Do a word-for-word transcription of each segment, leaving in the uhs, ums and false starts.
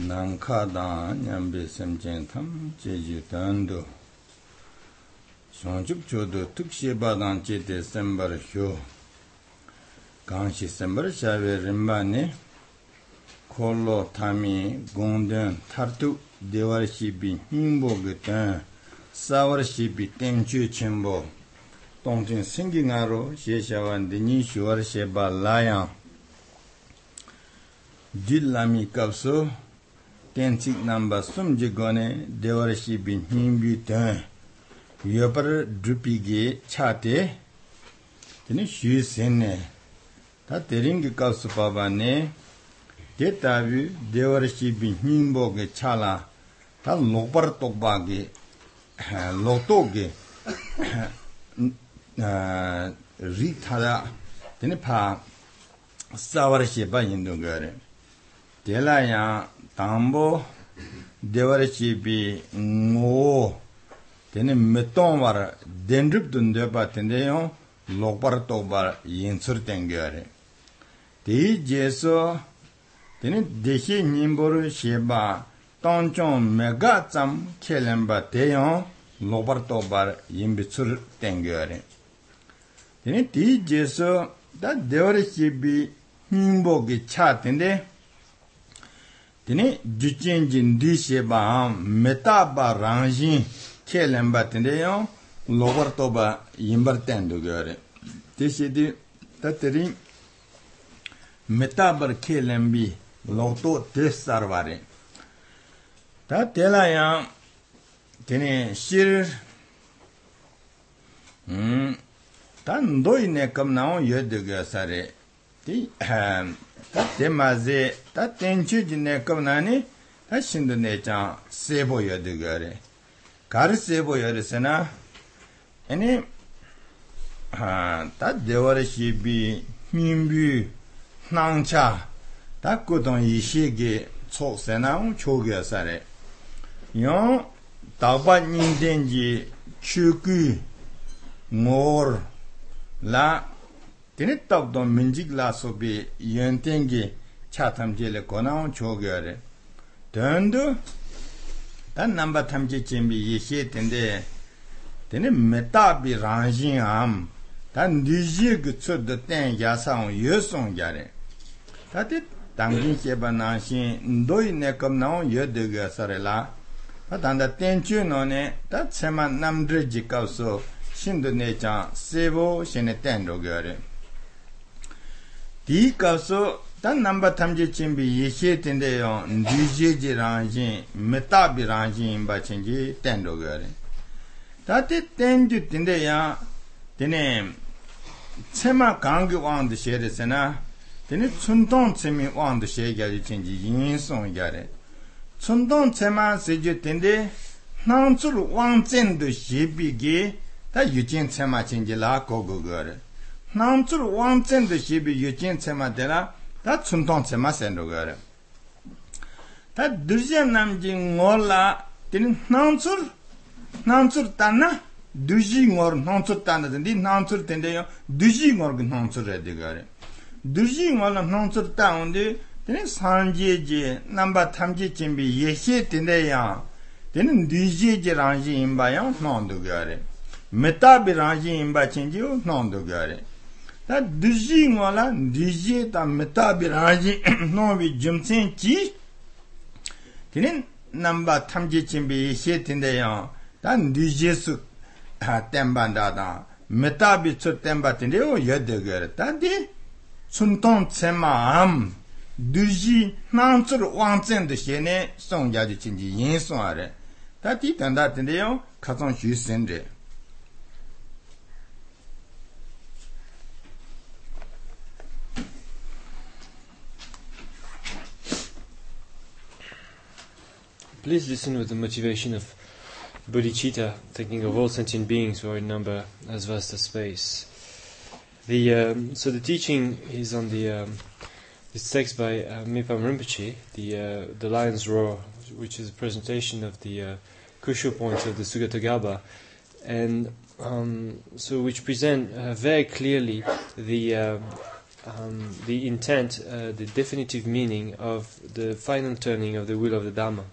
Nankada Nyambe Semjentam Jeju Dando Shonjuk Chodo Tukshi Badan Jete Sembar Hyo Gangshi Sembar Shave Rimbani Kolo Tami Gonden Tartu Dewar Shibi Himbo Gutan Sawar Shibi Tenchu Chimbo Tongjin Singingaro Sheshawan Dini Shuar Sheba Layan Dillami Kapso Tensik Namba Sumjigone Dewar Shibi Himbi Tan Yopar Drupige Chate Tini Shu Sene Ta Teringi Kapsu Pabane Detavu Dewar Shibi Himbo Ge Chala Ta Lokpar Tokba Ge Lokto Ge Rithala Tini Pa Sawar Sheba Yindugare Delaya Tambo Dewar Shibi Ngo Tene meton var dendrup dundeba tendeyon lokpar tokbar yinsur tengare. Te jeso tene deshi nimboru sheba tonchon mega tsam kelemba teyon lokpar tokbar yimbitsur tengare. Tene te jeso da dewar shibi nimbo ge cha tende tene juchenjin di sheba metaba ranjin Kelemba tendeyon lobar toba yimbar tendo gore. Teshidi tateri metabar kelembi loto tesar vare. Ta telaya tene shir hmm ta ndoi ne kamnao yedega sare. Ti ta temaze ta tenchu jine kamnani ta shindu ne chan sebo yedegare. Karisebo yarisena ene ha ta dewar shibi himbu nangcha ta kodon yishige choksena un chogya sare yo taba nindenji chuku ngor la tene tabdon minjik la sobi yentengi chatamjele kona un chogya re döndu Dan number tamji chimbi yeshe tende tene metabi ranjin am dan niji gutsu de ten yasang yosong jare tati tangin sheba nanshin ndoi nekam naon yodega sarela tanda tenchu no ne ta tsema namdre jikawso shindu ne chan sebo shene ten rogare di kawso Dan number tamji chimbi yeshe tende yon ndije ji ranjin metabi ranjin ba chinji tendo gore. Tati tenju tende ya tene tsema gangi wangdu shere sena tene tsuntong tsemi wangdu shere gyari chinji yin song gyare. Tsuntong tsema seju tende nangzul wangzendu shebi gi ta yujin tsema chinji la kogu gore. Nangzul wangzendu shebi yujin tsema tela 다 춘동 제마센도 거래 다 두지암 남지 ngorla tin nanchur nanchur tanna duji ngor nanchur tanna di nanchur tendeyo duji ngor gu nanchur rede gare duji ngor nanchur taunde tin sanjeje namba tamji chimbi yeshe tendeya tin duji je ranji imba yo nandu gare meta bi ranji imba chinjiyo nandu gare Ta duji ngola duji ta metabi ranji nobi jumtsen chi tinin namba tamji chimbi she tindeyo ta duji su temba dada metabi su temba tindeyo yodegare ta di chuntong tsema am duji nansur wangtsen de she ne songja di chinji yin songare ta di tanda tindeyo kazong shu sendre Please listen with the motivation of bodhicitta, thinking of all sentient beings who are in number as vast as space. The um, so the teaching is on the um, this text by uh, Mipam Rinpoche, the uh, the Lion's Roar, which is a presentation of the uh, crucial points of the Sugata Gaba, and um, so which present uh, very clearly the uh, um, the intent, uh, the definitive meaning of the final turning of the wheel of the Dhamma.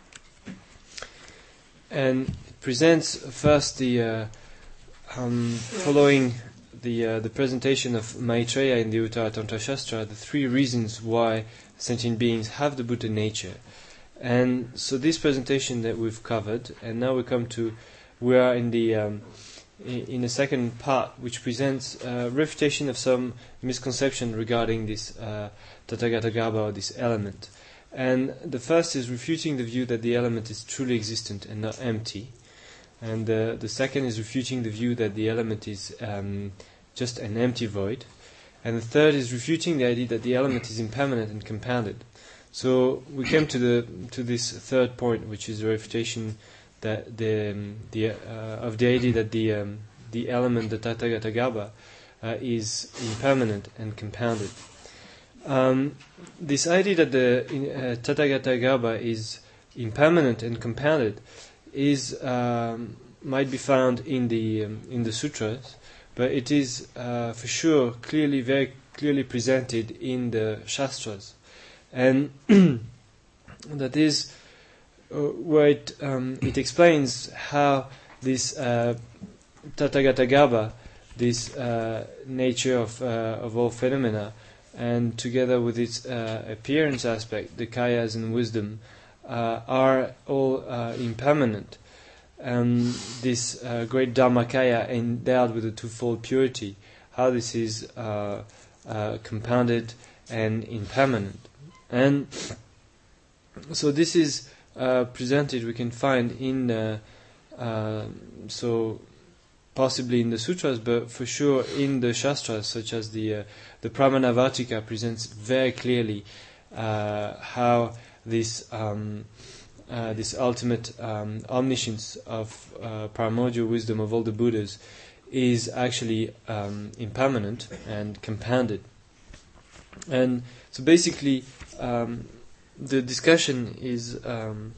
And it presents first the uh, um, following the uh, the presentation of Maitreya in the Uttara Tantra Shastra, the three reasons why sentient beings have the Buddha nature. And so this presentation that we've covered, and now we come to, we are in the um, in the second part, which presents a refutation of some misconception regarding this uh, Tathagatagarbha, or this element. And the first is refuting the view that the element is truly existent and not empty. And uh, the second is refuting the view that the element is um, just an empty void. And the third is refuting the idea that the element is impermanent and compounded. So we came to the to this third point, which is the refutation that the um, the uh, of the idea that the um, the element, the Tathagatagarbha, uh, is impermanent and compounded. Um, this idea that the uh, Tathagatagarbha is impermanent and compounded is um, might be found in the um, in the sutras, but it is uh, for sure clearly, very clearly presented in the shastras, and that is uh, where it um, it explains how this uh, Tathagatagarbha, this uh, nature of uh, of all phenomena, and together with its uh, appearance aspect, the kayas and wisdom, uh, are all uh, impermanent. Um, this uh, great Dharmakaya endowed with a twofold purity, how this is uh, uh, compounded and impermanent. And so this is uh, presented, we can find in, uh, uh, so possibly in the sutras, but for sure in the shastras, such as the uh, the Pramanavartika presents very clearly uh, how this um, uh, this ultimate um, omniscience of uh, primordial wisdom of all the Buddhas is actually um, impermanent and compounded. And so basically um, the discussion is um,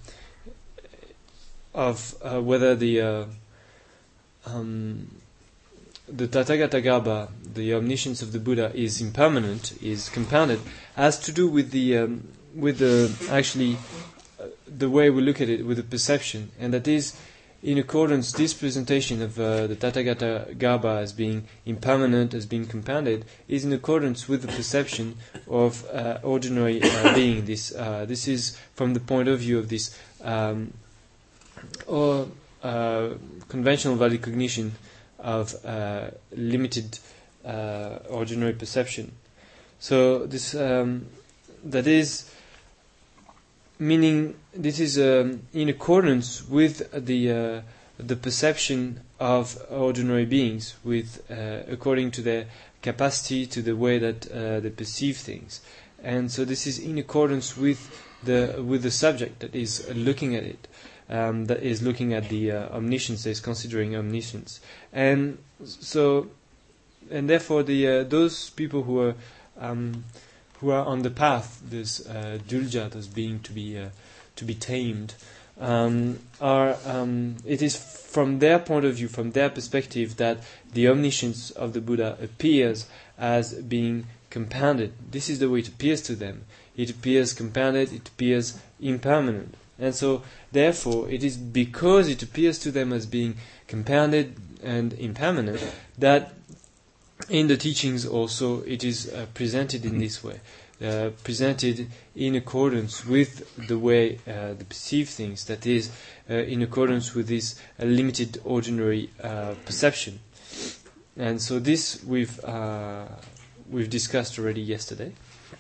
of uh, whether the uh, um, the Tathagatagarbha, the omniscience of the Buddha, is impermanent, is compounded, has to do with the um, with the actually uh, the way we look at it, with the perception, and that is in accordance. This presentation of uh, the Tathagatagarbha as being impermanent, as being compounded, is in accordance with the perception of uh, ordinary uh, being. This uh, this is from the point of view of this um, or uh, conventional valid cognition of uh, limited uh, ordinary perception. So this um, that is meaning this is um, in accordance with the uh, the perception of ordinary beings, with uh, according to their capacity, to the way that uh, they perceive things, and so this is in accordance with the with the subject that is looking at it. Um, that is looking at the uh, omniscience, that is considering omniscience, and so, and therefore, the uh, those people who are um, who are on the path, this uh, dulja, this being to be uh, to be tamed, um, are um, it is from their point of view, from their perspective, that the omniscience of the Buddha appears as being compounded. This is the way it appears to them. It appears compounded. It appears impermanent. And so, therefore, it is because it appears to them as being compounded and impermanent that in the teachings also it is uh, presented in this way, uh, presented in accordance with the way uh, they perceive things, that is, uh, in accordance with this uh, limited ordinary uh, perception. And so this we've uh, we've discussed already yesterday.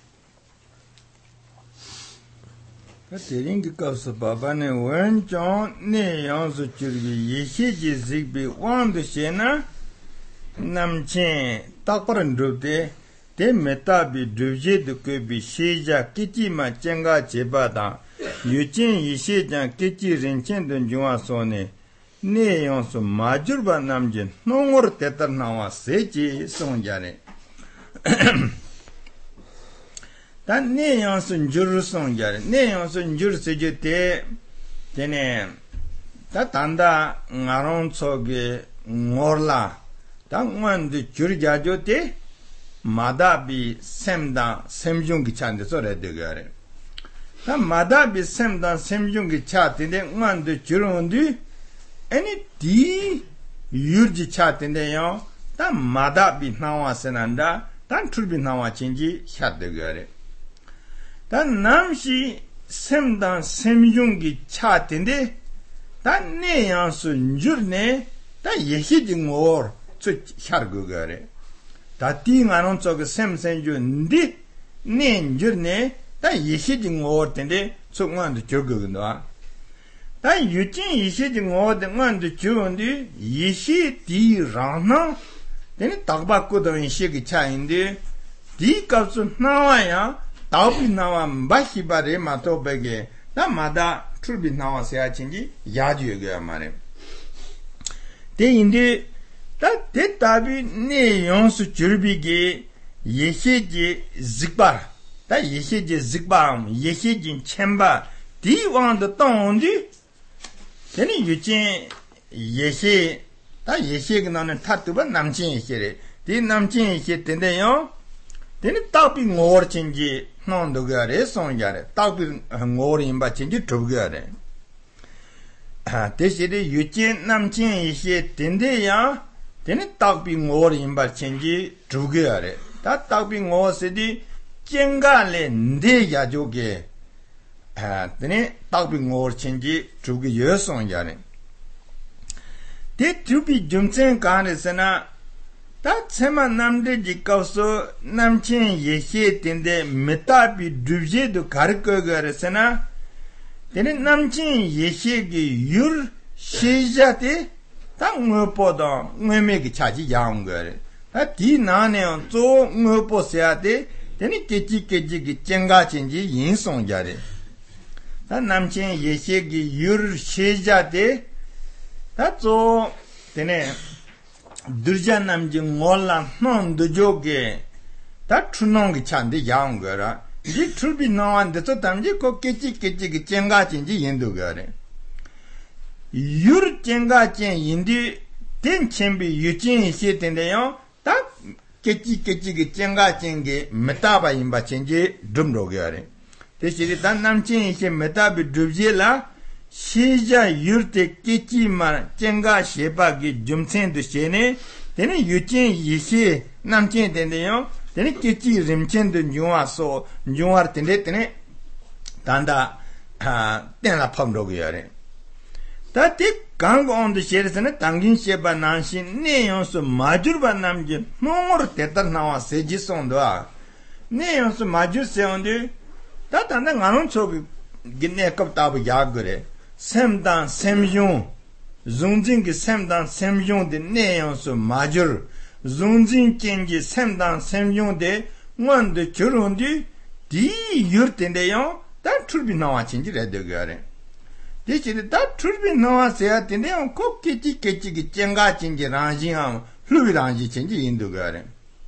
Tering kapsa baba ne wen chong ne yang su churbi yeshe ji zikbi wang du she na nam chen takparan drupde de meta bi drupje du kwe bi she ja kichi ma chenga cheba da yu chen yeshe jan kichi rin chen dun juwa so ne ne yang su majurba nam jen nongor tetar na wa se chi song jare. Dan ne yang sun juru song jare, ne yang sun juru seju te, tene, ta tanda ngarong tsoge ngorla, ta nguan du juru jajo te, 마다비 샘다 샘중기 차인데 소리 되게 다 마다비 샘다 샘중기 차인데 응만도 주론디 아니 디 유지 차인데요 다 마다비 나와서난다 단 출비 나와 진지 샤되게 단 남시 샘다 샘중기 차인데 단 내양수 줄네 다 예시징or 저 샤르거래 다 띵하는 쪽에 샘샘준디 낸줄네 다 예시징or 텐데 속만도 저거거든 다 유진 예시징or 등만도 주는데 예시 디라나 되는 딱바꾸던 시기 차인데 디 값은 나와야 답이 나와 마시바레 마토베게 다마다 출비 나와서야 진지 야주여야 말해 대인데 다 대답이 내용수 줄비게 예시지 직바 다 예시지 직바 예시진 쳔바 디왕의 동디 되는 유진 예시 다 예시가 나는 타투바 남친 예시래 디 남친 예시 텐데요 되는 답이 ngor진지 논도 그래 손야래 답이 ngor인 바친지 두거래 아 대신에 유진 남친 예시 텐데야 되는 답이 ngor인 바친지 두거래 다 답이 ngor세디 쟁가래 내 야족에 아 되는 답이 ngor친지 두거 여손야래 대 두비 좀생 간에서나 다 체만 남들 지가서 남친 예시 텐데 메타비 두제도 가르쳐 가르서나 되는 남친 예시기 율 시자데 땅을 보다 의미기 차지 야온 거래 다 디나네요 조 응어보셔야 돼 되는 깨지깨지기 쟁가진지 인송자래 다 남친 예시기 율 시자데 다조 되네 들자 남지 몰라 논도 조게 다 추농기 찬데 야온 거라 이 출비 나왔는데 또 담지 꼭 깨지 깨지 쟁가진지 인도 거래 유르 쟁가진 인디 된 챔비 유진 시텐데요 다 깨지 깨지 쟁가진게 메타바 임바 쟁지 듬로 거래 대신에 단 남친 이제 메타비 듬지라 시자 유르테 깨지만 쟁가 셰바기 좀센도 셰네 되는 유진 이시 남친 된대요 되는 깨지 림첸도 뉴와소 뉴와르 텐데 되네 단다 아 때나 펌로고요래 다티 강고온도 셰르스는 당긴 셰바 난신 내용서 마주르바 남지 몽으로 됐다 나와 세지송도아 내용서 마주 세운데 다 단다 가는 쪽이 긴내 겁다고 야 그래 샘단 샘용 존진기 샘단 샘용데 내용서 마줄 존진 kengi 샘단 샘용데 원데 결혼디 디 유르텐데요 다 출비 나와진지 레더거래 대신에 다 출비 나와서야 된대요 꼭 깨지 깨지기 쟁가진지 라진함 루비랑지 진지 인도거래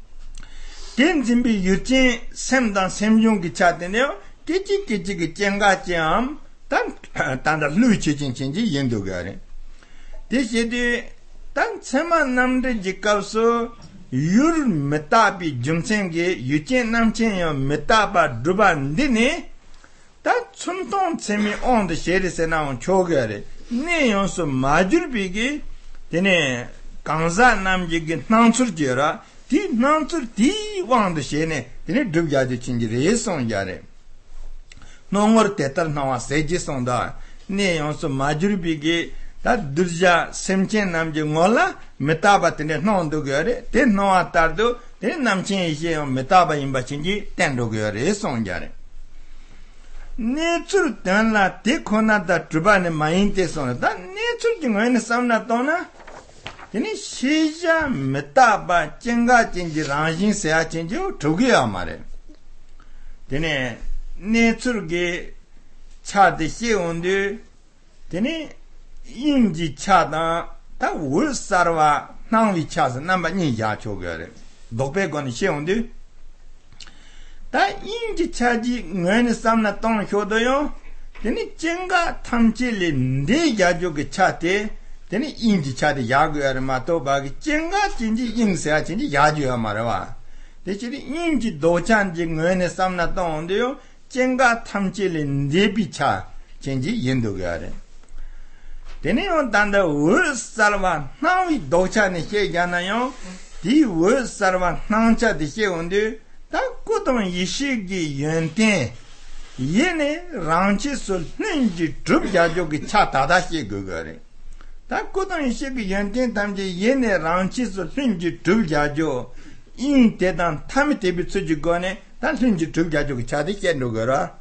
덴진비 유진 샘단 샘용기 차된대요 깨지 깨지기 쟁가진 단 단다 루치진 진지 인도거래 대신에 단 체만 남들 지가서 율 메타비 중생게 유진 남친요 메타바 두반디니 다 춘동 체미 온데 셰리세 나온 초거래 내용서 마줄비기 되네 강사 남지기 난출지라 디 난출 디 왕데 셰네 되네 두자지 진지레 송야래 농어 때탈 나와 세지송다 내용서 마줄비기 다 들자 샘첸 남지 몰라 메타바트네 논도 거래 데 노아타도 데 남친 이제 메타바 임바친지 텐도 거래 송자래 네추르 단라 데코나다 주바네 마인테 소나다 네추르 징어네 삼나 또나 데니 시자 메타바 쟁가 진지 랑신 세야 진지 두게야 말해 데네 네추르게 차데 시온데 데니 인지 차다 다 월사와 나위 차서 남바니 야초거래 독백관이 시온데 다 인지 차지 응에는 삼나 똥 효도요 되니 쟁가 탐질리 내 야족의 차대 되니 인지 차대 야구야를 마또 바기 쟁가 진지 인세야 진지 야주야 말아와 대신에 인지 도찬지 뇌네 삼나 동데요 쟁가 탐질이 네비차 젠지 인도가래 되네요 단다 월살만 나위 도찬이 해잖아요 이 월살만 나한테 해온데 딱 고동 이시기 연대 얘네 랑치솔 nen지 줍자족이 차 다다시 그거래 딱 고동 이시기 연대 담지 얘네 랑치솔 nen지 줍자족 인 대단 탐이 대비수지거네 단 nen지 줍자족이 차디게 누거라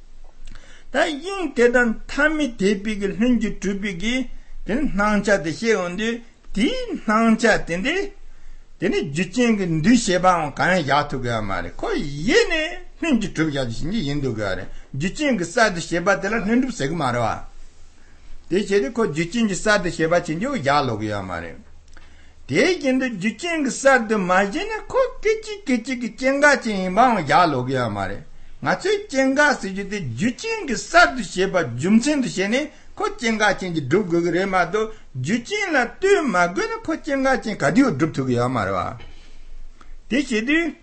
다인 대단 탐이 대비길 nen지 줍이기 된 나한테 해온데 디 나한테 되네 주ချင်း그 뉴세방 간에 야투가 말이 거의 얘네 hin지 두비야지신지 인도가 아래 주ချင်း그 사드 셰바들은 흔두 세고 말아 대체로 그 주ချင်း사드 셰바 친구 야로고야 말이 대긴도 주ချင်း그 사드 마진에 코 깨치 깨치 그 쟁가진 방 야로고야 말이 마치 쟁가 쓰지데 주친 그 사드 셰바 줌센도 셰네 코 쟁가진지 두그그레마도 주친라 뜨 마그는 코 쟁가진 가디오 둡투고야 말아 대체도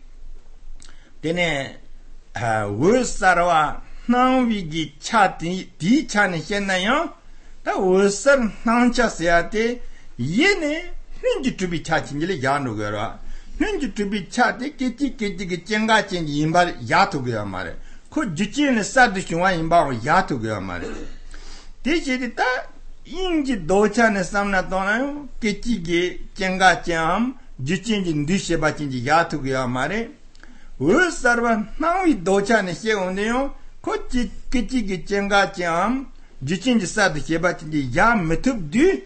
되네 아 월사와 나위기 차디 디차는 했나요? 다 월살 나한차서야 돼 얘네 흔지 두비 차친지를 야노거라 흔지 두비 차디 깨지 깨지 그 쟁가진 임발 야투고야 말해 그 주치는 사드 중앙 임발 야투고야 말해 대체도 다 인지 도차는 삼나 도나요 깨지게 쟁가점 주치인지 뉴세바진지 야투고야 말해 월살만 나위 도차는 해오네요. 코치 깨지기 쟁가점 주친지 사드 해바친지 야 메톱디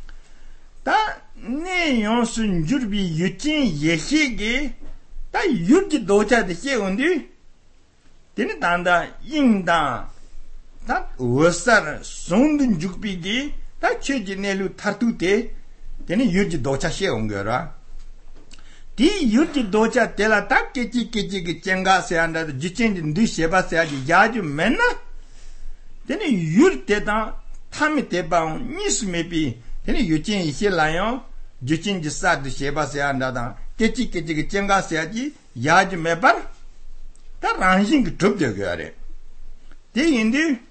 다 내용순 줄비 유친 예시기 다 유지 도차도 해온디 되는 단다 인다 다 월살 송든 죽비기 다 최진내로 타투데 되는 유지 도차 해온 거라 디 유지 도차 때라 딱 깨지 깨지 그 쟁가세 한다도 주친지 뉴세바세야지 야주 맨나 되네 유르 때다 탐이 대방 니스메비 되네 유진 이실라요 주친지 사드 세바세 한다다 깨지 깨지 그 쟁가세야지 야주 매발 다 란신 그 좁적이야래 대인데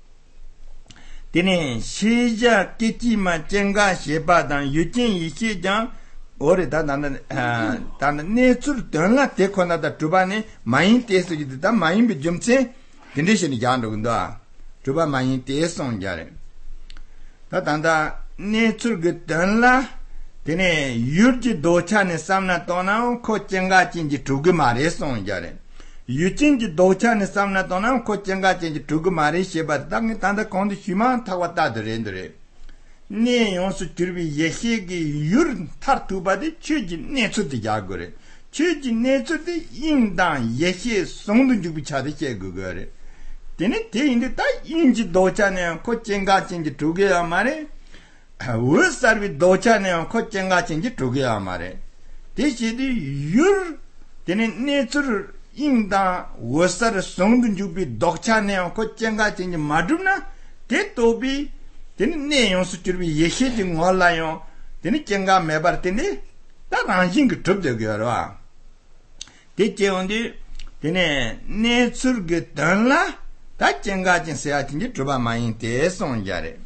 되네 시자 깨지만 쟁가 세바단 유진 이시장 오래다 나는 아 나는 내출 전라 대코나다 두바니 마인 테스지다 마인 비좀세 컨디션이 잔도군다 두바 마인 테스온 자래 다 단다 내출 그 전라 되네 유지 도차네 삼나 떠나오 코쟁가 진지 두고 말했온 자래 유진지 도차네 삼나 떠나오 코쟁가 진지 두고 말이 셰바 당에 단다 건디 희망 타왔다 드렌드레 네 용수 줄비 예시기 유른 타투바디 취지 내수디 야거래 취지 내수디 인당 예시 송든 주비 차대게 그거래 되네 대인데 다 인지 도차네 코쟁가 진지 두 개야 말에 월살비 도차네 코쟁가 진지 두 개야 말에 대시디 유 되네 내수를 인당 월살 송든 주비 독차네 코쟁가 진지 마dum나 대도비 되는 내용 수준이 예시지 몰라요. 되는 쟁가 매발 때네 다 안신 그 접적이라. 대체 언제 되네 내출게 달라 다 쟁가진 세야진지 주바 많이 대송자래.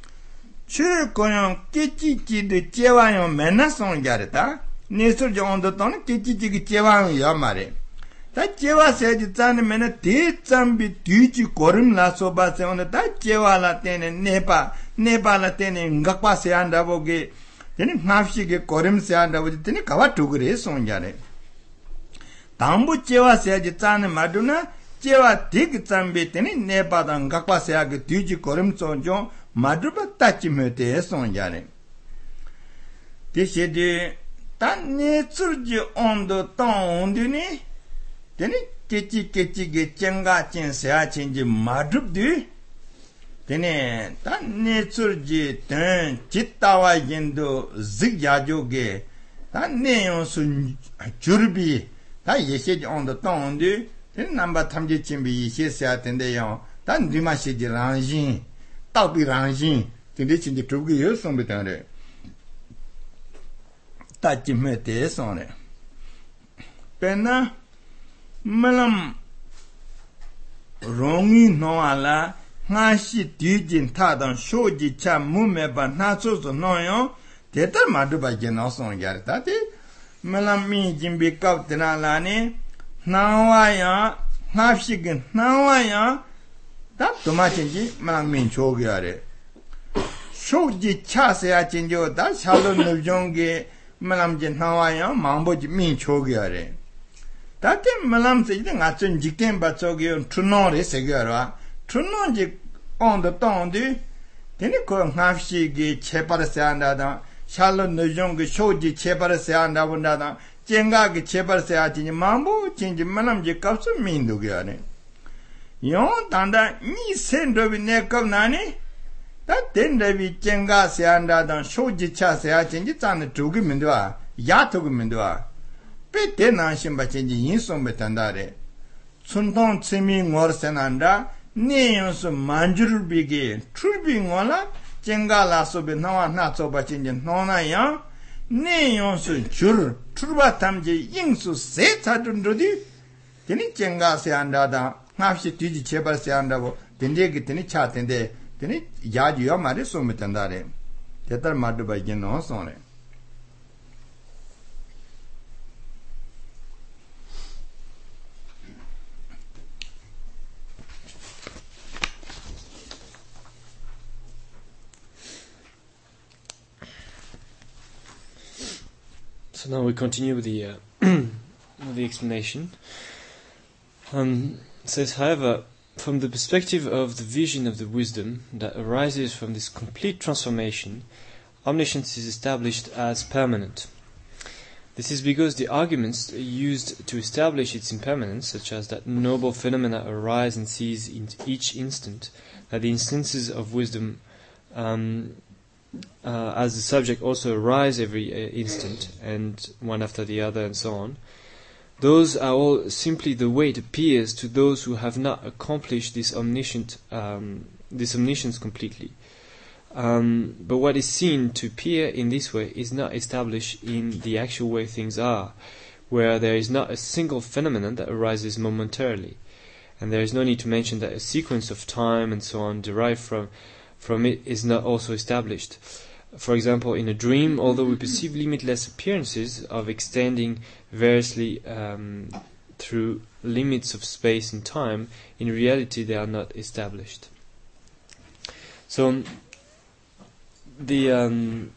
최고는 깨지지도 제와요 맨날 송자래다. 내출 정도 또는 깨지지기 제와요 말해. 다 제와 세지 짜는 대zam비 뒤지 고름 나서바세 오늘 다 제와라 때는 네바 네바라 때는 각바세 한다보게 되는 납시게 고름세 한다보게 되는 가와 두그레 송자래 담부 제와 세지 짜는 마두나 제와 대zam비 때는 네바당 각바세 하게 뒤지 고름 sonjo 마두바 따치메테 송자래 대세디 단네 출지 온도 똥온디니 되네 깨치 깨치게 쟁가 진세야 진지 마줍디 되네 단네 출지 된 짓다와 인도 즈야조게 단네 용수 줄비 다 예시지 온도 똥디 되네 남바 탐지 진비 예시세야 된대요 단 리마시지 랑진 따비 랑진 되네 진지 두기 요송비다래 따지메 대선에 pena malam rongi no ala ngashi dijin tadan shoji cha mumeba naso so no yo teta madu ba jeno son yar tati malam mi jimbi kap tena la ni nawa ya ngashigin nawa ya ta tuma chenji malam min chogi yare shoji cha se ya chenjo da shalo no jonge malam jin nawa ya mambo ji min chogi yare tati malam se de ngachon jiken ba chogi tunore se gyarwa tunonji on the tonde teni ko ngafshi ge chepar se anda da shalo no jonge shoji chepar se anda bunda da jenga ge chepar se ati mambo chenji malam je kapsu min do gyare yo tanda ni sendo bi ne kap nani ta tenda bi jenga se anda da shoji cha se ati ji tan du ge min do ya to ge min do pe tena shimba chenji yin som be tandare chundong chimi ngor senanda neonso manjur bige trubi ngola jengala sobe nawa na choba chenji nona ya neonso jur truba tamje yingsu se chadundodi teni jenga se andada ngapsi tiji chebar se andabo tende gi teni cha tende teni yaji yo mare som be tandare tetar madu ba gen no sone. So now we continue with the uh, with the explanation. Um, it says, however, from the perspective of the vision of the wisdom that arises from this complete transformation, omniscience is established as permanent. This is because the arguments used to establish its impermanence, such as that noble phenomena arise and cease in each instant, that the instances of wisdom um, Uh, as the subject also arise every uh, instant, and one after the other, and so on. Those are all simply the way it appears to those who have not accomplished this omniscient, um, this omniscience completely. Um, but what is seen to appear in this way is not established in the actual way things are, where there is not a single phenomenon that arises momentarily, and there is no need to mention that a sequence of time and so on derived from from it is not also established. For example, in a dream, although we perceive limitless appearances of extending variously um, through limits of space and time, in reality they are not established. So, the um,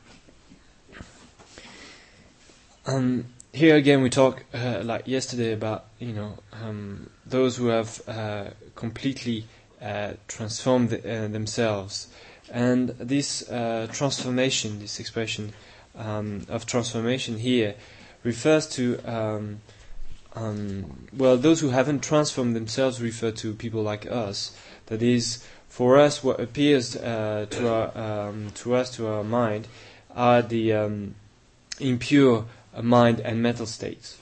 um, here again we talk uh, like yesterday about you know um, those who have uh, completely Uh, transform the, uh, themselves, and this uh, transformation, this expression um, of transformation here, refers to um, um, well, those who haven't transformed themselves refer to people like us. That is, for us, what appears uh, to our um, to us to our mind are the um, impure mind and mental states,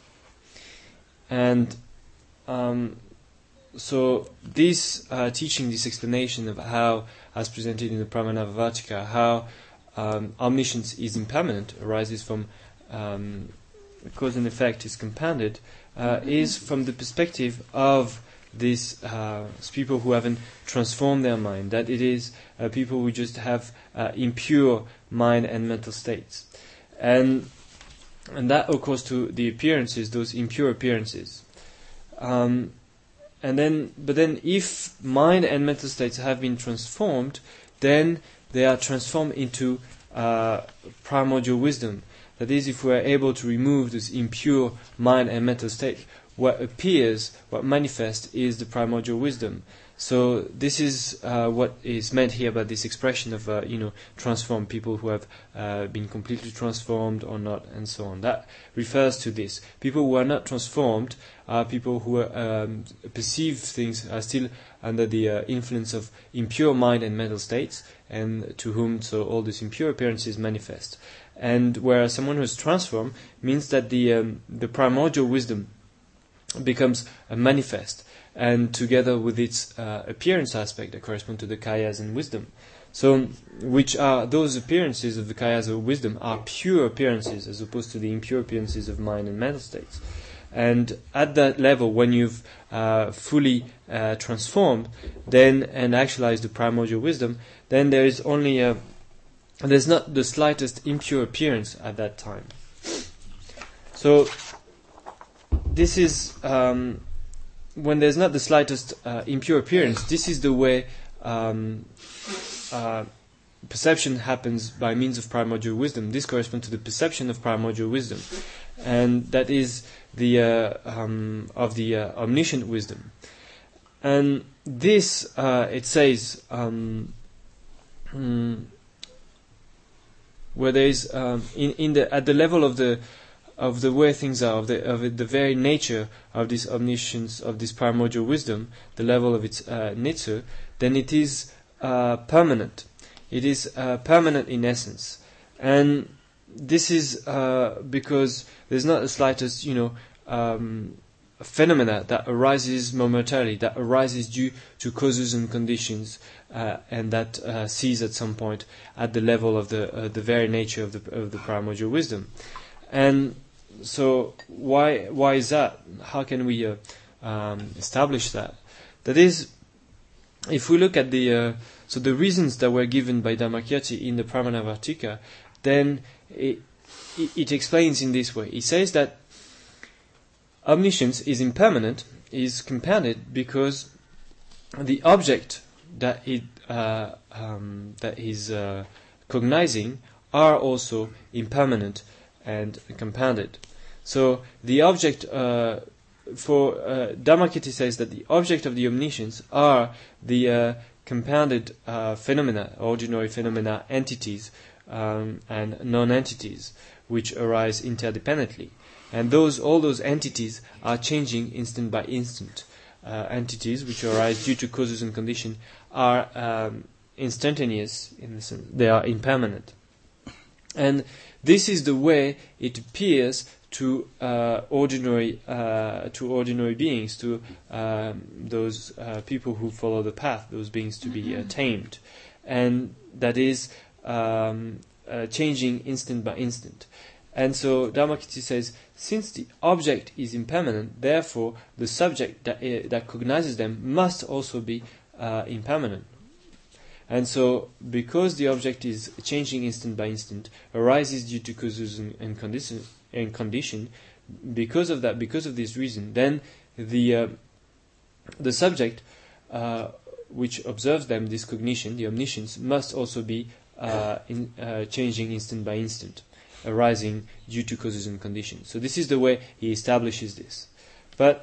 and um, So this uh, teaching, this explanation of how, as presented in the Pramanavavartika, how um, omniscience is impermanent, arises from um, cause and effect is compounded, uh, is from the perspective of these uh, people who haven't transformed their mind, that it is uh, people who just have uh, impure mind and mental states. And, and that occurs to the appearances, those impure appearances. Um, And then, but then, if mind and mental states have been transformed, then they are transformed into uh, primordial wisdom. That is, if we are able to remove this impure mind and mental state, what appears, what manifests, is the primordial wisdom. So this is uh, what is meant here by this expression of, uh, you know, transformed, people who have uh, been completely transformed or not, and so on. That refers to this. People who are not transformed are people who are, um, perceive things, are still under the uh, influence of impure mind and mental states, and to whom so all these impure appearances manifest. And whereas someone who is transformed means that the um, the primordial wisdom becomes a manifest, and together with its uh, appearance aspect that correspond to the kayas and wisdom. So, which are those appearances of the kayas of wisdom are pure appearances as opposed to the impure appearances of mind and mental states. And at that level, when you've uh, fully uh, transformed, then and actualized the primordial wisdom, then there is only a there's not the slightest impure appearance at that time. So this is um, when there's not the slightest uh, impure appearance. This is the way um, uh, perception happens by means of primordial wisdom. This corresponds to the perception of primordial wisdom, and that is the uh, um, of the uh, omniscient wisdom. And this, uh, it says, um, mm, where there is um, in in the at the level of the of the way things are, of the of it, the very nature of this omniscience, of this primordial wisdom, the level of its uh, nature, then it is uh, permanent. It is uh, permanent in essence, and this is uh, because there's not the slightest, you know, um, phenomena that arises momentarily, that arises due to causes and conditions, uh, and that uh, cease at some point at the level of the uh, the very nature of the of the primordial wisdom. And so, why why is that? How can we uh, um, establish that? That is, if we look at the uh, so the reasons that were given by Dharmakirti in the Pramanavartika, then it, it, it explains in this way. It says that omniscience is impermanent, is compounded, because the object that it uh, um, that is uh, cognizing are also impermanent and compounded. So the object uh, for uh, Dharmakirti says that the object of the omniscience are the uh, compounded uh, phenomena, ordinary phenomena, entities, um, and non-entities, which arise interdependently. And those, all those entities are changing instant by instant. Uh, entities which arise due to causes and conditions are um, instantaneous, in the sense they are impermanent. And this is the way it appears to uh, ordinary uh, to ordinary beings, to um, those uh, people who follow the path, those beings to be uh, tamed, and that is um, uh, changing instant by instant. And so Dharmakirti says, since the object is impermanent, therefore the subject that uh, that cognizes them must also be uh, impermanent. And so, because the object is changing instant by instant, arises due to causes and, and condition, and condition, because of that, because of this reason, then the uh, the subject uh, which observes them, this cognition, the omniscience, must also be uh, in, uh, changing instant by instant, arising due to causes and conditions. So this is the way he establishes this. But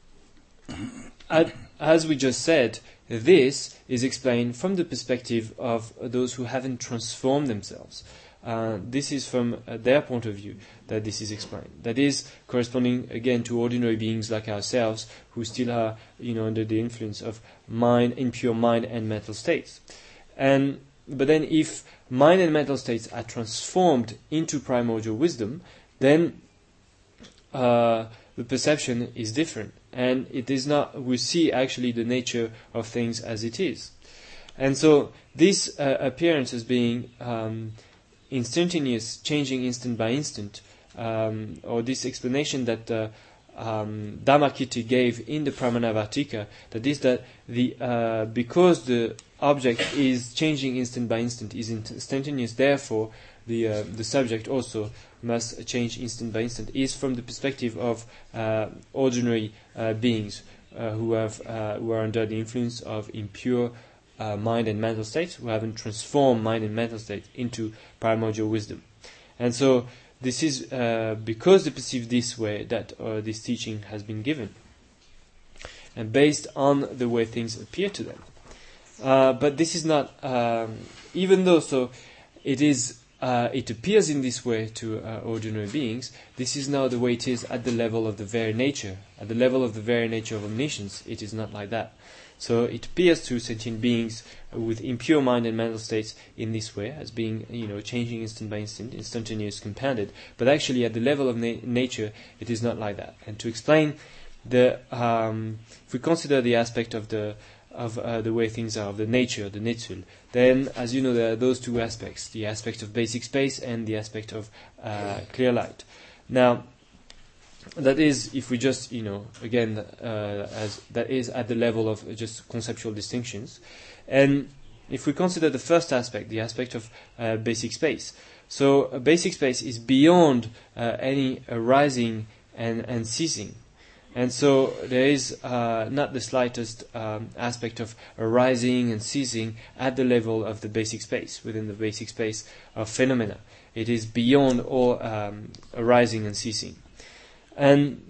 as we just said, this is explained from the perspective of those who haven't transformed themselves. Uh, this is from uh, their point of view that this is explained. That is corresponding again to ordinary beings like ourselves, who still are, you know, under the influence of mind, impure mind and mental states. And but then, if mind and mental states are transformed into primordial wisdom, then uh, the perception is different, and it is not. We see actually the nature of things as it is, and so this uh, appearance as being um, instantaneous, changing instant by instant, um, or this explanation that uh, um, Dharmakirti gave in the Pramanavartika, that is that the uh, because the object is changing instant by instant, is instantaneous, therefore the uh, the subject also must change instant by instant, is from the perspective of uh, ordinary uh, beings uh, who have uh, who are under the influence of impure uh, mind and mental states, who haven't transformed mind and mental state into primordial wisdom. And so this is uh, because they perceive this way that uh, this teaching has been given, and based on the way things appear to them. Uh, but this is not, um, even though so it is, uh, it appears in this way to uh, ordinary beings, this is now the way it is at the level of the very nature. At the level of the very nature of omniscience, it is not like that. So it appears to sentient beings with impure mind and mental states in this way, as being, you know, changing instant by instant, instantaneous, compounded. But actually, at the level of na- nature, it is not like that. And to explain the, um, if we consider the aspect of the of uh, the way things are, of the nature, the Netsul, then, as you know, there are those two aspects, the aspect of basic space and the aspect of uh, clear light. Now, that is, if we just, you know, again, uh, as that is at the level of just conceptual distinctions. And if we consider the first aspect, the aspect of uh, basic space, so a basic space is beyond uh, any arising and, and ceasing. And so there is uh, not the slightest um, aspect of arising and ceasing at the level of the basic space, within the basic space of phenomena. It is beyond all um, arising and ceasing. And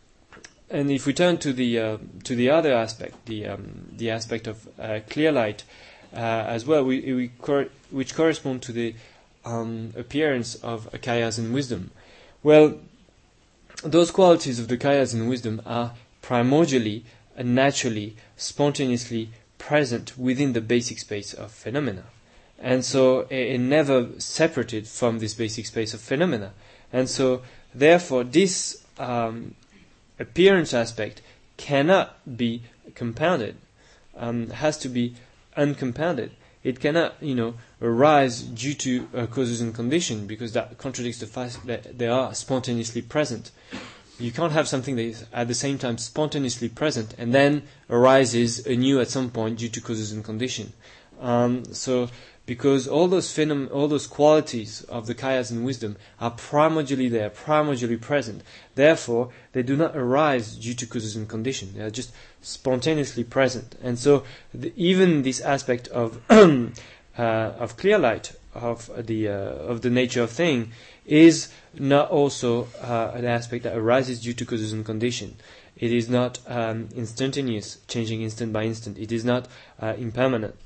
and if we turn to the uh, to the other aspect, the um, the aspect of uh, clear light uh, as well, we, we cor- which correspond to the um, appearance of kayas and wisdom. Well, those qualities of the kayas and wisdom are primordially and naturally, spontaneously present within the basic space of phenomena. And so it, it never separated from this basic space of phenomena. And so therefore this um, appearance aspect cannot be compounded, um, has to be uncompounded. It cannot, you know, arise due to uh, causes and condition, because that contradicts the fact that they are spontaneously present. You can't have something that is at the same time spontaneously present and then arises anew at some point due to causes and condition. Um, so, because all those phenom- all those qualities of the kayas and wisdom are primordially there, primordially present. Therefore, they do not arise due to causes and condition. They are just spontaneously present. And so, the, even this aspect of uh, of clear light, of the uh, of the nature of thing, is not also uh, an aspect that arises due to causes and condition. It is not um, instantaneous, changing instant by instant. It is not uh, impermanent.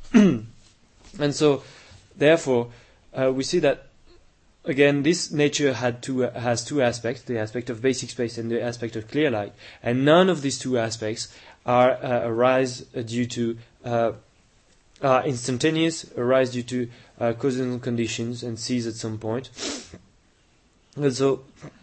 And so, therefore, uh, we see that, again, this nature had two, uh, has two aspects, the aspect of basic space and the aspect of clear light. And none of these two aspects are uh, arise uh, due to uh, are instantaneous, arise due to uh, causal conditions and cease at some point. And so,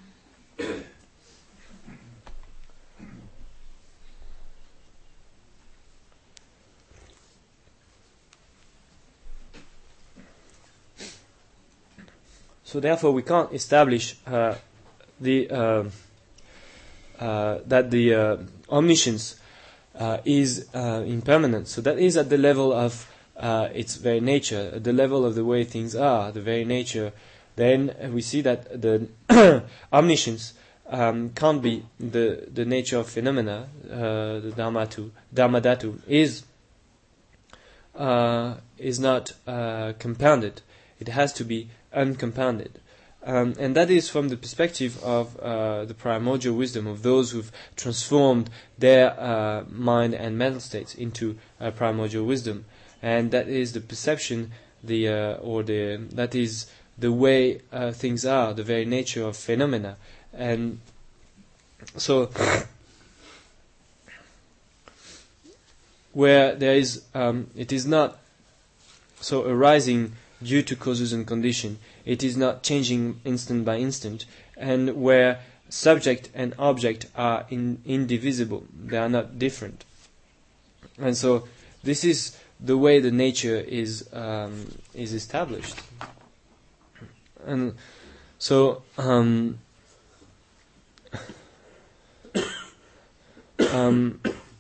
So therefore, we can't establish uh, the uh, uh, that the uh, omniscience uh, is uh, impermanent. So that is at the level of uh, its very nature, at the level of the way things are, the very nature. Then we see that the omniscience um, can't be the the nature of phenomena. Uh, the dharmatu, dharmadhatu is uh, is not uh, compounded. It has to be uncompounded. Um, and that is from the perspective of uh, the primordial wisdom of those who've transformed their uh, mind and mental states into uh, primordial wisdom. And that is the perception, the uh, or the that is the way uh, things are, the very nature of phenomena. And so, where there is, um, it is not so arising due to causes and condition, it is not changing instant by instant, and where subject and object are in, indivisible, they are not different. And so this is the way the nature is um, is established. And so um, um,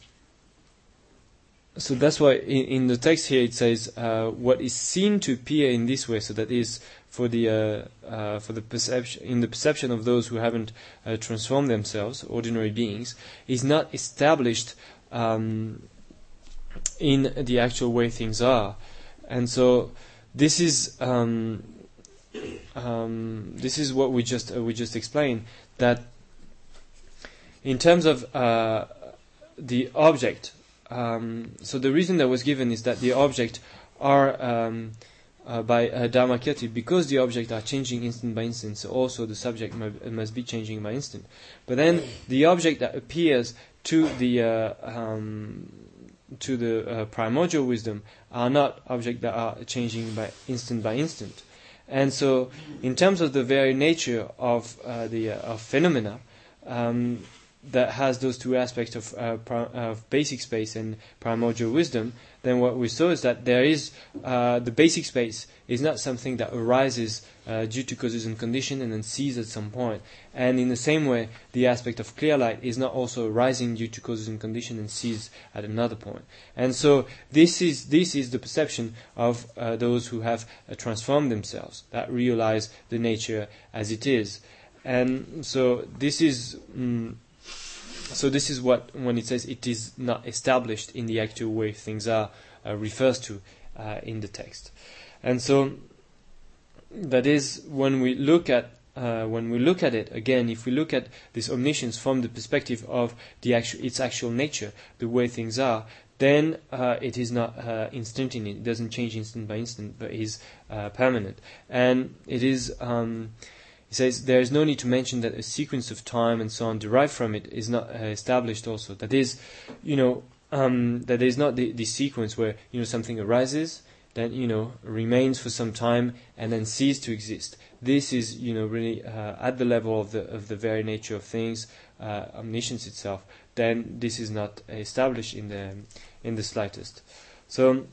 So that's why in, in the text here it says uh, what is seen to appear in this way. So that is for the uh, uh, for the perception in the perception of those who haven't uh, transformed themselves, ordinary beings, is not established um, in the actual way things are. And so this is um, um, this is what we just uh, we just explained, that in terms of uh, the object. Um, so the reason that was given is that the object are um, uh, by uh, Dharmakirti, because the object are changing instant by instant, so also the subject mu- must be changing by instant. But then the object that appears to the uh, um, to the uh, primordial wisdom are not objects that are changing by instant by instant. And so, in terms of the very nature of uh, the uh, of phenomena. Um, that has those two aspects of, uh, pri- of basic space and primordial wisdom, then what we saw is that there is uh, the basic space is not something that arises uh, due to causes and condition and then ceases at some point. And in the same way, the aspect of clear light is not also arising due to causes and condition and ceases at another point. And so this is this is the perception of uh, those who have uh, transformed themselves, that realize the nature as it is. And so this is um, so this is what, when it says it is not established in the actual way things are, uh, refers to uh, in the text. And so that is when we look at uh, when we look at it again. If we look at this omniscience from the perspective of the actual its actual nature, the way things are, then uh, it is not uh, instantaneous. It doesn't change instant by instant, but is uh, permanent. And it is. Um, He says there is no need to mention that a sequence of time and so on derived from it is not uh, established also. That is, you know, um, that there is not the, the sequence where, you know, something arises, then, you know, remains for some time and then ceases to exist. This is, you know, really uh, at the level of the of the very nature of things, uh, omniscience itself. Then this is not established in the in the slightest. So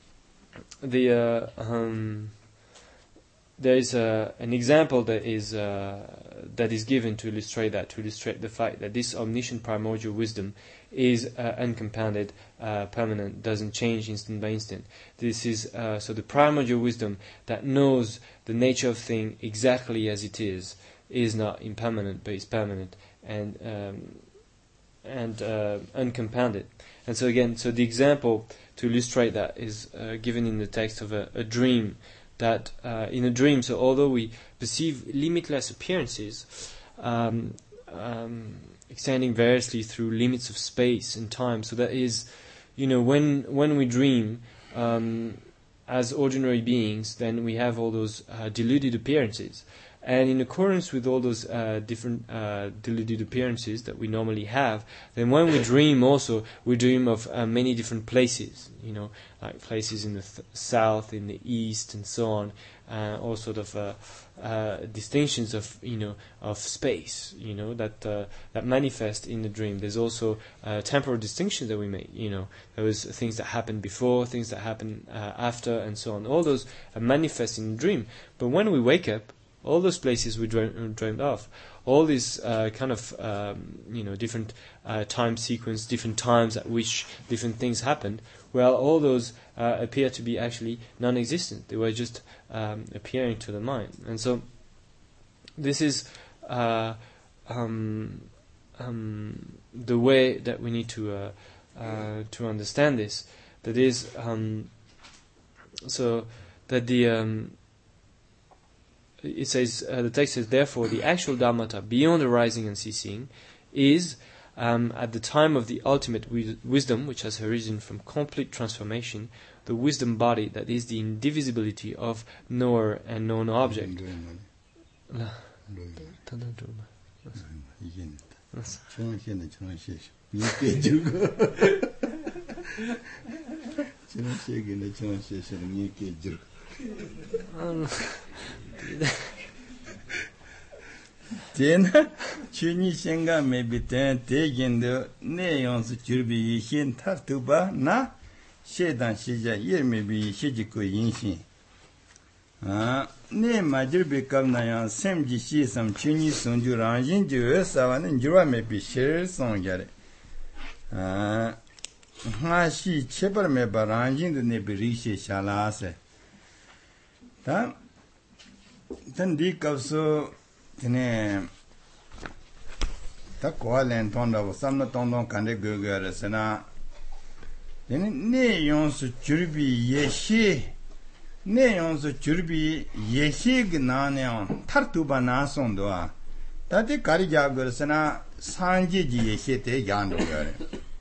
the uh, um, there is uh, an example that is uh, that is given to illustrate that, to illustrate the fact that this omniscient primordial wisdom is uh, uncompounded, uh, permanent, doesn't change instant by instant. This is uh, so the primordial wisdom that knows the nature of thing exactly as it is is not impermanent, but is permanent and um, and uh, uncompounded. And so again, so the example to illustrate that is uh, given in the text of a, a dream. That uh, in a dream, so although we perceive limitless appearances, um, um, extending variously through limits of space and time, so that is, you know, when when we dream um, as ordinary beings, then we have all those uh, deluded appearances, and in accordance with all those uh, different uh, deluded appearances that we normally have, then when we dream also, we dream of uh, many different places, you know, like places in the th- south, in the east, and so on, uh, all sort of uh, uh, distinctions of, you know, of space, you know, that uh, that manifest in the dream. There's also uh, temporal distinctions that we make, you know, there was things that happened before, things that happen uh, after, and so on. All those are manifest in the dream. But when we wake up, all those places we dream, dreamed of, all these uh, kind of um, you know different uh, time sequence, different times at which different things happened, well, all those uh, appear to be actually non-existent. They were just um, appearing to the mind. And so this is uh, um, um, the way that we need to uh, uh, to understand this. That is, um, so that the um, it says, uh, the text says, therefore, the actual dharmata beyond arising and ceasing is, um, at the time of the ultimate wi- wisdom, which has arisen from complete transformation, the wisdom body that is the indivisibility of knower and known object. Tena chuni shenga maybe ten taking the neons churbi shin tartuba na shedan shija yer maybe shijiku yinshin. Ah, ne majurbi kamna yan semji shi sam chuni sunju ranjin ju sawan njura maybe shir song yare. Ah, ha shi chebar me baranjin de ne birishi shala se. Ta then di kapso tene ta kwa len tonda wo samna tondon kande gogare sena tene ne yonsu churbi yeshi ne yonsu churbi yeshi gnane on tartuba na sondwa tati kari jagor sena sanji ji yeshi te yando gare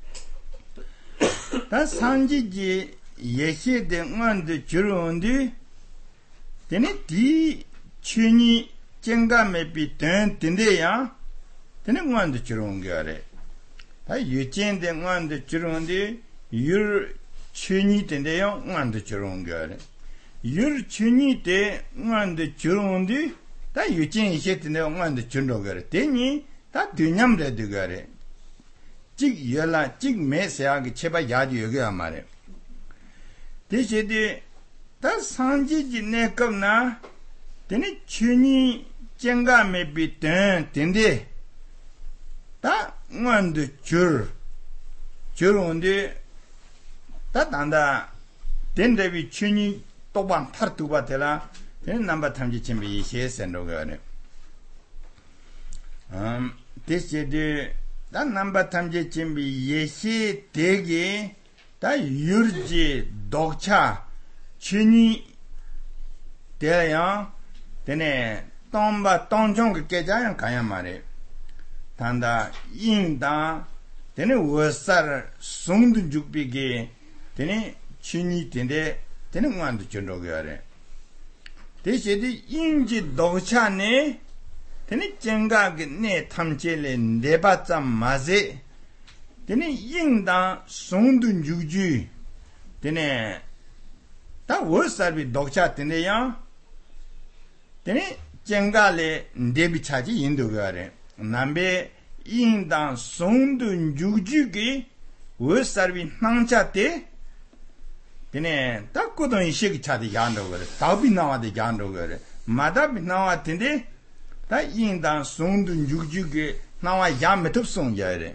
ta sanji ji yeshi de ngande churundi tene di chuni jenga mebi ten tindeya tene ngwande churungare ta yuchende ngwande churunde yur chuni tindeya ngwande churungare yur chuni te ngwande churunde ta yuchen ishe tindeya ngwande churungare teni ta dunyamre dugare jik yola jik me seagi cheba yadi yoge amare 대시디 다 상지지 내겁나 되니 춘이 쟁감에 비든 된데 다 원도 줄 줄온데 다 단다 된데비 춘이 또반 파르투바 되라 되는 남바 탐지 준비 시에선로가네 음 대시디 다 남바 탐지 준비 예시 대기 다 유르지 독차 춘이 대야 되네 동바 동종 계좌양 가야 말해 단다 인다 되네 워살 송도 죽비게 되네 춘이 된데 되는 것도 전로가래 대신에 인지 독차네 되네 정각에 내 탐제래 내바자 마세 되네 인다 송도 죽주 되네 다 워살비 독차 되네요 되네 정각에 내비차지 인도가래 남배 인당 송도 죽주기 워살비 낭차때 되네 딱고던 이식이 차디 양도 그래 답이 나와도 양도 그래 마답이 나왔는데 다 인당 송도 죽주기 나와 야메톱 송자래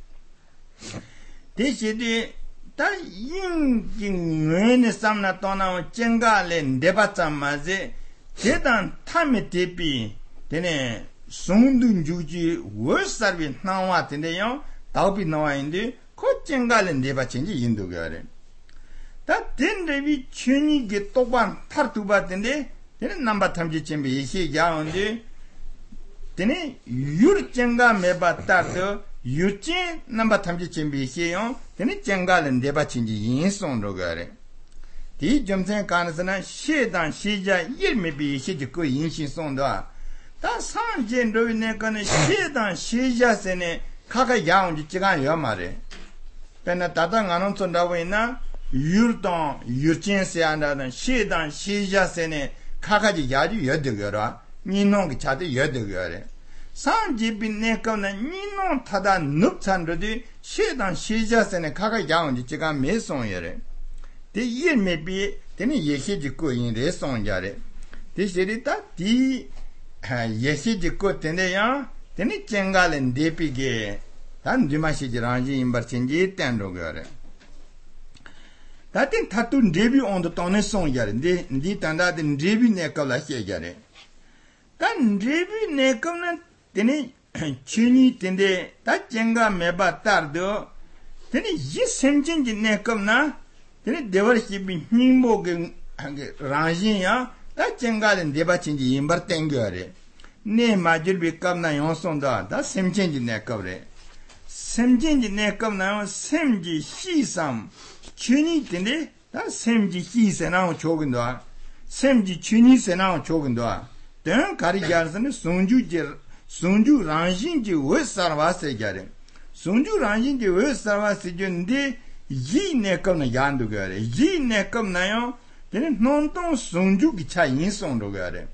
대신에 다 인징은에 삼나 떠나온 정갈에 내봤자마제 대단 탐에 대비 되네 송도 죽지 월살비 나왔는데요 답이 나와있는데 그 정갈에 내봤진지 인도가래 다 된데비 춘이게 똑반 파르투바던데 되는 남바 탐지 쯤에 이시 야온데 되네 유르정가 메바타도 유진 남바 탐지 쯤에 이시요 되네 정갈은 내바친지 인송로 가래 디 점생 간스나 시단 시자 일메비 시지 그 인신송도 다 상진로 내거는 시단 시자세네 카가 야온지 지가 요 말에 배나 다당 안온 손다고 있나 유르동 유진세안다는 시단 시자세네 카가지 야지 여드거라 니농기 차도 여드거래 상집이 내거는 니농 타다 늪찬로디 시단 시자세네 카가 야온지 지가 메송여래 데 일메비 되는 예시지 거인데 송자래 대시리다 디 예시지 거 되네요 되는 쟁갈은 대피게 단 디마시지랑지 임버친지 땡로거래 다tin tatun debi ondo tone song yare ndi ndi tanda den debi ne kala che yare kan debi ne kamna tene chini tende ta jenga meba tardo tene yi senjin ji ne kamna tene devar chi bi nimbo ge ranjin ya ta jenga den deba chinji imbar tengyare ne majur bi kamna yonsong da da semjin ji ne kavre semjin ji ne kamna semji hisam 춘이 때네 다 샘지 희세나오 조근도아 샘지 춘이 세나오 조근도아 등 가리자르스는 송주제 송주 란신지 왜사와세자레 송주 란신지 왜사와세준데 이네컴나 양도가레 이네컴나요 되는 논동 송주기 차 인송도가레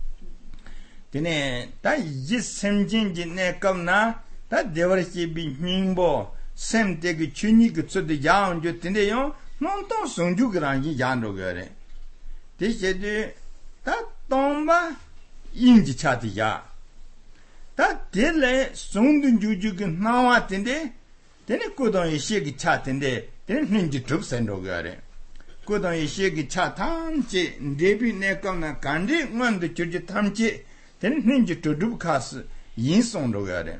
되네 다 이제 샘진지 네컴나 다 데버시비 닝보 샘대기 춘이 그쳐도 야온 줬는데요. 논동 성주그랑이 야노거래. 대체도 다 동바 인지 차디야. 다 델레 송든 주주그 나왔는데 되네 고동이 시기 차던데 되네 hin지 줍선도거래. 고동이 시기 차 탐지 데비 내거나 간디 원도 주주 탐지 되네 hin지 줍카스 인송도거래.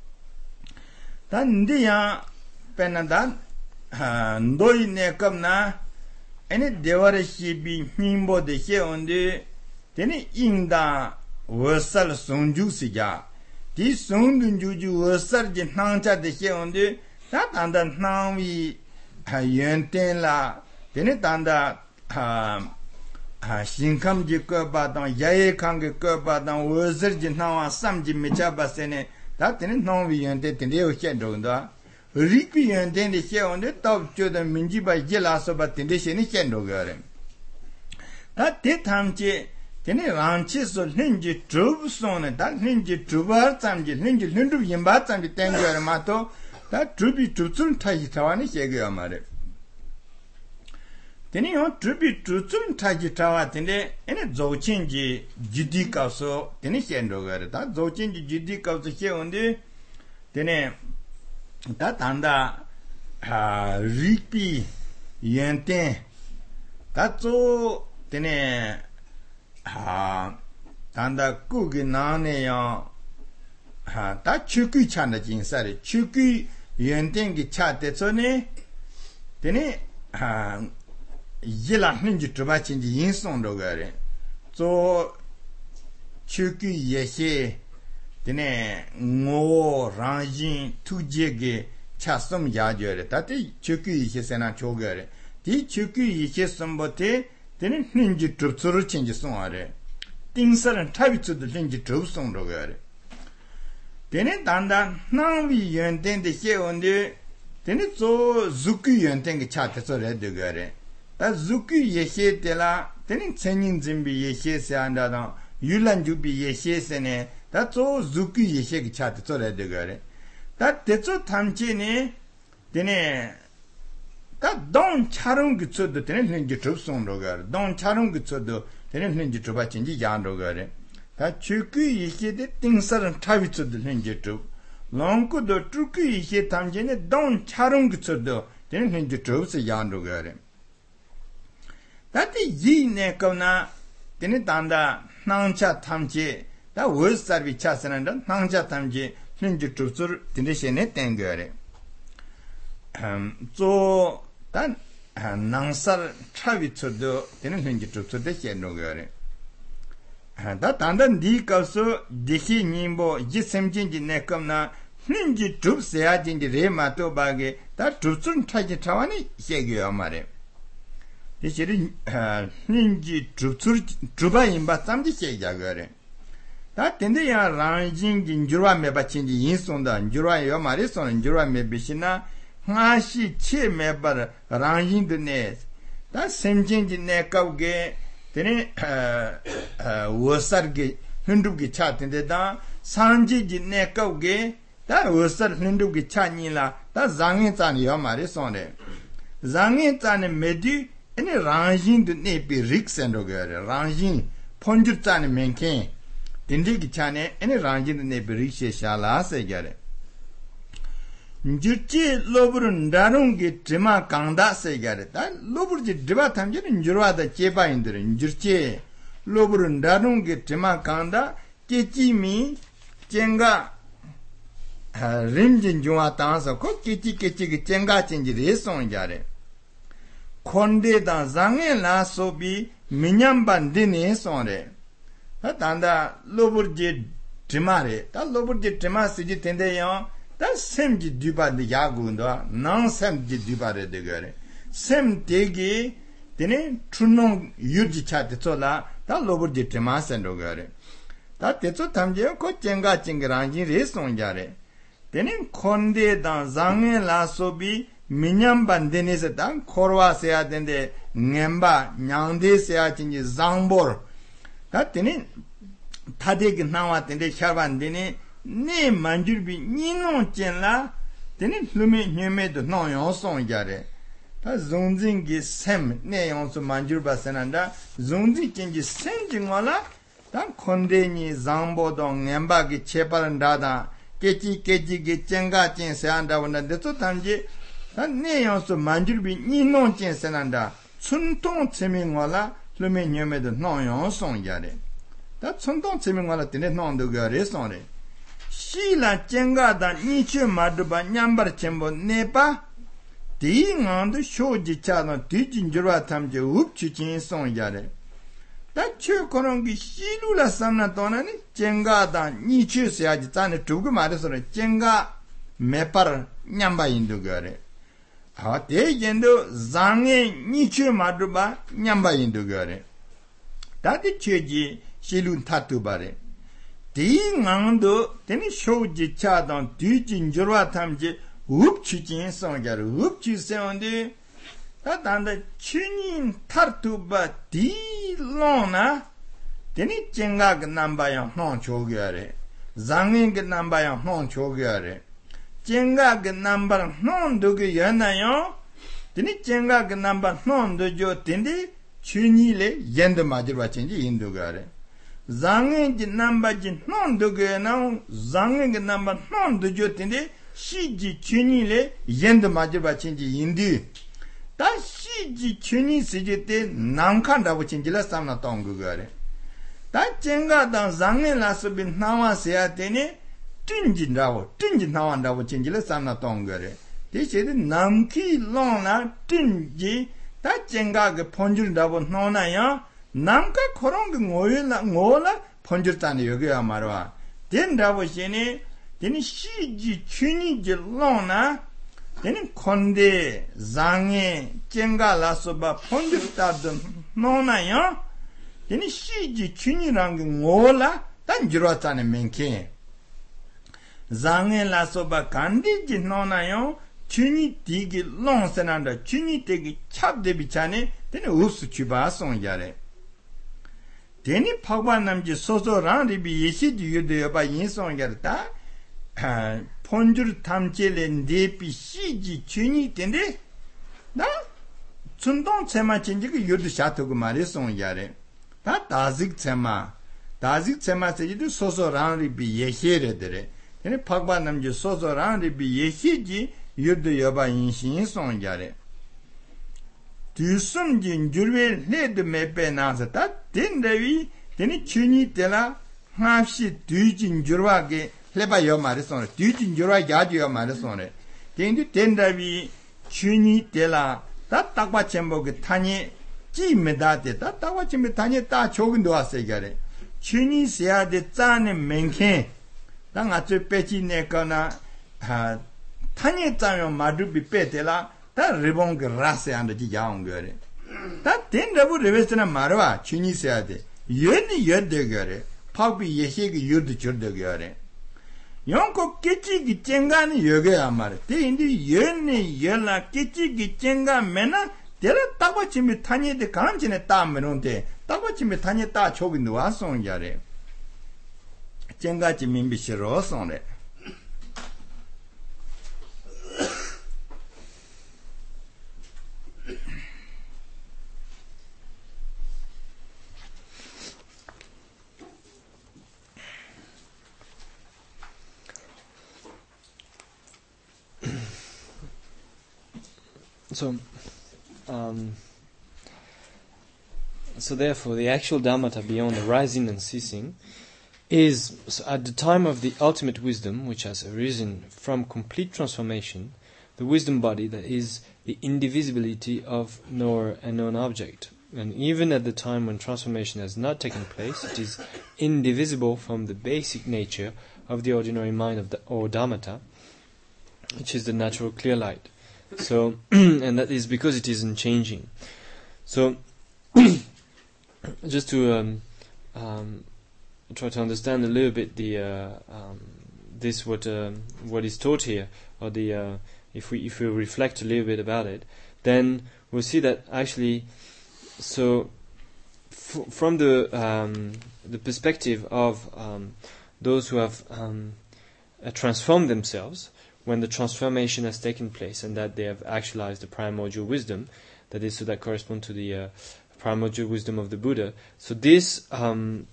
단디야 페나단 너희 내겁나 애니 데와르시비 힘보데 해온데 되니 인다 워살 송주시자 디 송dun주주 워살지 낭자데 해온데 다 단다 나위 연텐라 되니 단다 아 신감지 거바당 야에 관계 거바당 워설지 나와 삼지 미자바세네 다 되는 나위 연데 되네요 현도다 리피 연데데 해온데 또 저도 민지바 jel라서바 된데시니 현도거래 다 대탐지 되네 란치서 린지 드브소네 다 린지 드바 잠지 린지 린두 임바 잠지 땡겨라 마토 다 드비 드순 타이 타와니 해게야 말에 Teni yon trubi trutsum taji tawa tende ene zochinji jidi kauso teni shendo gare ta zochinji jidi kauso she onde tene ta tanda ha ripi yenten ta zo tene ha tanda kugi nane yon ha ta chukui chanda jinsare chukui yenten ki cha tetso ne tene ha yila ninji truba chinji yinsong do gare zo chukui yeshe tene ngo ranjin tuje ge cha som ya jore tate chukui yeshe sena cho gare di chukui yeshe sombote tene ninji trub tsuru chinji song are tingsaran tabi tsudu ninji trub song do gare tene danda nangwi yonten de she onde tene zo zuki yonten ge cha tetso re do gare 다 zuki yeshe tela tenin chenin zimbi yeshe se anda da yulan jubi yeshe sene da zo zuki yeshe ki chat to re de gare da tezo tamchi ne tene da don charum gi tso de tenen hinji trup song ro gare don charum gi tso de tenen hinji truba chinji yan ro gare da chuki yeshe de tingsaran tabi tso de hinji trup longku do truki yeshe tamchi ne don charum gi tso de tenen hinji trup se yan ro gare Dati yi ne kauna tene tanda nangcha tamche da wos sarvi chasananda nangcha tamche hinji trupsur tene shene tengare zo dan nangsar chavi tsurdo tene hinji trupsur de sheno gare da tanda ni kauso dehi nimbo yi semjinji ne kauna hinji trupsaya jinji re mato bage da trupsur chaji chawani shegyo amare 이제는 ninji druba imba samji sheja gore da tende ya ranjin jinjurwa meba chinji yinsonda njurwa yo mari son njurwa mebishina ngashi che meba ranjin dne da semjin ne kawge tene wosarge hindubgi cha tende da sanji ne kawge da wosar hindubgi cha nila da zangin tsan yo mari sonde zangin tsan medi ene ranjin de ne bi riksendo gare ranjin ponjur tane menken dindi ki chane ene ranjin de ne bi rikshe shala se gare njurchi loburun darung ki drima kangda se gare da loburji driba tamje njurwa da cheba indire njurchi loburun darung ki drima kangda kechi mi jenga rimjin juwa tansa ko kechi kechi ki jenga chenji re song gare konde da zange la sobi minyamban dine sonre ta tanda loburje timare ta loburje tima siji tende yo ta semji duba de yagundo nan semji duba de gare sem tegi tene trunong yuji chate chola ta loburje tima sendo gare ta techo tamje ko jenga jingranji re sonjare tene konde da zange la sobi minyamban denese dan korwa seya dende ngemba nyangde seya jinji zangbor da tene tadegi nawa dende sharban dene ne manjurbi nino jenla tene lume nyeme do no yonson jare da zungzingi sem ne yonsu manjurba senanda zungzi jinji sem jingwala dan konde ni zangbo do ngemba ki cheparan dada kechi kechi ki jenga jen seya anda wana deso tamji ne yonsu manjurbi ninon jen senanda chuntong chemingwala lume nyemedo non yonsong yare da chuntong chemingwala tene nondo gare sonre shila jenga da nichu maduba nyambar chembo nepa di ngando shoji chano di jinjurwa tamje upchu jin song yare da chu korongi shilula samna tonani jenga da nichu seyaji zane dugu mare sonre jenga mepar nyamba indu gare 아, 대견도 장에 니치 마두바 냠바인도 거래. 다디 체지 실룬 타투바래. 디강도 데니 쇼지 차던 뒤진저와 탐지 읍치진 성자를 읍치세온데 다단다 친인 타투바 디로나 데니 쟁가 남바야 홍 조겨래. 장인 그 남바야 홍 조겨래. jenga ge number non do ge yanayo Tini jenga ke namba non dojo tindi chuni le yend majirwa chenji hindu gare. Zangen ji namba ji non dogo na zangen ke namba non dojo tindi shi ji chuni le yend majirwa chenji hindu. Ta shi ji chuni siji te namkan rabu chenji la samna tongu gare. Ta jenga dan zangen la subi nawa seya tini tunji rabu, tunji nawa rabu chenji la samna tongu gare. This namki lona tinji that jenga ponjur dabo nona ya namka korong ngola ngola ponjur tan yoga amarwa. Then dabo shene then shiji chuni je lona then konde zange jenga lasoba ponjur tad nona ya then shiji chuni rang ngola tan jiro tan menke zange lasoba kandi je nona ya chuni digi long senanda chuni digi chap debi chane teni usu chuba song yare teni phagwa namji soso rang ribi yeshi di yude yoba yin song yare ta ponjur tamchele ndepi shiji chuni tende da chundong tsema chenji ki yudu shatogu mare song yare ta dazik tsema dazik tsema sejidu soso rang ribi yeshi re dere teni phagwa namji soso rang ribi yeshi ji yudu yoba yinshin song yare. Dusum jin jurwe led mepe nasa ta den revi deni chuni tela ngapsi dujin jurwa ge leba yomare song dujin jurwa yaju yomare song den den revi chuni tela ta takwa chembo ge tanye ji medate ta takwa chembe tanye ta chogin do ase yare. Chuni seya de zane menken ta ngachu pechi ne kana ha 타니 짜면 마르비 빼텔라 다 리봉 그라세 안지 야옹거래 다 된다부 레베스나 마르와 쥐니세야 돼 연이 연되거래 파비 예시기 유드 줄되거래 용코 깨찌기 쨍가니 여게야 말해 대인디 연이 연라 깨찌기 쨍가 메나 데라 따고치미 타니데 간진에 따면은데 따고치미 타니 따 초기 놓았어 야래 쨍가지 민비시로 손래 So, um, so therefore, the actual Dharmata beyond the rising and ceasing is, so at the time of the ultimate wisdom, which has arisen from complete transformation, the wisdom body that is the indivisibility of knower and known object. And even at the time when transformation has not taken place, it is indivisible from the basic nature of the ordinary mind of the or Dharmata, which is the natural clear light. So, and that is because it isn't changing. So, just to um, um, try to understand a little bit the uh, um, this what uh, what is taught here, or the uh, if we if we reflect a little bit about it, then we'll see that actually, so f- from the um, the perspective of um, those who have um, uh, transformed themselves. When the transformation has taken place and that they have actualized the primordial wisdom, that is, so that correspond to the uh, primordial wisdom of the Buddha. So this um,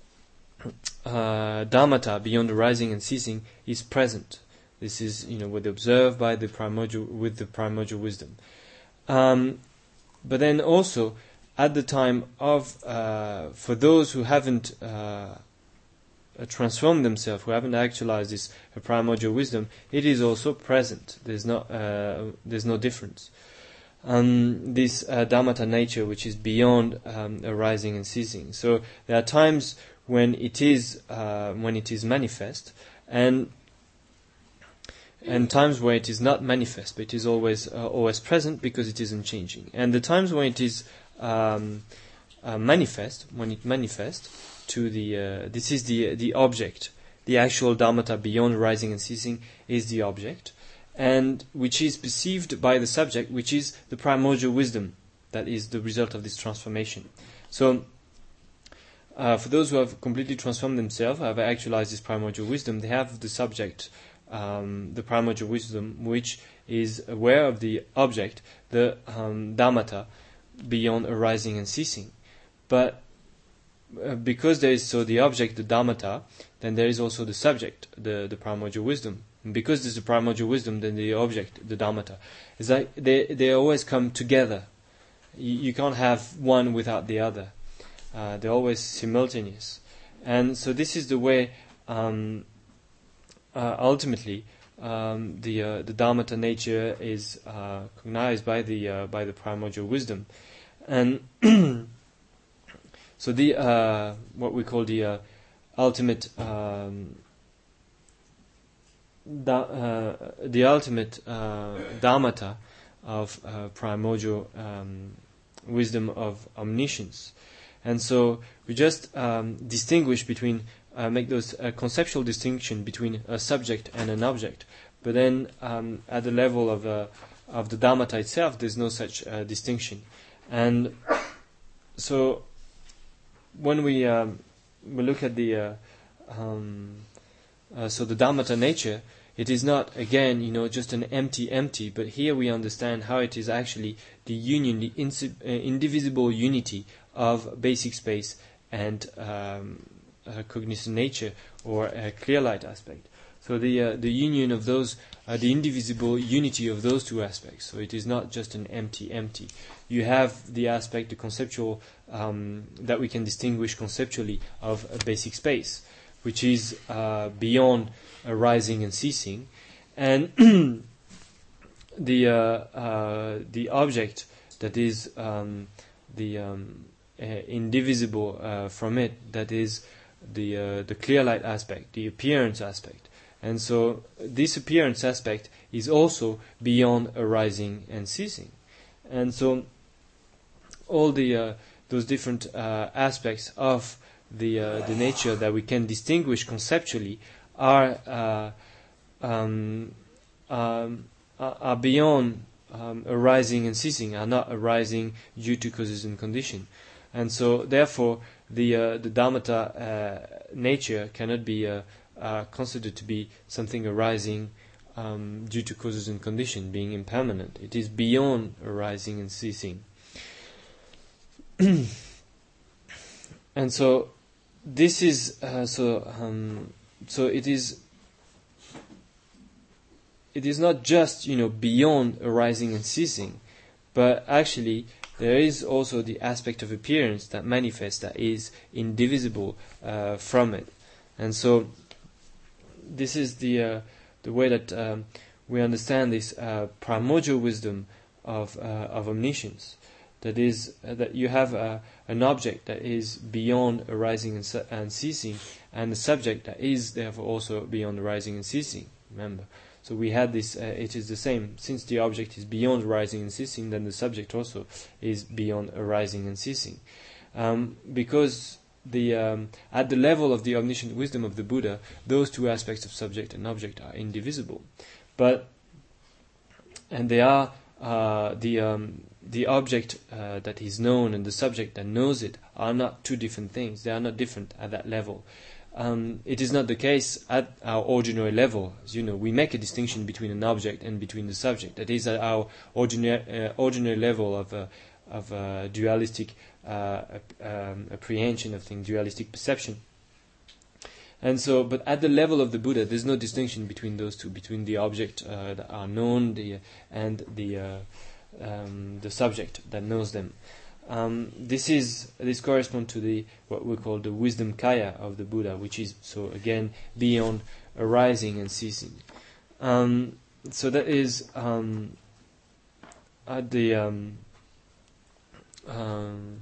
uh, Dharmata beyond the rising and ceasing is present. This is, you know, what they observe by the primordial with the primordial wisdom. Um, but then also at the time of uh, for those who haven't. Uh, Uh, transform themselves, who haven't actualized this uh, primordial wisdom, it is also present. There's no, uh, there's no difference. Um, this uh, Dharmata nature, which is beyond um, arising and ceasing. So there are times when it is uh, when it is manifest, and and times where it is not manifest, but it is always uh, always present because it isn't changing. And the times when it is um, uh, manifest, when it manifests. To the uh, this is the the object, the actual Dharmata beyond rising and ceasing is the object, and which is perceived by the subject, which is the primordial wisdom that is the result of this transformation. So, uh, for those who have completely transformed themselves, have actualized this primordial wisdom, they have the subject, um, the primordial wisdom, which is aware of the object, the um, Dhammata, beyond arising and ceasing. But uh, because there is so the object, the Dhammata, then there is also the subject, the, the primordial wisdom. And because there's the primordial wisdom, then the object, the Dhammata. It's like they, they always come together. You, you can't have one without the other. Uh, they're always simultaneous. And so this is the way, um, uh, ultimately, um, the uh, the Dhammata nature is uh, cognized by the uh, by the primordial wisdom, and so the uh, what we call the uh, ultimate um, da, uh, the ultimate uh, Dhammata of uh, primordial um, wisdom of omniscience. And so we just um, distinguish between, uh, make those uh, conceptual distinction between a subject and an object. But then um, at the level of uh, of the Dhammata itself, there's no such uh, distinction. And so when we um, we look at the uh, um, uh, so the Dhammata nature, it is not again you know just an empty empty. But here we understand how it is actually the union, the insi- uh, indivisible unity of basic space and um, uh, cognizant nature, or a clear light aspect. So the uh, the union of those, uh, the indivisible unity of those two aspects. So it is not just an empty empty. You have the aspect, the conceptual, um, that we can distinguish conceptually of a basic space, which is uh, beyond arising and ceasing, and the uh, uh, the object that is um, the um, uh, indivisible uh, from it, that is the uh, the clear light aspect, the appearance aspect. And so this appearance aspect is also beyond arising and ceasing. And so all the uh, those different uh, aspects of the uh, the nature that we can distinguish conceptually are uh, um, um, are beyond um, arising and ceasing, are not arising due to causes and condition. And so therefore the uh, the Dhammata uh, nature cannot be uh, uh, considered to be something arising um, due to causes and condition, being impermanent. It is beyond arising and ceasing. And so this is uh, so um, so it is it is not just you know beyond arising and ceasing, but actually there is also the aspect of appearance that manifests, that is indivisible uh, from it. And so this is the uh, the way that um, we understand this uh, primordial wisdom of uh, of omniscience. That is, uh, that you have uh, an object that is beyond arising and, se- and ceasing, and a subject that is therefore also beyond arising and ceasing. Remember, so we had this. Uh, it is the same. Since the object is beyond arising and ceasing, then the subject also is beyond arising and ceasing, um, because the um, at the level of the omniscient wisdom of the Buddha, those two aspects of subject and object are indivisible, but and they are uh, the um, the object uh, that is known and the subject that knows it are not two different things. They are not different at that level. Um, it is not the case at our ordinary level. As you know, we make a distinction between an object and between the subject. That is at our ordinary uh, ordinary level of uh, of uh, dualistic uh, um, apprehension of things, dualistic perception. And so, but at the level of the Buddha, there's no distinction between those two, between the object uh, that are known, the and the uh, um, the subject that knows them. Um, this is this corresponds to the what we call the wisdom kaya of the Buddha, which is so again beyond arising and ceasing. Um, so that is um, at the um, um,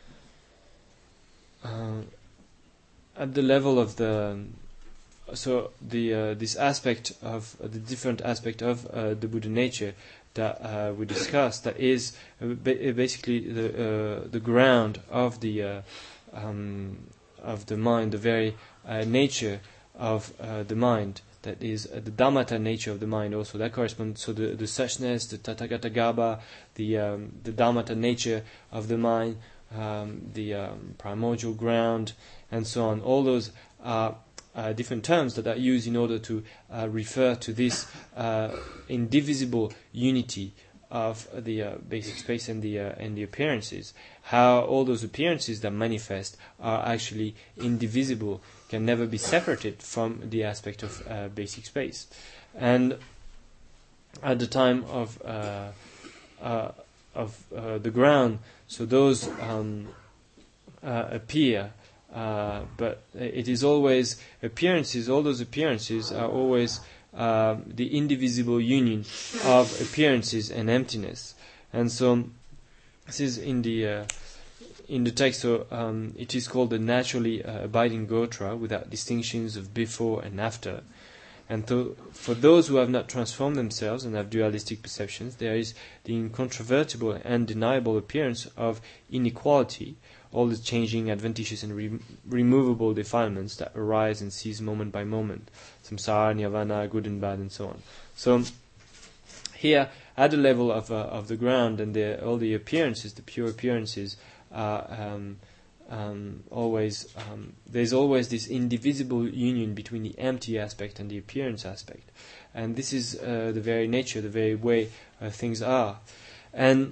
uh, at the level of the so the uh, this aspect of uh, the different aspect of uh, the Buddha nature that uh, we discussed, that is uh, ba- basically the uh, the ground of the uh, um, of the mind, the very uh, nature of uh, the mind. That is uh, the Dhammata nature of the mind. Also, that corresponds to the, the suchness, the Tathagatagarbha, the um, the Dhammata nature of the mind, um, the um, primordial ground, and so on. All those are uh, different terms that are used in order to uh, refer to this uh, indivisible unity of the uh, basic space and the uh, and the appearances. How all those appearances that manifest are actually indivisible, can never be separated from the aspect of uh, basic space. And at the time of uh, uh, of uh, the ground, so those um, uh, appear, uh, but it is always appearances. All those appearances are always uh, the indivisible union of appearances and emptiness. And so this is in the uh, in the text. So um, it is called the naturally uh, abiding Gotra, without distinctions of before and after. And to, for those who have not transformed themselves and have dualistic perceptions, there is the incontrovertible and undeniable appearance of inequality, all the changing, adventitious and re- removable defilements that arise and cease moment by moment, samsara, nirvana, good and bad, and so on. So here, at the level of uh, of the ground, and the, all the appearances, the pure appearances, are um, Um, always um, there's always this indivisible union between the empty aspect and the appearance aspect, and this is uh, the very nature, the very way uh, things are. And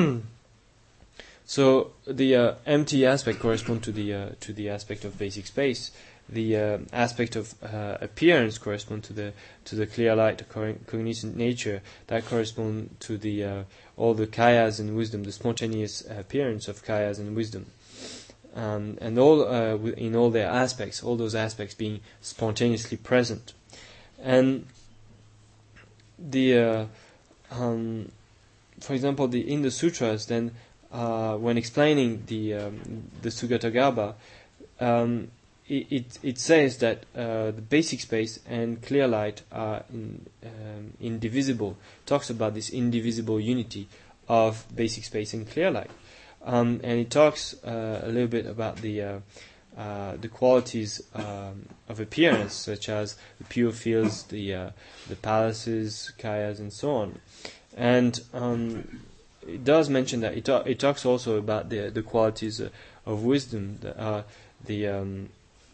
so the uh, empty aspect corresponds to the uh, to the aspect of basic space. The uh, aspect of uh, appearance corresponds to the to the clear light, the cognizant nature, that correspond to the uh, all the kayas and wisdom, the spontaneous appearance of kayas and wisdom. Um, and all uh, in all their aspects, all those aspects being spontaneously present. And the, uh, um, for example, the in the sutras, then uh, when explaining the um, the Sugatagarbha, um, it, it it says that uh, the basic space and clear light are in, um, indivisible. Talks about this indivisible unity of basic space and clear light. Um, and it talks uh, a little bit about the uh, uh, the qualities um, of appearance, such as the pure fields, the uh, the palaces, kayas, and so on. And um, it does mention that it, ta- it talks also about the the qualities uh, of wisdom that are the um,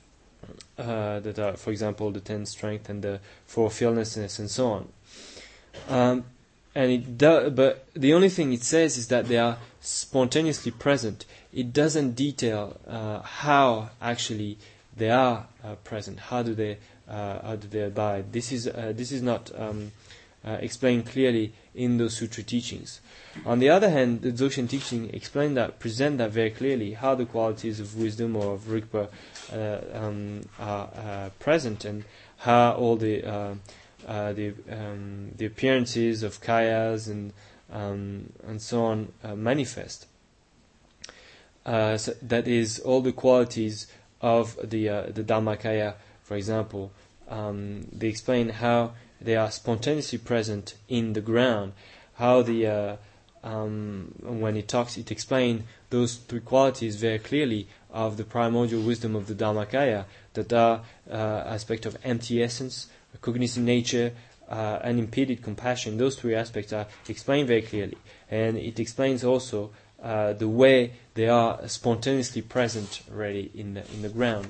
uh, that are, for example, the ten strength and the four fearlessness and so on. Um, And it do, but the only thing it says is that they are spontaneously present. It doesn't detail uh, how actually they are uh, present. How do they uh, how do they abide? This is uh, this is not um, uh, explained clearly in those sutra teachings. On the other hand, the Dzogchen teaching explain that, present that very clearly, how the qualities of wisdom or of Rigpa uh, um, are uh, present, and how all the uh, Uh, the um, the appearances of kayas and um, and so on uh, manifest. Uh, so that is all the qualities of the uh, the Dhammakaya, for example. Um, they explain how they are spontaneously present in the ground. How the uh, um, when it talks, it explains those three qualities very clearly of the primordial wisdom of the Dhammakaya, that are uh, aspect of empty essence, cognizant nature, uh, unimpeded compassion. Those three aspects are explained very clearly, and it explains also uh, the way they are spontaneously present already in the in the ground.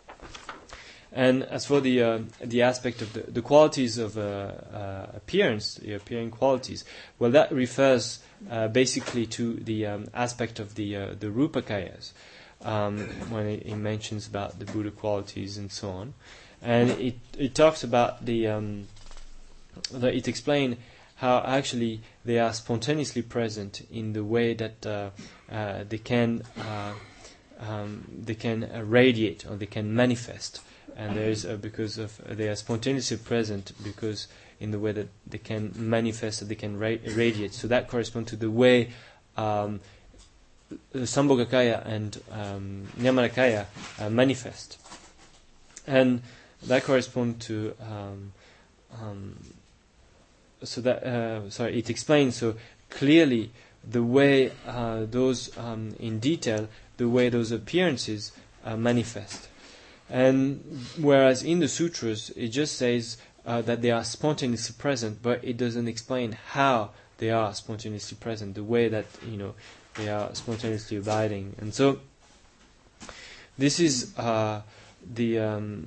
And as for the uh, the aspect of the, the qualities of uh, uh, appearance, the appearing qualities, well, that refers uh, basically to the um, aspect of the uh, the Rupakayas, um, when it, it mentions about the Buddha qualities and so on. And it it talks about the, um, the it explains how actually they are spontaneously present in the way that uh, uh, they can uh, um, they can radiate, or they can manifest, and there is uh, because of uh, they are spontaneously present because in the way that they can manifest, that they can ra- radiate. So that corresponds to the way um, Sambhogakaya and um, Nirmanakaya uh, manifest, and that corresponds to um, um, so that uh, sorry it explains so clearly the way uh, those um, in detail the way those appearances uh, manifest. And whereas in the sutras it just says uh, that they are spontaneously present, but it doesn't explain how they are spontaneously present, the way that you know they are spontaneously abiding. And so this is uh, the um,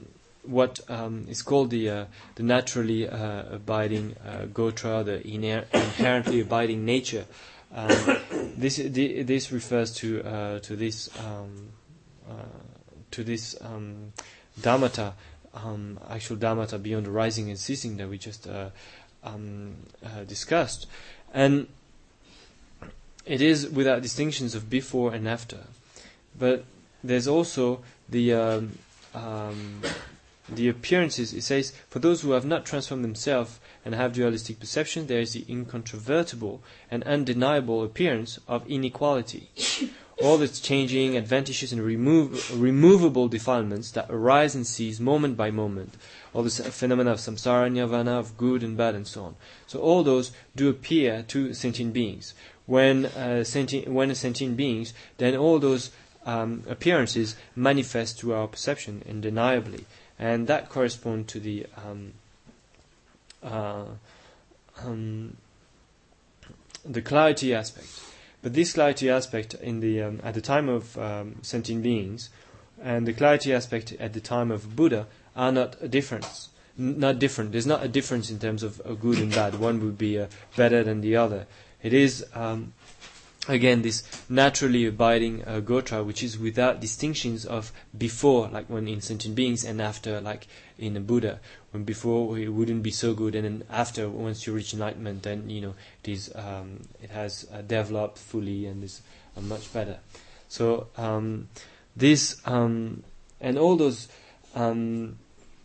what um, is called the uh, the naturally uh, abiding uh, gotra, the iner- inherently abiding nature. Um, this the, this refers to uh, to this um, uh, to this um, dhammata, um, actual dhammata beyond the rising and ceasing that we just uh, um, uh, discussed, and it is without distinctions of before and after. But there's also the um, um, the appearances. It says, for those who have not transformed themselves and have dualistic perception, there is the incontrovertible and undeniable appearance of inequality. All its changing, adventitious and remove, removable defilements that arise and cease moment by moment. All the phenomena of samsara, nirvana, of good and bad and so on. So all those do appear to sentient beings. When, uh, sentient, when a sentient beings, then all those um, appearances manifest to our perception undeniably. And that corresponds to the um, uh, um, the clarity aspect. But this clarity aspect in the um, at the time of um, sentient beings and the clarity aspect at the time of Buddha are not a difference. N- not different. There's not a difference in terms of uh, good and bad. One would be uh, better than the other. It is um, again this naturally abiding uh, gotra, which is without distinctions of before, like when in sentient beings, and after, like in a Buddha. When before it wouldn't be so good, and then after, once you reach enlightenment, then you know it is um, it has uh, developed fully and is uh, much better. So um, this um, and all those. Um,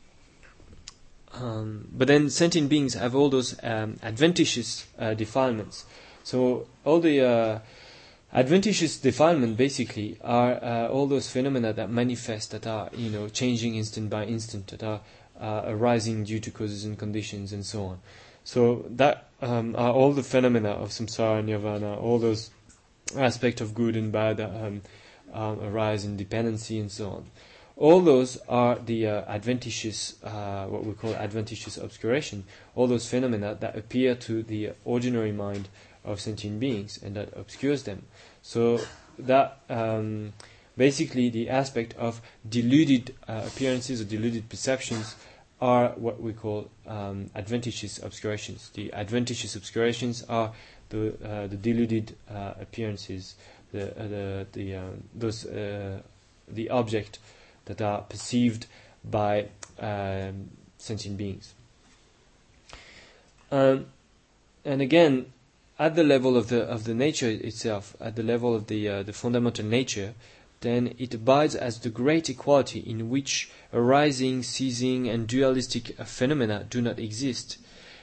um, but then sentient beings have all those um, adventitious uh, defilements. So all the uh, adventitious defilement basically are uh, all those phenomena that manifest, that are you know changing instant by instant, that are uh, arising due to causes and conditions and so on. So that um, are all the phenomena of samsara, nirvana, all those aspects of good and bad that um, um, arise in dependency and so on. All those are the uh, adventitious, uh, what we call adventitious obscuration, all those phenomena that appear to the ordinary mind of sentient beings and that obscures them. So that um, basically the aspect of deluded uh, appearances or deluded perceptions are what we call um, adventitious obscurations. The adventitious obscurations are the uh, the deluded uh, appearances, the uh, the the uh, those uh, the object that are perceived by um, sentient beings. Um, and again, at the level of the of the nature itself, at the level of the uh, the fundamental nature, then it abides as the great equality in which arising, ceasing, and dualistic uh, phenomena do not exist.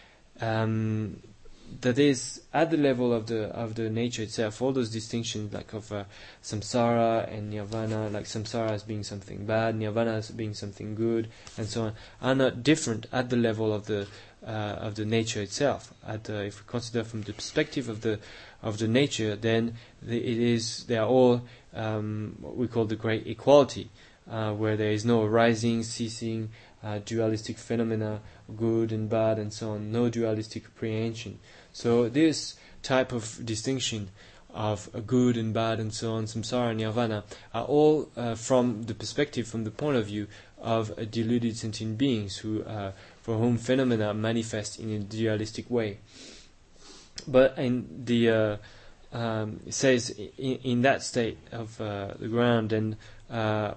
Um, that is, at the level of the of the nature itself, all those distinctions like of uh, samsara and nirvana, like samsara as being something bad, nirvana as being something good, and so on, are not different at the level of the uh, of the nature itself. At uh, if we consider from the perspective of the of the nature, then the, it is they are all um, what we call the great equality, uh, where there is no arising, ceasing, uh, dualistic phenomena, good and bad, and so on. No dualistic apprehension. So this type of distinction of good and bad and so on, samsara and nirvana, are all uh, from the perspective, from the point of view of uh, deluded sentient beings who, uh, for whom phenomena manifest in a dualistic way. But in the uh, um, it says in, in that state of uh, the ground, and uh,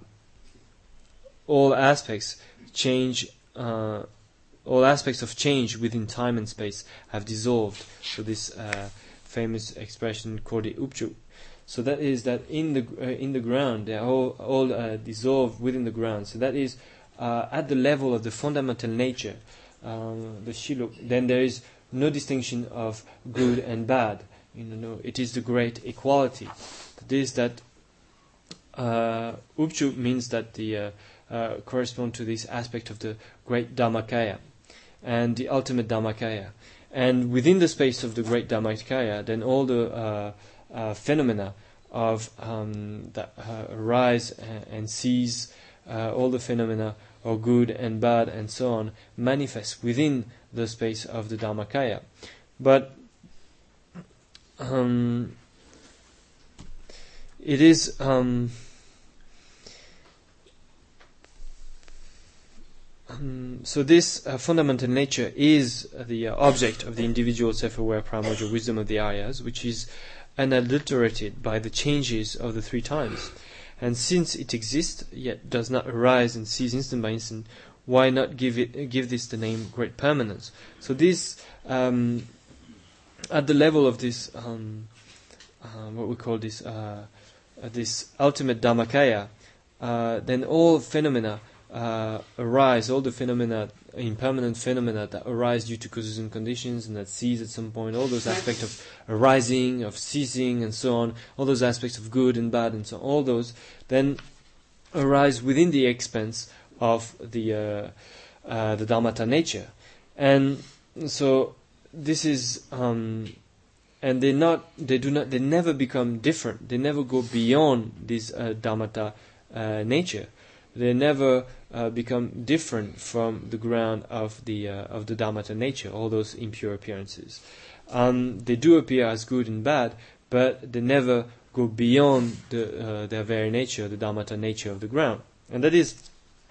all aspects change. Uh, All aspects of change within time and space have dissolved. So this uh, famous expression called the upchu. So that is that in the uh, in the ground they are all all uh, dissolved within the ground. So that is uh, at the level of the fundamental nature, um, the shiluk. Then there is no distinction of good and bad. You know, it is the great equality. That is that uh, upchu means that the uh, uh, correspond to this aspect of the great Dhammakaya and the ultimate Dhammakaya. And within the space of the great Dhammakaya, then all the uh, uh, phenomena of um, that uh, arise and, and cease, uh, all the phenomena of good and bad and so on, manifest within the space of the Dhammakaya. But um, it is... Um, um, so this uh, fundamental nature is the uh, object of the individual self-aware primordial wisdom of the Aryas, which is unadulterated by the changes of the three times. And since it exists, yet does not arise and cease instant by instant, why not give it give this the name great permanence? So this, um, at the level of this, um, uh, what we call this, uh, uh, this ultimate Dharmakaya, uh, then all phenomena uh, arise, all the phenomena, impermanent phenomena that arise due to causes and conditions and that cease at some point, all those aspects of arising, of ceasing, and so on, all those aspects of good and bad, and so on, all those then arise within the expanse of the uh, uh, the Dharmata nature, and so this is, um, and they not, they do not, they never become different. They never go beyond this uh, Dharmata uh, nature. They never uh, become different from the ground of the uh, of the Dharmata nature. All those impure appearances, um, they do appear as good and bad, but they never go beyond the, uh, their very nature, the Dharmata nature of the ground. And that is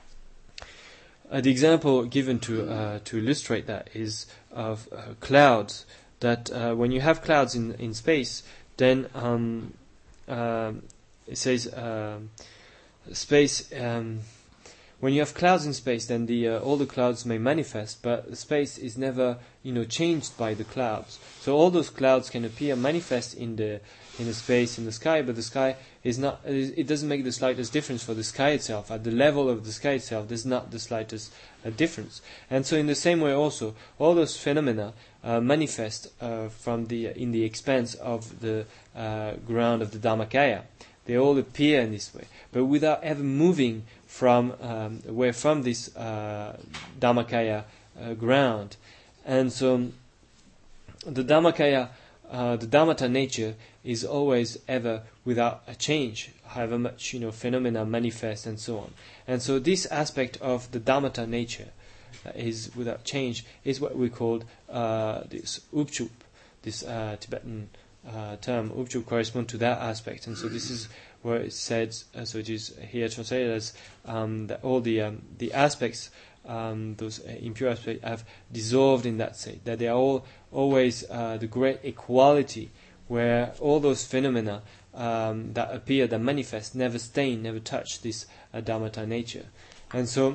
uh, the example given to uh, to illustrate that is of uh, clouds. That uh, when you have clouds in in space, then um, uh, it says um, space. Um, when you have clouds in space, then the uh, all the clouds may manifest, but space is never, you know, changed by the clouds. So all those clouds can appear manifest in the in the space, in the sky, but the sky is not. It doesn't make the slightest difference for the sky itself. At the level of the sky itself, there's not the slightest uh, difference. And so, in the same way, also all those phenomena uh, manifest uh, from the uh, in the expanse of the uh, ground of the Dharmakaya. They all appear in this way, but without ever moving from um, away from this uh, Dharmakaya uh, ground. And so, the Dharmakaya, uh, the Dharmata nature, is always ever without a change, however much, you know, phenomena manifest and so on. And so, this aspect of the Dharmata nature that is without change is what we called uh, this Upchup, this uh, Tibetan Uh, term. Upchup correspond to that aspect, and so this is where it says. Uh, so it is here translated as um, that all the um, the aspects, um, those uh, impure aspects, have dissolved in that state. That they are all always uh, the great equality, where all those phenomena um, that appear, that manifest, never stain, never touch this uh, Dharmata nature, and so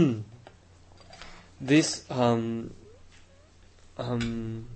this. Um, um,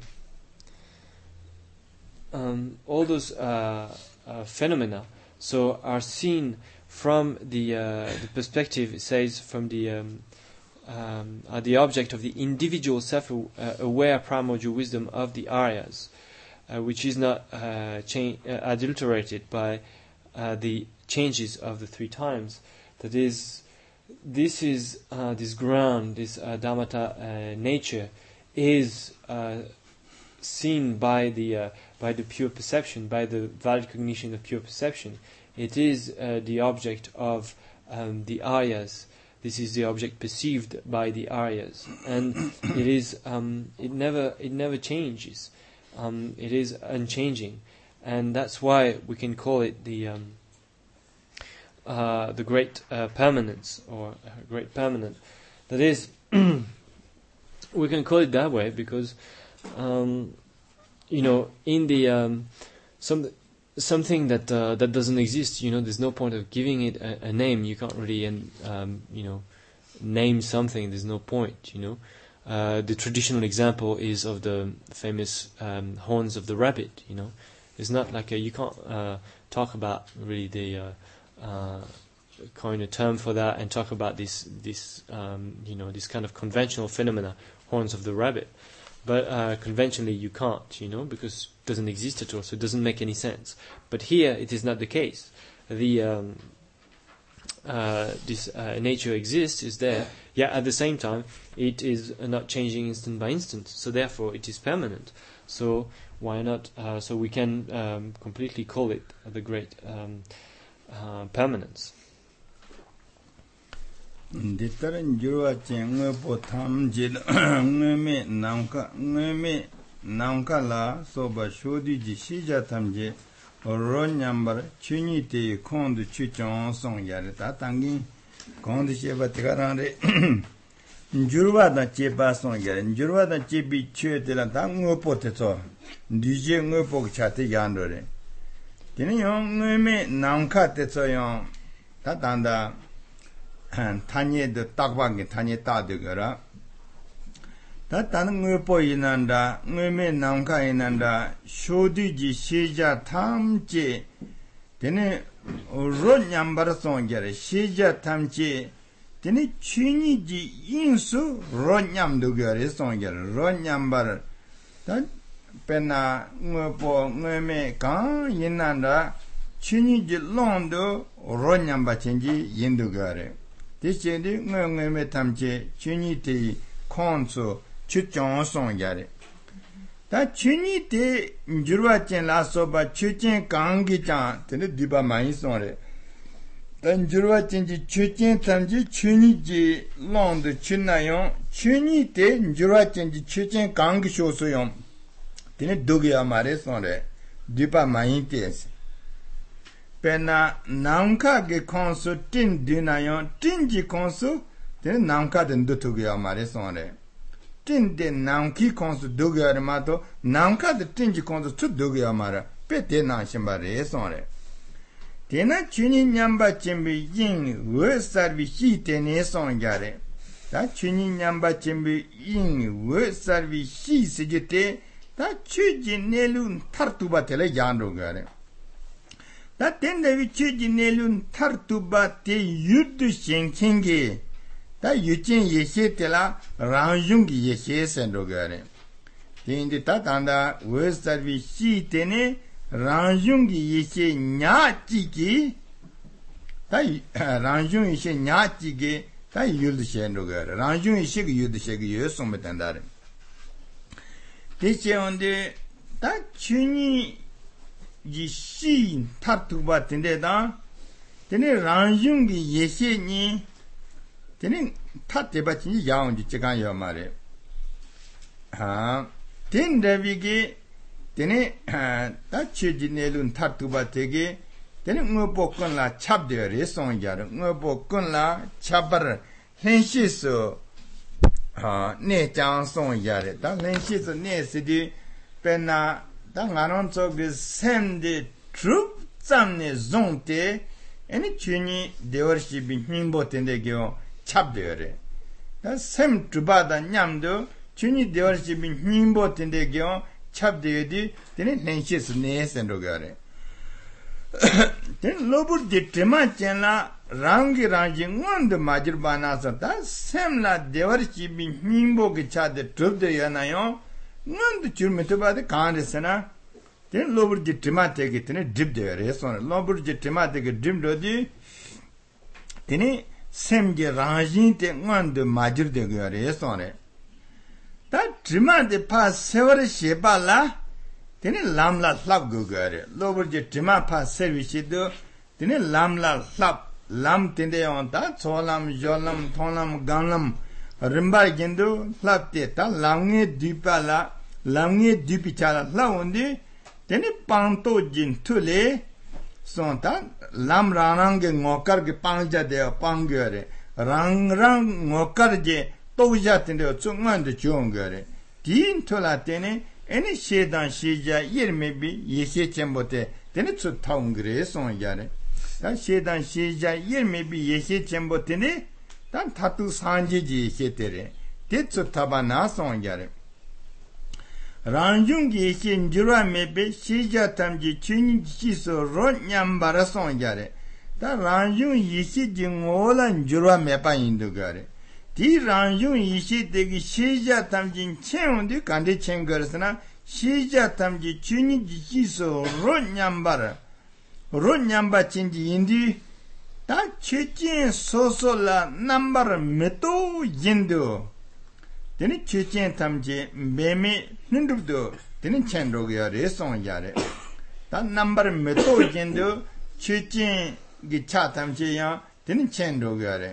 Um, all those uh, uh, phenomena so are seen from the uh, the perspective, it says, from the um, um, are the object of the individual self-aware primordial wisdom of the Aryas, uh, which is not uh, cha- uh, adulterated by uh, the changes of the three times. That is, this is uh, this ground, this uh, Dharmata uh, nature is uh, seen by the uh, by the pure perception, by the valid cognition of pure perception. It is uh, the object of um, the Aryas. This is the object perceived by the Aryas, and it is um, it never it never changes. Um, it is unchanging, and that's why we can call it the um, uh, the great uh, permanence, or uh, great permanent. That is, we can call it that way because. Um, you know, in the um, some something that uh, that doesn't exist, you know, there's no point of giving it a, a name. You can't really, um, you know, name something. There's no point, you know. Uh, the traditional example is of the famous um, horns of the rabbit. You know, it's not like a, you can't uh, talk about really the uh, uh, coin a term for that and talk about this this um, you know, this kind of conventional phenomena, horns of the rabbit. But uh, conventionally you can't, you know, because it doesn't exist at all, so it doesn't make any sense. But here it is not the case. The um, uh, this uh, nature exists, is there, yet at the same time it is not changing instant by instant, so therefore it is permanent. So why not? Uh, so we can um, completely call it the great um, uh, permanence. Ditaran jua cheng po tham jid ngme namka ngme namka la soba shodi ji shija tham je ro nyambar chuni te khond chu chong song yar ta tangi khond she ba tigaran re Jurvada Chepa Songa, Jurvada Chepi Chetela, Tango Potato, D J Ngopok Chate Yandore. Tinion me Namka Tetsoyon, Tatanda, Tanye the Takwang, Tanye Tadugara. Tatan Ngopo Inanda, Ngome Namka Inanda, Shodiji Shija Tamche, Tene Ronyambara Songere, Shija Tamche. Tene chini ji insu ronyam dugare songere ronyambar ta pena ngopo ngome kan yinanda chini ji londo ronyamba chenji yindugare tichendi ngome tamche chini te konso chuchon songere ta chini te njurwa chen la soba chuchen kangi chan tene diba mai songre Tanjurwa chenji chuchen tamji chuni ji long de chunayon chuni te njurwa chenji chuchen kang shosoyon tene dogi amare sonre dipa mayin tes pena namka ge konso tin dinayon tin ji konso tene namka den dogi amare sonre tin de namki konso dogi armato namka de tin ji konso tu dogi amara pe te na shimbare sonre Tena chuni nyamba chimbi yin we sarvi shi tene songyare. Ta chuni nyamba chimbi yin we sarvi shi sijite ta chuji nelun tartuba tele yanro gare. Ta tendevi chuji nelun tartuba te yudu shenkenge ta yuchen yeshe tela ranjungi yeshe sendo gare. Tende ta tanda we sarvi shi tene Ranjungi yeshe nyachiki, tai ranjung yeshe nyachiki, tai yuld shendo gara. Ranjung yeshe ki yuld sheki yosong betandare. Teche onde, ta chuni yishi tartuba tende da, tene ranjungi yeshe ni, tene tateba chini yaondi chikan yomare. Ha, tende vigi, Tene ta cheji nelun tartuba tege tene ngopo kun la chabde re songjar ngopo kun la chabar lenshi ha ne chang songjar ta lenshi so ne sidi pena ta ngaron so ge semde trup zamne zonte eni chuni dewarshi bin nimbo tende gyo chabde re ta sem truba da nyamdo chuni dewarshi bin nimbo tende gyo Chabdeedi, tene lenshis ne sendogare. Ten lobur de tema chenla rangi rangi ngond majir banasa ta semla devarchi bi nimbo ke chade trubde yanayo ngond churmituba de kandesana ten lobur de tema tege tene dip de reson lobur de tema tege dim dodi tene semge rangi te ngond majir de gare sone Ta trima de pa sever sheba la, tene lam la hlap go gare. Lobar je trima pa sevi shido, tene lam la hlap, lam tende yon ta, cholam, jolam, tonlam, ganlam, rimba gendo, hlap te ta, lamnge dupa la, lamnge dupi chala hlap undi, tene panto jin tule, son ta, lam ranang ge ngokar ge pangja de pang gare, rang rang ngokar je, Toja tende chungman de chungare. Din tola tene ene shedan sheja yermebi yeshe chembote tene tsu taungre songyare. Ta shedan sheja yermebi yeshe chembote ne tan tatu sanjeji yeshe tere. Te tsu tabana songyare. Ranjungi yeshe njura mebe sheja tamji chuni jiso ron nyambara songyare. Ta ranjung yeshe jingola njura mepa indugare. Di ranjung ishi degi shija tamjin chenundi kande chen garasana shija tamji chuni jiso ro nyambara ro nyamba chenji indi ta chechen soso la nambara meto yendo teni chechen tamji meme nundubdo teni chen rogo yare son yare ta nambara meto yendo chechen gi cha tamji ya teni chen rogo yare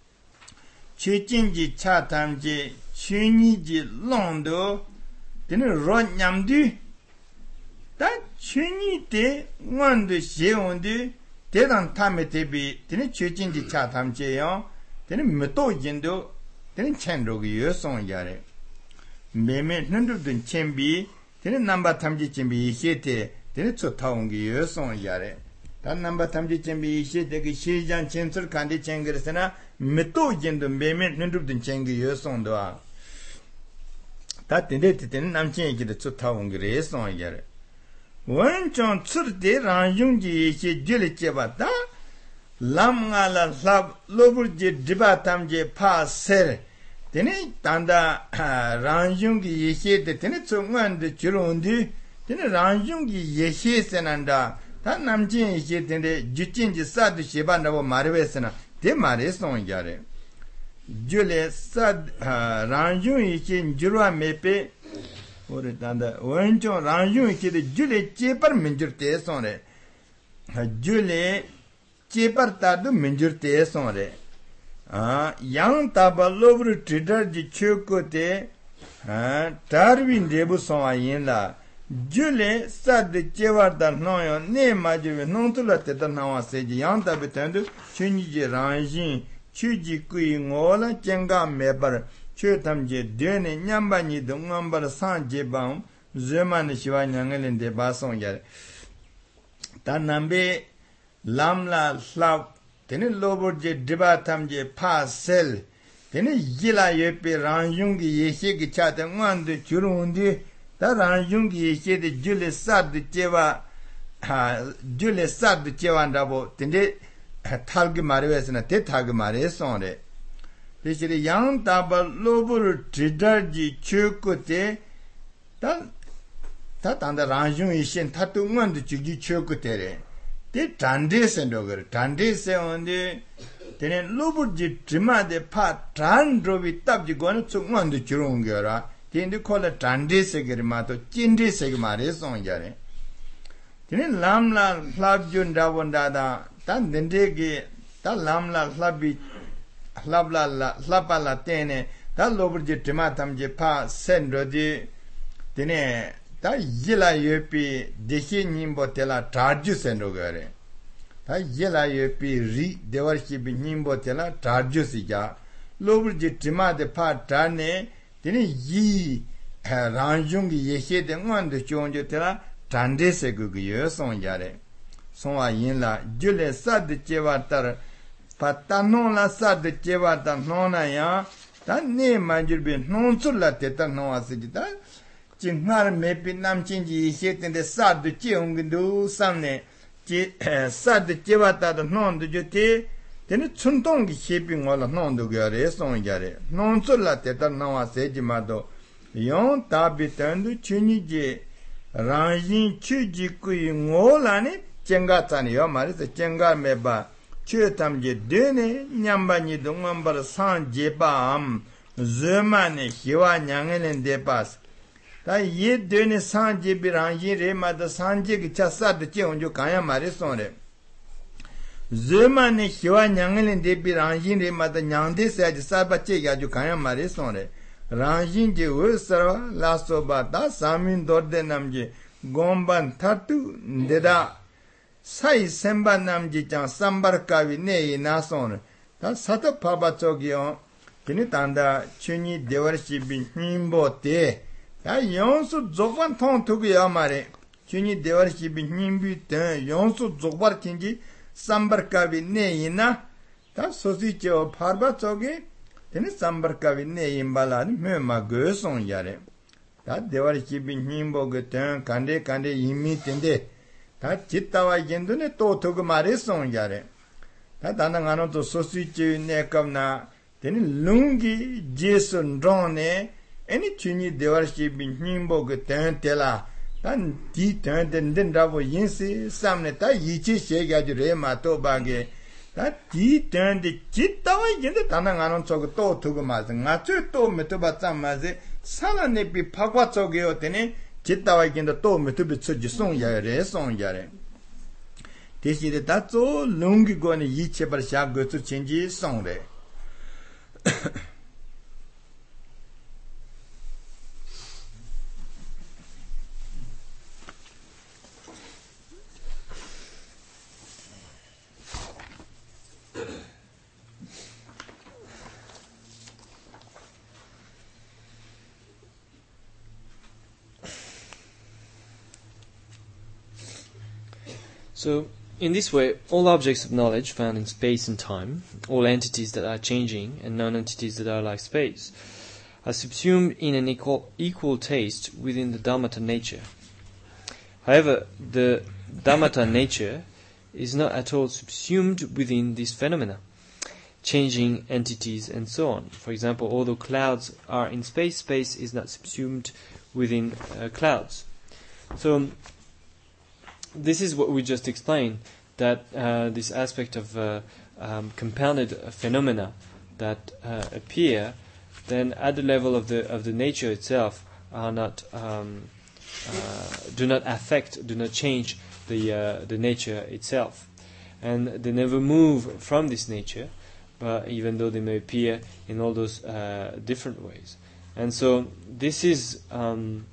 Chechenji cha tamji chuni ji londo tene ro nyamdu ta chuni te ngandu sheondu tedan tame tebi tene chechenji cha tamji yo tene meto jindu tene chen ro gi yo song yare me me ndu dun chen bi tene number tamji chen bi she te tene cho taung gi yo song yare dan number tamji chen bi she te gi she jan chen sur kandi chen gir sena me to jin dun me me ndu dun chen gi yo song do a ta tene tene nam chen gi de cho taung gi re song yare 원 좀 tsurde ranjungji she jule cheba ta lam ngala lab loburje dibatamje pa ser tene tanda ranjungji yeshe de tene tsongwan de jurondi tene ranjungji yeshe senanda ta namjin yeshe tene juchinji sadu sheba nabo marwesena de mare song yare jule sad ranjung yeshe jurwa mepe 오래 단다 원종 랑중 키데 줄레 제퍼 민주르테 손레 줄레 제퍼타도 민주르테 손레 아 양타발로브르 트레더지 쵸코테 아 다르빈 데부 손아인라 줄레 사드 제와다 노요 네 마주베 농툴라테다 나와세지 양타베탄도 춘이지 랑진 추지꾸이 ngola 쟁가 메버 최탐제 되네 냠바니 동남바르 산제방 제만의 시와냥을인데 바송야 단남베 람라 슬랍 되네 로버제 디바탐제 파셀 되네 이라 예페 란중기 예시기 차데 응안데 주르운디 다 란중기 예시데 줄레 사드 제와 하 줄레 사드 제완다보 되네 탈기 마르웨스나 데 탈기 마르에송레 대신에 양 답을 로브를 지다지 추고때 다 다단다 란중이 신 타뚱만도 지지 추고때래 데 단데선도 그래 단데세 온데 되네 로브지 드마데 파 단로비 답지고는 충만도 주롱 거라 근데 콜라 단데세 그리마도 찐데세 말에 송자래 되네 람라 플랍준다 원다다 단 덴데게 다 람라 플랍비 hlabla hlabala tene da loburje timatamje pa sendodi tene da yila yepi dehi nimbo tela tarju sendo gare da yila yepi ri dewarshi bi nimbo tela tarju sija loburje timade pa tane tene yi ranjungi yeshe de ngwande chonje tela tande se gugiyo sonjare sonwa yinla jule sad chewa tar Patanon la sad cheva ta nona ya ta ne manjurbe non sulla teta no asita jingar me pinam chinji setende sad cheungu samne ji sad cheva ta non du jote tene chuntong gi sheping wala non du gare son gare non sulla teta no asejimado yon ta bitandu chuni je ranjin chuji kui ngolane chenga tani yo mari se chenga meba 최탐제 되네 냠바니 동만바르 산제밤 즈마네 히와 냥에는 데파스 다예 되네 산제비랑 예레마다 산제기 차사드 제온조 가야 말했소래 즈마네 히와 냥에는 데비랑 예레마다 냥데세지 사바체 야주 가야 말했소래 랑진제 우스라 라소바다 사민 도데 남제 곰반 타투 데다 사이 셈반 남지장 삼바르카비 네이 나손 다 사도 파바 쪽이요 그니 단다 춘이 데워시비 힘보테 야 용수 조관 통투기야 말에 춘이 데워시비 힘비테 용수 조발 킨지 삼바르카비 네이나 다 소시죠 파바 쪽에 되네 삼바르카비 네임발라니 메마 거송 야레 다 데워시비 힘보게 간데 간데 이미 텐데 다 짓다와 겐도네 또 더그 말했어 야래 다 단당하노도 소시지 내감나 되니 룽기 제슨 론네 애니 춘이 데워시 빈힘보 그 텐텔라 단디 텐덴덴다보 인시 삼네 다 이치 셰가지레 마토바게 다디 텐데 짓다와 겐데 단당하노 저거 또 더그 말서 나츠 또 메토바짱 마세 살아네비 파과 쪽이요 되니 짓다와 이긴다 또 메뚜비 쳐지 송야래 송야래 대시데 다조 롱기고네 이체벌 샤고츠 진지 송래 So, in this way, all objects of knowledge found in space and time, all entities that are changing and non-entities that are like space, are subsumed in an equal, equal taste within the Dhammata nature. However, the Dhammata nature is not at all subsumed within these phenomena, changing entities and so on. For example, although clouds are in space, space is not subsumed within uh, clouds. So, this is what we just explained, that uh, this aspect of uh, um, compounded phenomena that uh, appear, then at the level of the of the nature itself, are not um, uh, do not affect, do not change the uh, the nature itself, and they never move from this nature, but even though they may appear in all those uh, different ways. And so this is um,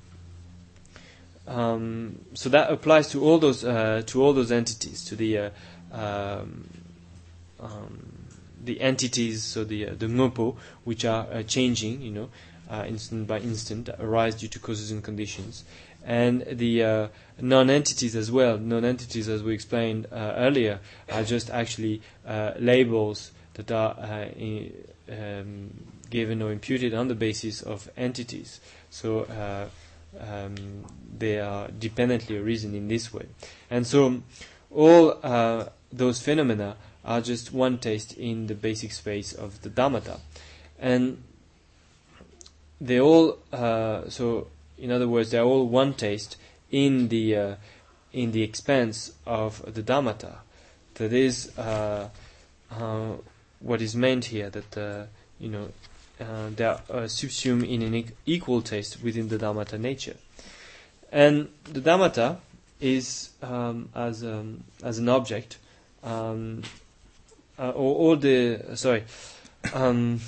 um, so that applies to all those uh, to all those entities, to the uh, um, um, the entities, so the uh, the mopo, which are uh, changing, you know, uh, instant by instant, that arise due to causes and conditions, and the uh, non-entities as well. Non-entities, as we explained uh, earlier, are just actually uh, labels that are uh, in, um, given or imputed on the basis of entities. So uh, um, they are dependently arisen in this way. And so all uh, those phenomena are just one taste in the basic space of the Dhammata. And they all, uh, so in other words, they are all one taste in the uh, in the expanse of the Dhammata. That is uh, uh, what is meant here, that uh, you know uh, they are uh, subsumed in an e- equal taste within the Dhammata nature. And the Dhammata is um, as um, as an object, um, uh, or all the sorry, um,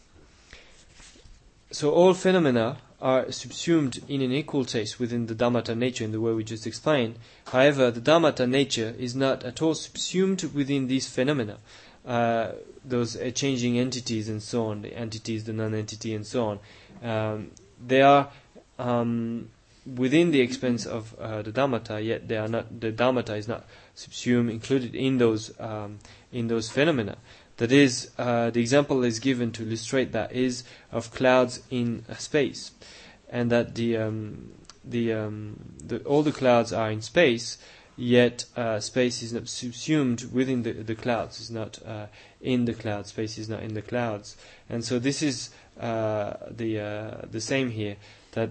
so all phenomena are subsumed in an equal taste within the Dhammata nature in the way we just explained. However, the Dhammata nature is not at all subsumed within these phenomena, uh, those uh, changing entities and so on, the entities, the non-entity and so on. Um, they are um, within the expanse of uh, the Dhammata, yet they are not. The Dhammata is not subsumed, included in those um, in those phenomena. That is, uh, the example is given to illustrate that is of clouds in uh, space, and that the um, the, um, the all the clouds are in space, yet uh, space is not subsumed within the the clouds. Is not uh, in the clouds. Space is not in the clouds, and so this is uh, the uh, the same here. That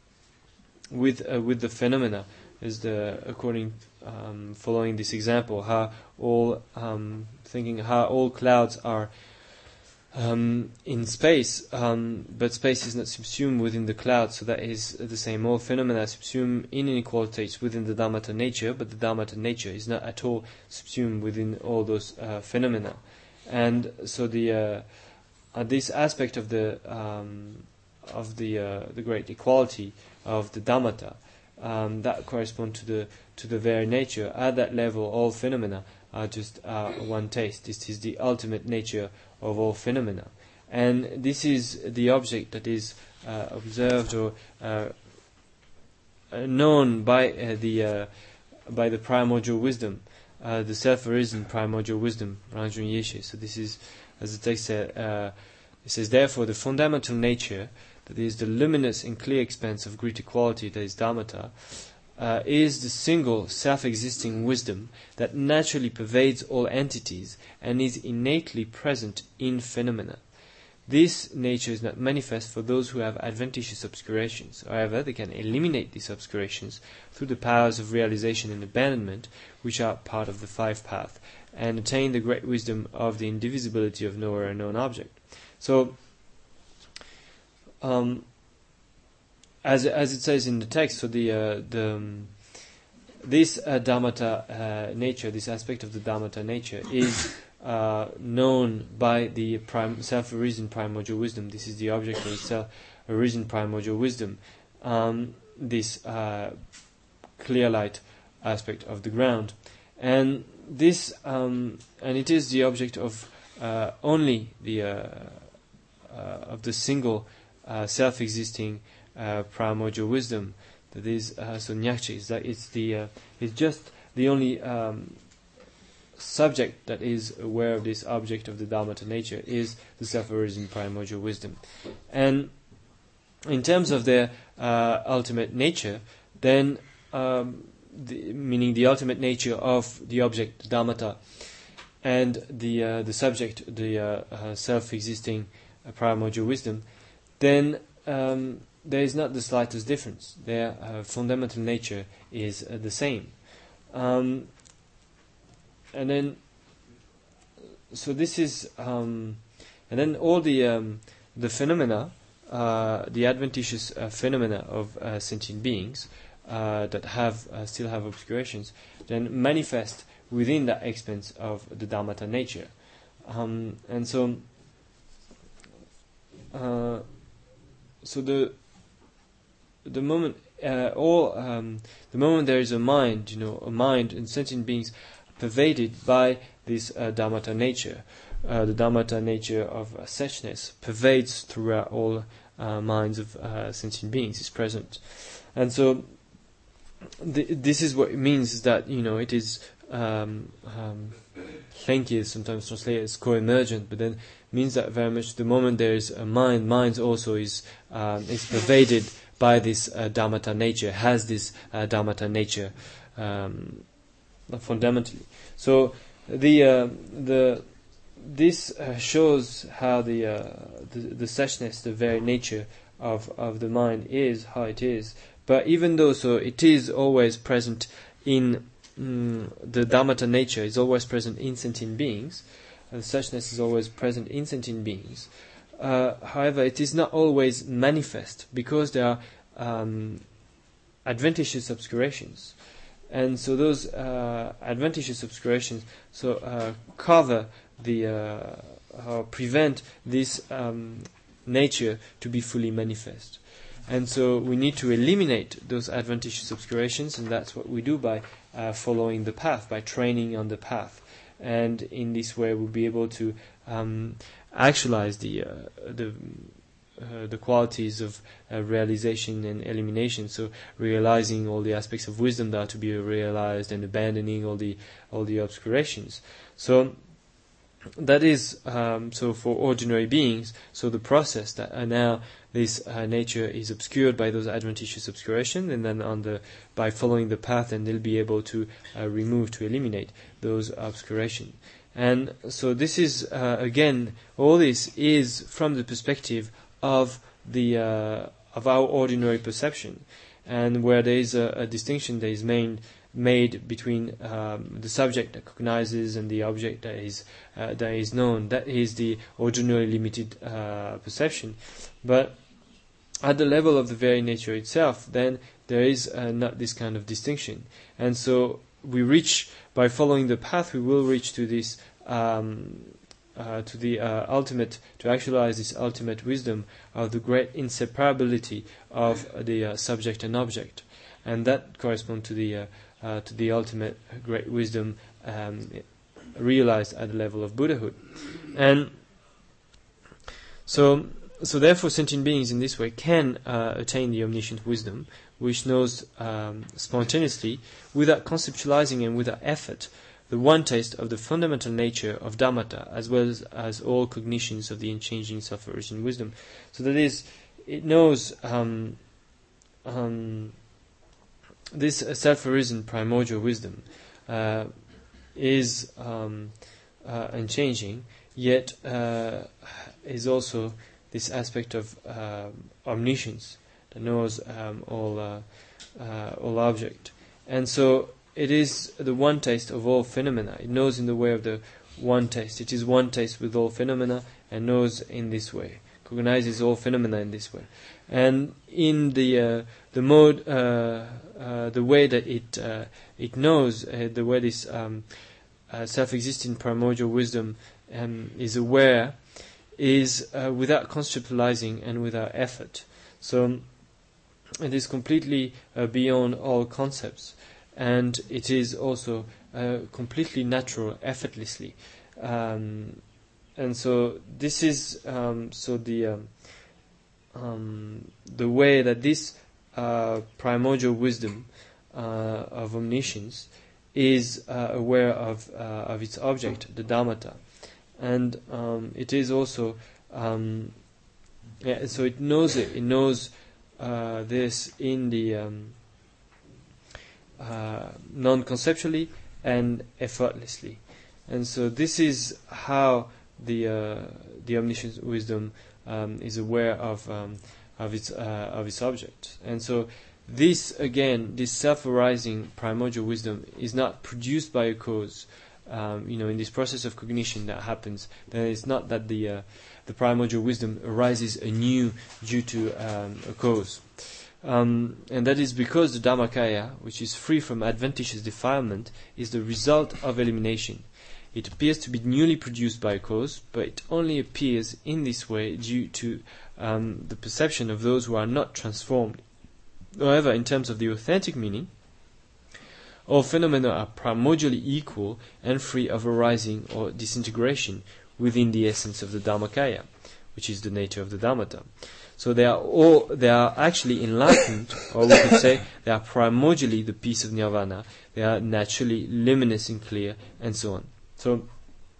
with uh, with the phenomena is the according um, following this example, how all um, thinking how all clouds are um, in space, um, but space is not subsumed within the clouds. So that is the same. All phenomena are subsumed in inequalities within the Dhammata nature, but the Dhammata nature is not at all subsumed within all those uh, phenomena. And so the uh, uh, this aspect of the um, of the uh, the great equality of the Dhammata, um, that correspond to the to the very nature. At that level, all phenomena are just uh, one taste. This is the ultimate nature of all phenomena, and this is the object that is uh, observed or uh, known by uh, the uh, by the primordial wisdom, uh, the self-arisen primordial wisdom, Rangjung Yeshe. So this is, as the text said, uh, it says, therefore the fundamental nature, that is the luminous and clear expanse of great equality, that is Dhammata, uh, is the single self-existing wisdom that naturally pervades all entities and is innately present in phenomena. This nature is not manifest for those who have adventitious obscurations. However, they can eliminate these obscurations through the powers of realization and abandonment, which are part of the five path, and attain the great wisdom of the indivisibility of knower and known object. So, Um, as as it says in the text, so the uh, the um, this uh, Dhammata uh, nature, this aspect of the Dhammata nature, is uh, known by the prime, self-arisen primordial wisdom. This is the object of self-arisen primordial wisdom. Um, this uh, clear light aspect of the ground, and this um, and it is the object of uh, only the uh, uh, of the single. Uh, self-existing uh, primordial wisdom, that is uh, so Nyakche, is that it's the uh, it's just the only um, subject that is aware of this object of the Dharmata nature is the self-origin primordial wisdom. And in terms of their uh, ultimate nature, then um, the, meaning the ultimate nature of the object Dharmata and the uh, the subject, the uh, uh, self-existing uh, primordial wisdom, then um, there is not the slightest difference. Their uh, fundamental nature is uh, the same. Um, and then, so this is, um, and then all the um, the phenomena, uh, the adventitious uh, phenomena of uh, sentient beings uh, that have uh, still have obscurations, then manifest within that expanse of the Dharmata nature, um, and so, uh, so the the moment uh, all um, the moment there is a mind, you know, a mind and sentient beings pervaded by this uh, Dharmata nature, uh, the Dharmata nature of uh, suchness pervades throughout all uh, minds of uh, sentient beings, is present, and so th- this is what it means, is that, you know, it is. Um, um, Hlenki is sometimes translated as co-emergent, but then means that very much the moment there is a mind, mind also is um, is pervaded by this uh, Dharmata nature, has this uh, Dharmata nature um, fundamentally. So the uh, the this uh, shows how the, uh, the the suchness, the very nature of of the mind is, how it is. But even though so, it is always present in. Mm, the Dharmata nature is always present in sentient beings, and suchness is always present in sentient beings. Uh, however, it is not always manifest, because there are um, adventitious obscurations, and so those uh, adventitious obscurations so uh, cover the uh, or prevent this um, nature to be fully manifest. And so we need to eliminate those adventitious obscurations, and that's what we do by uh, following the path, by training on the path. And in this way, we'll be able to um, actualize the uh, the uh, the qualities of uh, realization and elimination. So realizing all the aspects of wisdom that are to be realized, and abandoning all the all the obscurations. So that is um, so for ordinary beings. So the process that uh, now this uh, nature is obscured by those adventitious obscurations, and then on the by following the path, and they'll be able to uh, remove, to eliminate those obscurations. And so this is uh, again, all this is from the perspective of the uh, of our ordinary perception, and where there is a, a distinction that is made. made between um, the subject that cognizes and the object that is uh, that is known. That is the ordinary limited uh, perception. But at the level of the very nature itself, then there is uh, not this kind of distinction. And so we reach, by following the path, we will reach to this um, uh, to the uh, ultimate, to actualize this ultimate wisdom of the great inseparability of the uh, subject and object, and that corresponds to the uh, Uh, to the ultimate great wisdom um, realized at the level of Buddhahood. And so so therefore sentient beings in this way can uh, attain the omniscient wisdom, which knows um, spontaneously, without conceptualizing and without effort, the one taste of the fundamental nature of Dharmata, as well as, as all cognitions of the unchanging self-origin wisdom. So that is, it knows um, um, this uh, self-arisen primordial wisdom uh, is um, uh, unchanging, yet uh, is also this aspect of uh, omniscience that knows um, all uh, uh, all object, and so it is the one taste of all phenomena. It knows in the way of the one taste. It is one taste with all phenomena, and knows in this way, cognizes all phenomena in this way, and in the uh, the mode, uh, uh, the way that it uh, it knows, uh, the way this um, uh, self-existing primordial wisdom um, is aware, is uh, without conceptualizing and without effort. So it is completely uh, beyond all concepts, and it is also uh, completely natural, effortlessly. Um, and so this is um, so the um, um, the way that this uh, primordial wisdom uh, of omniscience is uh, aware of uh, of its object, the Dhammata, and um, it is also um, yeah, so it knows it. It knows uh, this in the um, uh, non-conceptually and effortlessly, and so this is how the uh, the omniscient wisdom um, is aware of um, of its uh, of its object, and so. This, again, this self-arising primordial wisdom is not produced by a cause. Um, you know, in this process of cognition that happens, then it's not that the uh, the primordial wisdom arises anew due to um, a cause. Um, and that is because the Dhammakaya, which is free from adventitious defilement, is the result of elimination. It appears to be newly produced by a cause, but it only appears in this way due to um, the perception of those who are not transformed. However, in terms of the authentic meaning, all phenomena are primordially equal and free of arising or disintegration within the essence of the Dhammakaya, which is the nature of the Dhammata. So they are all they are actually enlightened, or we could say they are primordially the peace of Nirvana. They are naturally luminous and clear, and so on. So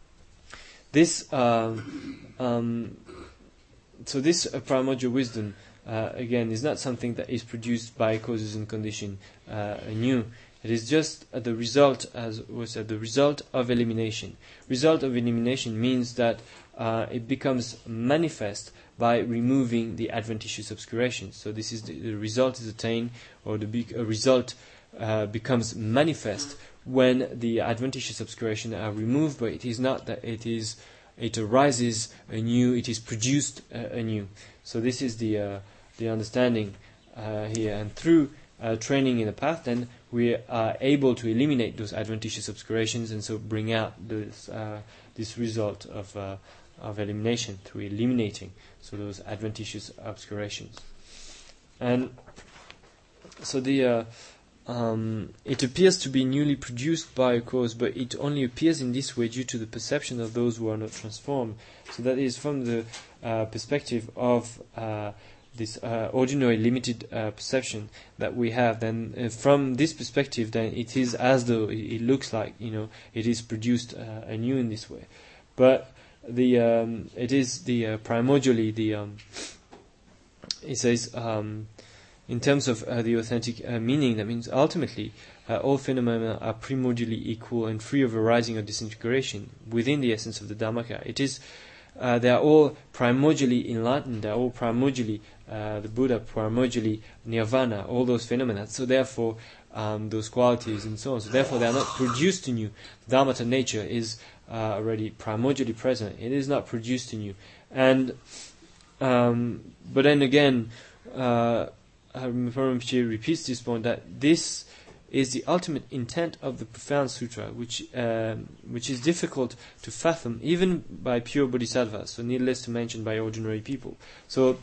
this um, um, so this uh, primordial wisdom. Uh, again, is not something that is produced by causes and condition uh, anew. It is just uh, the result, as was said, the result of elimination. Result of elimination means that uh, it becomes manifest by removing the adventitious obscurations. So this is the, the result is attained, or the be- a result uh, becomes manifest when the adventitious obscurations are removed. But it is not that it is. It arises anew. It is produced uh, anew. So this is the uh, the understanding uh, here, and through uh, training in the path, then we are able to eliminate those adventitious obscurations, and so bring out this uh, this result of uh, of elimination through eliminating so those adventitious obscurations. And so the uh, um, it appears to be newly produced by a cause, but it only appears in this way due to the perception of those who are not transformed. So that is from the uh, perspective of uh, this uh, ordinary limited uh, perception that we have. Then uh, from this perspective, then it is as though it, it looks like, you know, it is produced uh, anew in this way. But the um, it is the uh, primordially the um, it says um, in terms of uh, the authentic uh, meaning, that means ultimately uh, all phenomena are primordially equal and free of arising or disintegration within the essence of the Dhammaka. It is uh, they are all primordially enlightened. They are all primordially uh, the Buddha, primordially Nirvana. All those phenomena. So therefore, um, those qualities and so on. So therefore, they are not produced in you. Dhammata nature is uh, already primordially present. It is not produced in you. And um, but then again. Uh, Rinpoche repeats this point, that this is the ultimate intent of the Profound Sutra, which um, which is difficult to fathom even by pure bodhisattvas, so needless to mention by ordinary people. So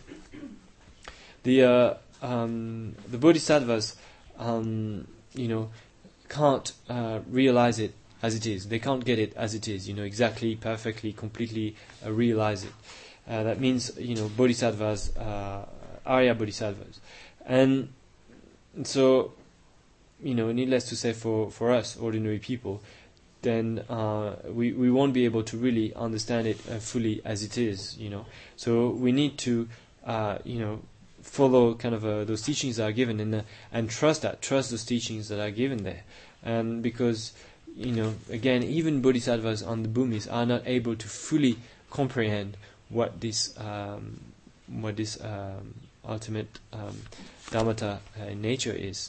the uh, um, the bodhisattvas, um, you know, can't uh, realize it as it is. They can't get it as it is, you know, exactly, perfectly, completely uh, realize it. Uh, that means, you know, bodhisattvas, uh, Arya bodhisattvas. And so, you know, needless to say, for, for us, ordinary people, then uh, we, we won't be able to really understand it uh, fully as it is, you know. So we need to, uh, you know, follow kind of uh, those teachings that are given, and uh, and trust that, trust those teachings that are given there. And because, you know, again, even bodhisattvas on the bhumis are not able to fully comprehend what this, um, what this um, ultimate um, Dhammata uh, nature is.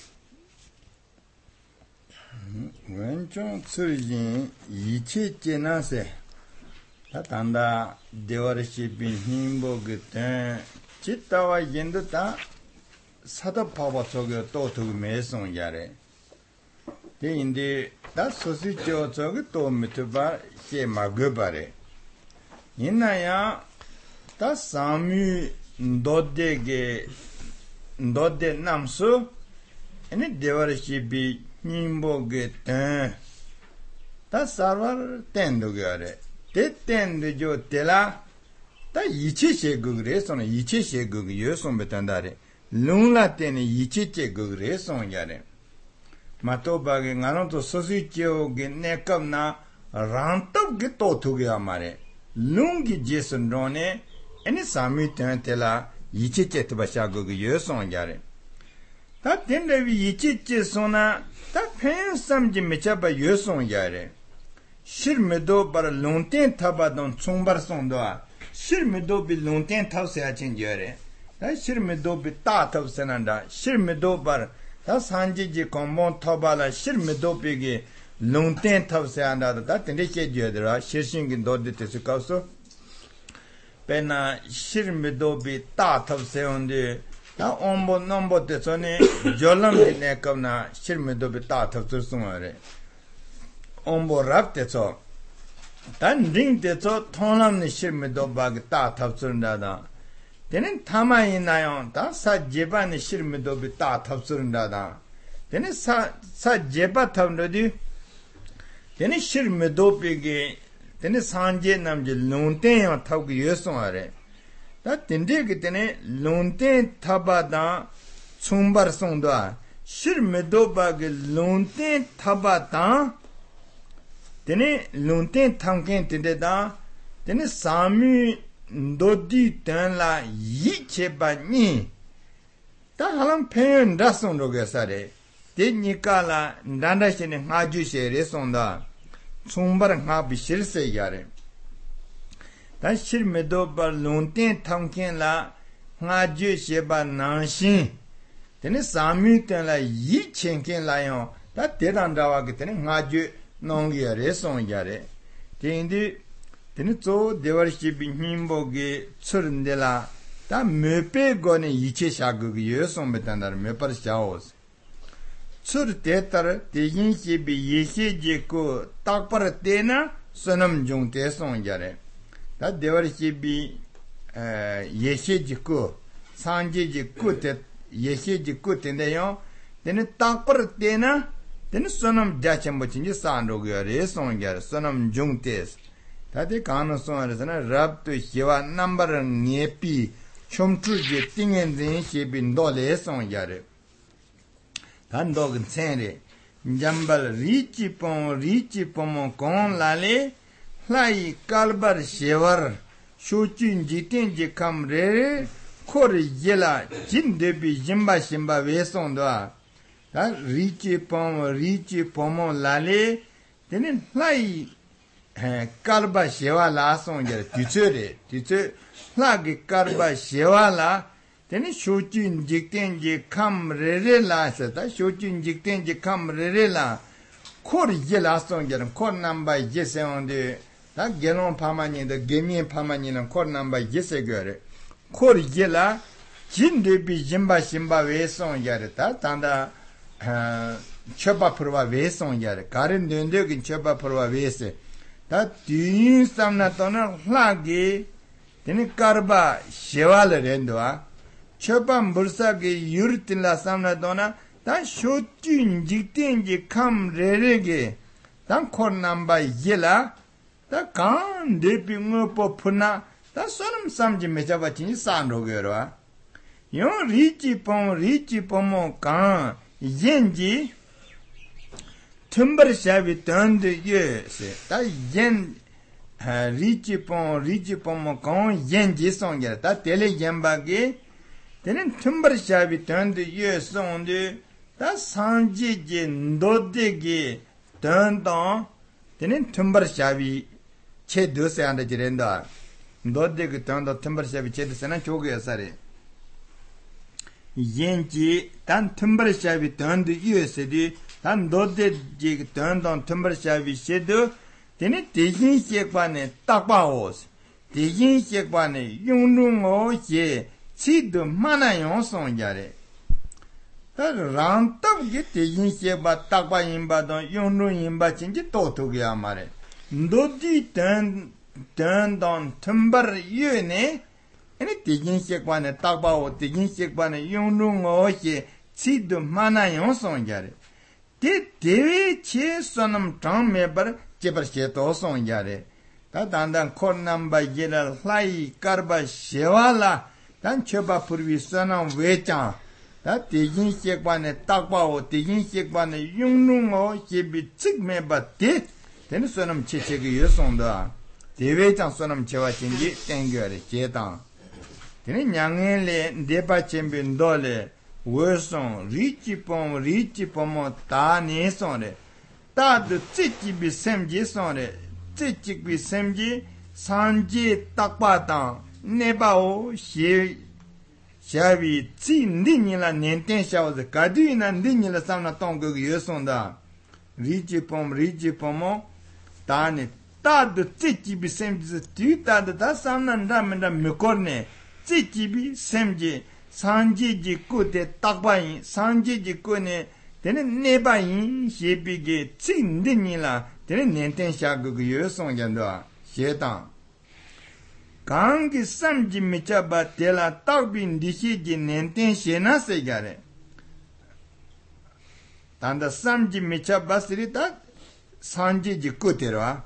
Wenchong Tsurjin Yichi Chenase Tatanda Devarashi Bin Himbo Guten Chitawa Yenduta Sada Pava Toga Totu Mason Yare. The Indi that Sosicho Toga to Mituba She Magubare. Inaya that Sami Ndodege Ndode Namsu and it Devarashi Bi Nimbo Getan. That's our tendo gare. Te tendo jo tela. Ta yichi she gugre son yichi she gug yoson betandare. Lungla ten yichi che gugre son yare. 마토바게 나노도 소시지오게 네컵나 란톱게 또투게 아마레 룽기 제선론에 애니 사미 텐텔라 이치체트바샤고게 여송자레 다 텐레비 이치체소나 다 펜삼지 메차바 여송자레 실메도 바라 롱텐 타바돈 총바송도아 실메도 비 롱텐 타우세아 친저레 다 실메도 비 따타우세난다 실메도 바라 다 산지지 공본 타바라 실메도 비게 롱텐 타우세안다 다 텐데케 지어더라 실신기 노드테스 가서 베나 실메도 비 따타우세온데 다 온보 넘보 때서네 졸람디네 겁나 실메도 비 따타우스송아레 온보 랍때서 단 링때서 통람니 실메도 바게 따타우스른다다 되는 타마이나요 다사 제반의 실메도 비 따타우스른다다 되는 사사 제바 탐로디 되는 실메도 비게 되는 산제 남제 론텐 타고 여송아레 다 된데게 되는 론텐 타바다 총바송도아 실메도 바게 론텐 타바다 되는 론텐 탐켄 된데다 되는 사미 도디 tenla yi cheba ni ta halam pen da song ro ge sa de de ni ka la ndanda shin ne nga ju she re song da chung bar nga bi shir se ya re ta shir me do ba lon ten thang ken la nga ju she ba nan shin de ne sa mi ten la yi chen ken la yo ta de dan da wa ge de nga ju nong ge re song ya re de ndi Tene zo devarshi binhimboge tsurndela ta mepe gone iche shagugu yosong betandar mepar shaos. Tsur tetar tegin shebi yeshe jeko takpar tena sonam jung te song jare. Ta devarshi bi yeshe jeko sanje jeko te yeshe jeko tende yon tene takpar tena tene sonam jachambo chinji sandrogu yore song jare sonam jung tes. 다들 가능성은 랍도 시와 넘버는 예비 춤추지 띵엔진 시빈 노래송 야래 단독은 생리 잠발 리치뽕 리치뽕 공라레 라이 칼바 시워 쇼친 지텐지 감레 코리 예라 진데비 짐바 심바 외송도아 다 리치뽕 리치뽕 라레 되는 라이 karba shewa la song jare tiche re tiche la ge karba shewa la teni shojin jikten je kam re re la sa ta shojin jikten je kam re re la kor ye la song jare kor namba ye se onde ta gelon pamani de gemien pamani na kor namba ye se göre kor ye la jin de bi jimba shimba we song jare ta tanda choba purwa we song jare karin dende gin choba purwa we se 다 뒤인 삼나토는 hla기 되는 karba sheval rendoa choban bursa게 yurtinla samna토나 다 쇼진 직된지 감 레레게 단 콘남바 예라 다 간 데빙어 포푸나 다 소름 삼지 메자바치니 산로게로아 요 리치 뽕 리치 뽕모 간 옌지 tumbarshavi tande yese ta yen richipon richipon mo kon yen ji songya ta tele yamba ge tenen tumbarshavi tande yese onde ta sanji je ndode ge tanda tenen tumbarshavi che dose anda jirenda ndode ge tanda tumbarshavi che dose na choge sare yen ji tan tumbarshavi tande yese di 단 너데 지 던던 텀버샤비 셰드 데니 대진 시관에 딱 봐오스 대진 시관에 용lum오제 치드 마나 용송자래 다 란tab게 대진 시바 딱 봐임바도 용lum임바 진지 또토게야 말해 너디 던 던던 텀버 유네 아니 대진 시관에 딱 봐오 대진 시관에 용lum오제 치드 마나 용송자래 데 데위 체선음 장메버 제버셰토 송야레 다단단 콘남바 예라 라이 카르바 셰왈라 단 쳬바 프르비스나 웨짱 다 대진 시액반에 딱바오 대진 시액반에 용능어 예비 측매바데 되는 소놈 체체가 여성다 대외장 소놈 제와 진지 땡겨래 제당 되는 양엘레 네바 챔빈 돌레 월송 리치pom 리치pom모 다네송레 다드 찌찌비 셈지송레 찌찌비 셈지 산지 딱바당 네바오 시 샤비 찌니니라 넨텐샤오즈 가두이나 니니라 삼나 똥거 여송다 리치pom 리치pom모 다네 다드 찌찌비 셈지 뒤다드 다 삼나 담나 메코네 찌찌비 셈지 산지지 꾸데 딱바인 산지지 꾸네 되는 네바인 셰비게 찐드니라 되는 넨텐샤그 여송견도 셰당 강기 삼지 미차바 텔라 딱빈 디시지 넨텐셰나 세가레 단다 삼지 미차바스리다 산지지 꾸데라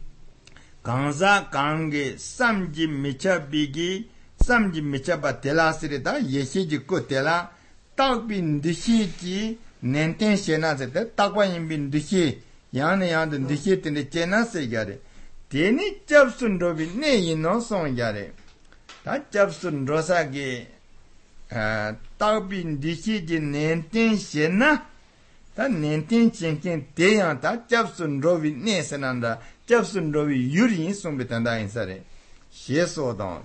강자 강기 삼지 미차비기 삼지 미차바 텔라스리다 예시지 꾸텔라 딱빈 디시지 넨텐셰나세데 딱바인빈 디시 야네 야데 디시 텐데 제나세가레 데니 잡순도비 네이노 송야레 다 잡순도사게 아 딱빈 디시지 넨텐셰나 다 넨텐첸켄 데야 다 잡순도비 네세난다 잡순도비 유린 송베탄다 인사레 셰소동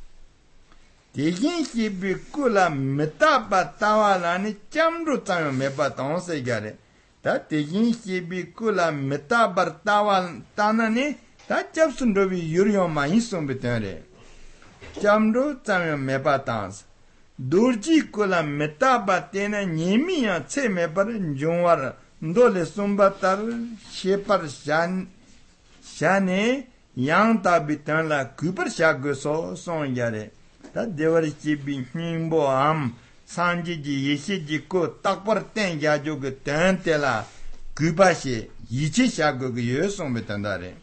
대긴 비꾸라 메타바 타와라니 짬루 타요 메바 동세가레 다 대긴 비꾸라 메타바 타와 타나니 다 잡순도비 유리오마 인송베테레 짬루 타요 메바 탄스 두르지 콜라 메타바 테나 니미야 체메바른 종와라 ndole sombatar shepar shan shane yang tabitan la kubar shagoso son yare 다 대화리치 빈힘보 암 산지지 예시지고 딱벌 땡 야조그 땡텔라 그바시 이치샤고 그 여성메탄다레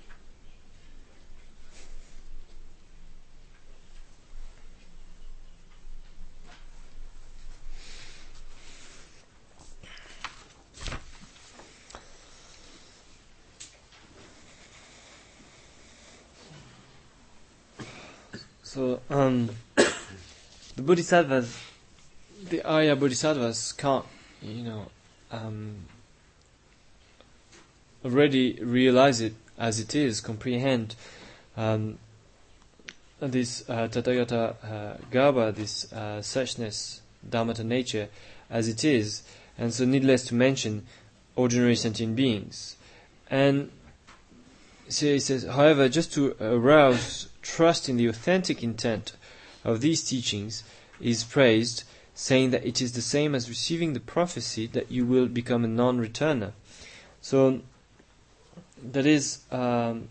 So, um, the Bodhisattvas, the Arya Bodhisattvas can't, you know, um, already realize it as it is, comprehend um, this uh, Tathagata uh, Garbha, this uh, suchness, Dharmata nature, as it is, and so needless to mention, ordinary sentient beings. And so he says, however, just to arouse trust in the authentic intent of these teachings is praised, saying that it is the same as receiving the prophecy that you will become a non-returner. So, that is, um,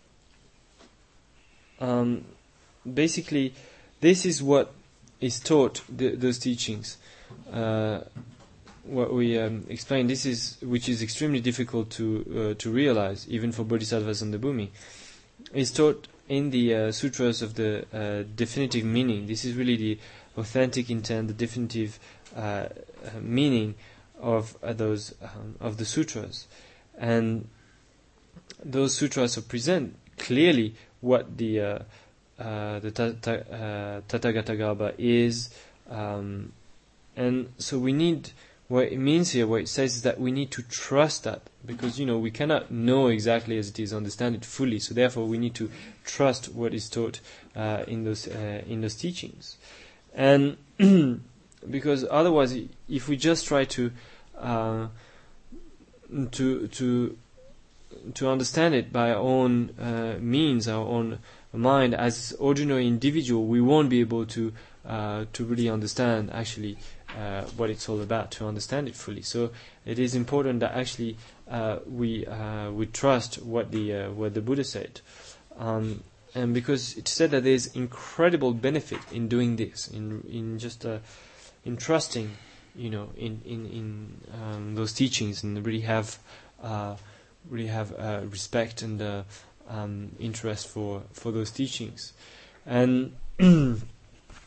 um, basically, this is what is taught, the, those teachings. Uh, what we um, explained, this is, which is extremely difficult to uh, to realize, even for bodhisattvas on the Bhumi, is taught in the uh, sutras of the uh, definitive meaning. This is really the authentic intent, the definitive uh, uh, meaning of uh, those um, of the sutras, and those sutras present clearly what the uh, uh, the ta- ta- uh, Tathagata Garbha is, um, and so we need. What it means here, what it says is that we need to trust that, because, you know, we cannot know exactly as it is, understand it fully. So therefore, we need to trust what is taught uh, in those uh, in those teachings, and because otherwise, if we just try to uh, to to to understand it by our own uh, means, our own mind, as ordinary individual, we won't be able to uh, to really understand actually. Uh, what it's all about, to understand it fully. So it is important that actually uh, we uh, we trust what the uh, what the Buddha said, um, and because it said that there's incredible benefit in doing this, in in just uh, in trusting, you know, in in in um, those teachings, and really have uh, really have uh, respect and uh, um, interest for for those teachings, and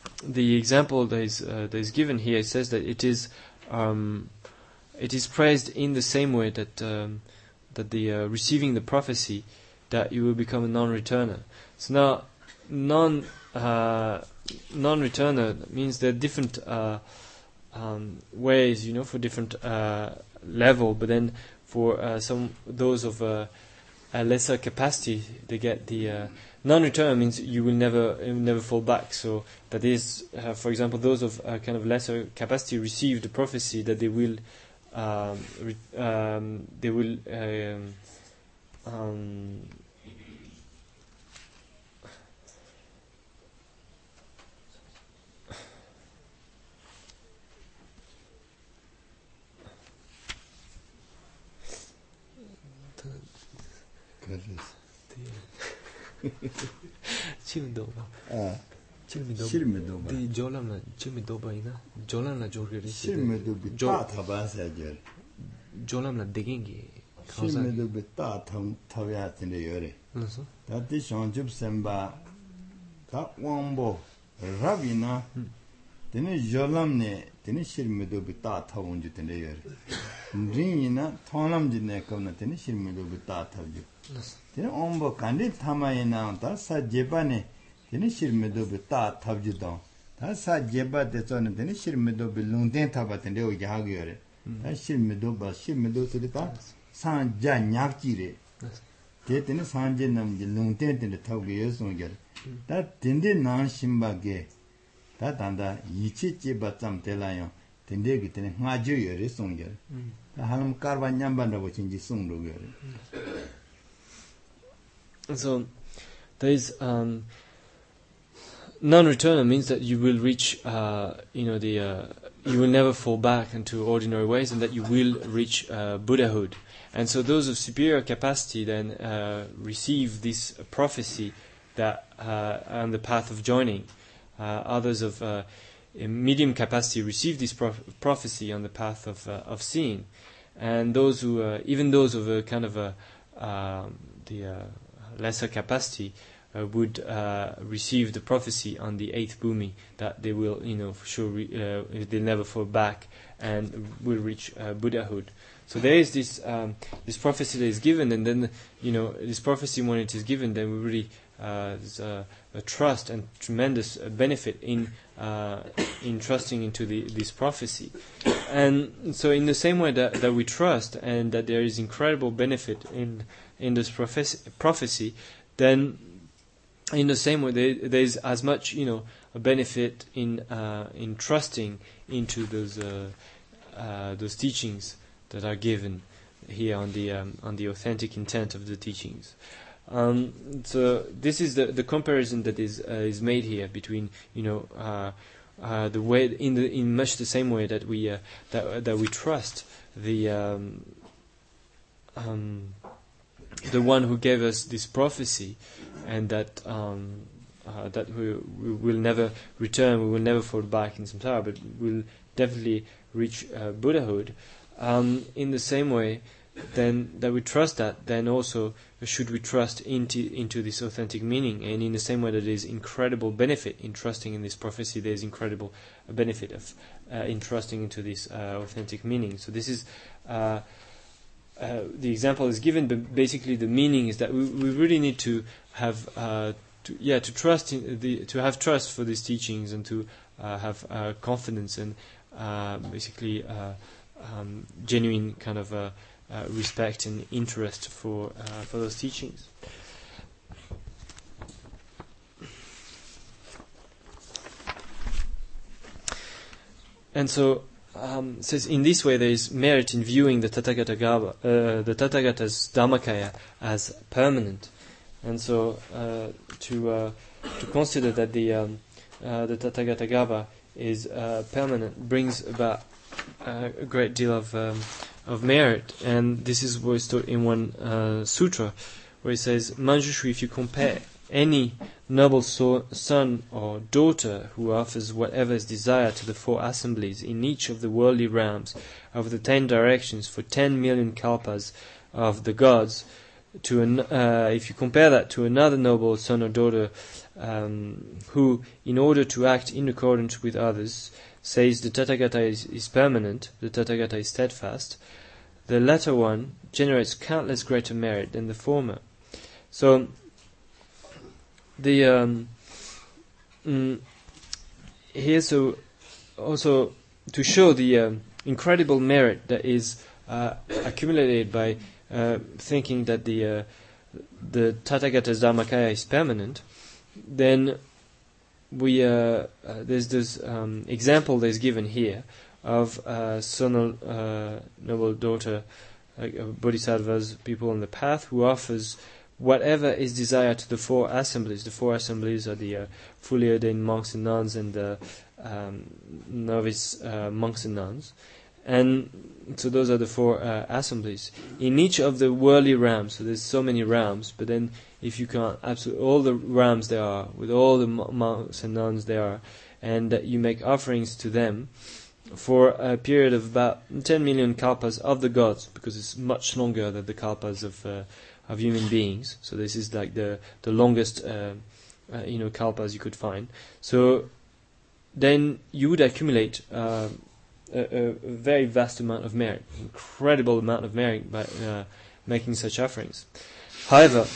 the example that is uh, that is given here, it says that it is um, it is praised in the same way that um, that the uh, receiving the prophecy, that you will become a non-returner. So now, non uh, non-returner means there are different uh, um, ways, you know, for different uh, level. But then for uh, some those of uh, a lesser capacity, they get the uh, non-returner means you will never you will never fall back. So that is, uh, for example, those of uh, kind of lesser capacity receive the prophecy that they will um, re- um, they will. Um, um, Chim doba. Ah. Chim doba. Chim doba. Di jolam la chim doba ina. Jolam la jorgeri. Chim doba ta thaba sa jer. Jolam la digengi. Chim doba ta tham thawya tinde yore. Naso. Ta ti shonjup semba ka wambo ravina tene jolam ne tene chim doba ta thawunju tinde yore. Ringina tholam jinne kamna tene chim doba ta thawju. Tene ombo kandi thamayina ta sa jebane tene shirmedo be ta thabjidon ta sa jeba de chone tene shirmedo be lungden thaba tene o jagyore ta shirmedo ba shirmedo sita san ja nyakji re te tene sanje nam ji lungden tene thawge yosongger ta tende nan shimba ge ta danda yichi jeba cham telayo tende gi tene ngajo yore songger ta halam karwa nyamba na bo chinji songro yore. So there is um, non-returner means that you will reach, uh, you know, the uh, you will never fall back into ordinary ways, and that you will reach uh, Buddhahood. And so those of superior capacity then uh, receive this prophecy that uh, on the path of joining. Uh, others of uh, medium capacity receive this prof- prophecy on the path of uh, of seeing, and those who uh, even those of a kind of a um, the uh, lesser capacity uh, would uh, receive the prophecy on the eighth bhumi that they will, you know, for sure re- uh, they'll never fall back and will reach uh, Buddhahood. So there is this um, this prophecy that is given, and then, you know, this prophecy, when it is given, then we really uh, there's a, a trust and tremendous uh, benefit in uh, in trusting into the, this prophecy. And so in the same way that, that we trust, and that there is incredible benefit in in this prophecy, prophecy, then in the same way there, there is as much, you know, a benefit in uh, in trusting into those uh, uh, those teachings that are given here on the um, on the authentic intent of the teachings. Um, so this is the, the comparison that is uh, is made here between, you know, uh, uh, the way in the in much the same way that we uh, that that we trust the um, um, the one who gave us this prophecy, and that um, uh, that we, we will never return, we will never fall back in samsara, but we'll definitely reach uh, Buddhahood. Um, in the same way, then that we trust that, then also should we trust into into this authentic meaning, and in the same way that there is incredible benefit in trusting in this prophecy, there is incredible benefit of uh, in trusting into this uh, authentic meaning. So this is uh, uh, the example is given, but basically the meaning is that we, we really need to have uh, to, yeah to trust in the to have trust for these teachings, and to uh, have uh, confidence and uh, basically uh, um, genuine kind of uh, Uh, respect and interest for uh, for those teachings. And so, um, it says in this way there is merit in viewing the Tathagata Gaba, uh, the Tathagata's Dhammakaya as permanent, and so uh, to uh, to consider that the um, uh, the Tathagata Gaba is uh, permanent brings about uh, a great deal of um, of merit. And this is what is taught in one uh, sutra, where it says, Manjushu, if you compare any noble so- son or daughter who offers whatever is desired to the four assemblies in each of the worldly realms of the ten directions for ten million kalpas of the gods, to an, uh, if you compare that to another noble son or daughter um, who, in order to act in accordance with others, says the Tathagata is, is permanent, the Tathagata is steadfast, the latter one generates countless greater merit than the former. So, the um, mm, here's so also to show the um, incredible merit that is uh, accumulated by uh, thinking that the uh, the Tathagata's Dharmakaya is permanent. Then we uh, uh, there's this um, example that's given here of uh, son or uh, noble daughter, uh, bodhisattvas, people on the path, who offers whatever is desired to the four assemblies. The four assemblies are the uh, fully ordained monks and nuns and the um, novice uh, monks and nuns. And so those are the four uh, assemblies. In each of the worldly realms, so there's so many realms, but then if you count absolutely all the realms there are, with all the monks and nuns there are, and uh, you make offerings to them for a period of about ten million kalpas of the gods, because it's much longer than the kalpas of uh, of human beings. So this is like the the longest uh, uh, you know kalpas you could find. So then you would accumulate uh, a, a very vast amount of merit, incredible amount of merit by uh, making such offerings. However,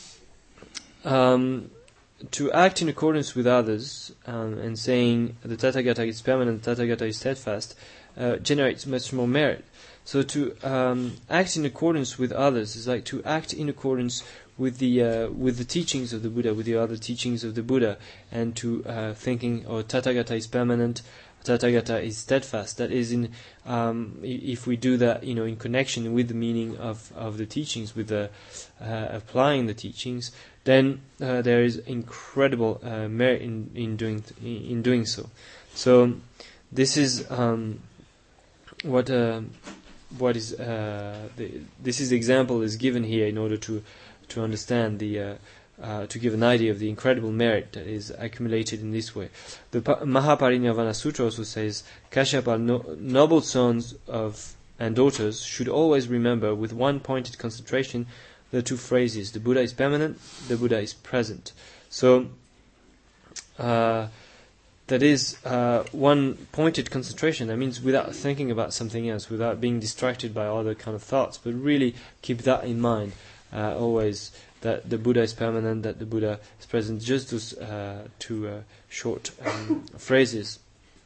um, to act in accordance with others um, and saying the Tathagata is permanent, the Tathagata is steadfast, uh, generates much more merit. So to um, act in accordance with others is like to act in accordance with the uh, with the teachings of the Buddha, with the other teachings of the Buddha, and to uh, thinking, oh, Tathagata is permanent, Tathagata is steadfast. That is, in um, if we do that, you know, in connection with the meaning of, of the teachings, with the uh, applying the teachings, then uh, there is incredible uh, merit in in doing th- in doing so. So this is um, what uh, what is uh, the, this is example is given here in order to to understand the. Uh, Uh, to give an idea of the incredible merit that is accumulated in this way. The pa- Mahaparinirvana Sutra also says, Kashyapa, no- noble sons of and daughters should always remember with one pointed concentration the two phrases, the Buddha is permanent, the Buddha is present. So, uh, that is uh, one pointed concentration. That means without thinking about something else, without being distracted by other kind of thoughts, but really keep that in mind uh, always, that the Buddha is permanent, that the Buddha is present, just those uh, two uh, short um, phrases.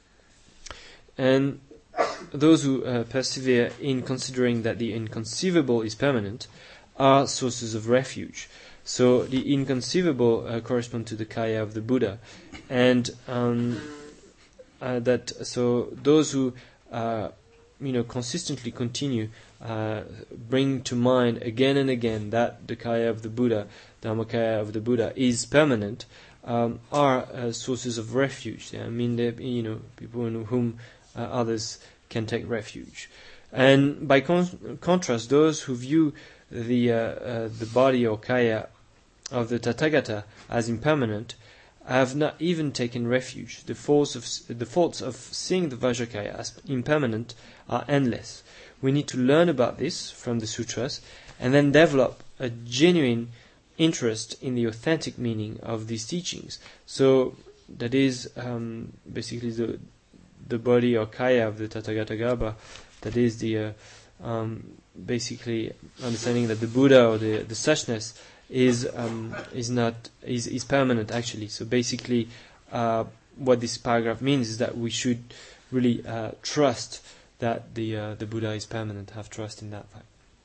And those who uh, persevere in considering that the inconceivable is permanent are sources of refuge. So the inconceivable uh, correspond to the kaya of the Buddha, and um, uh, that so those who uh, you know consistently continue. Uh, bring to mind again and again that the kaya of the Buddha, the Dhammakaya of the Buddha, is permanent, um, are uh, sources of refuge. Yeah? I mean, you know, people in whom uh, others can take refuge. And by con- contrast, those who view the uh, uh, the body or kaya of the Tathagata as impermanent have not even taken refuge. The faults of the faults of seeing the Vajrakaya as impermanent are endless. We need to learn about this from the sutras and then develop a genuine interest in the authentic meaning of these teachings. So that is um, basically the the body or kaya of the Tathagatagarbha. That is the uh, um, basically understanding that the Buddha or the the suchness is um, is not is is permanent actually. So basically, uh, what this paragraph means is that we should really uh, trust that the uh, the Buddha is permanent, have trust in that fact.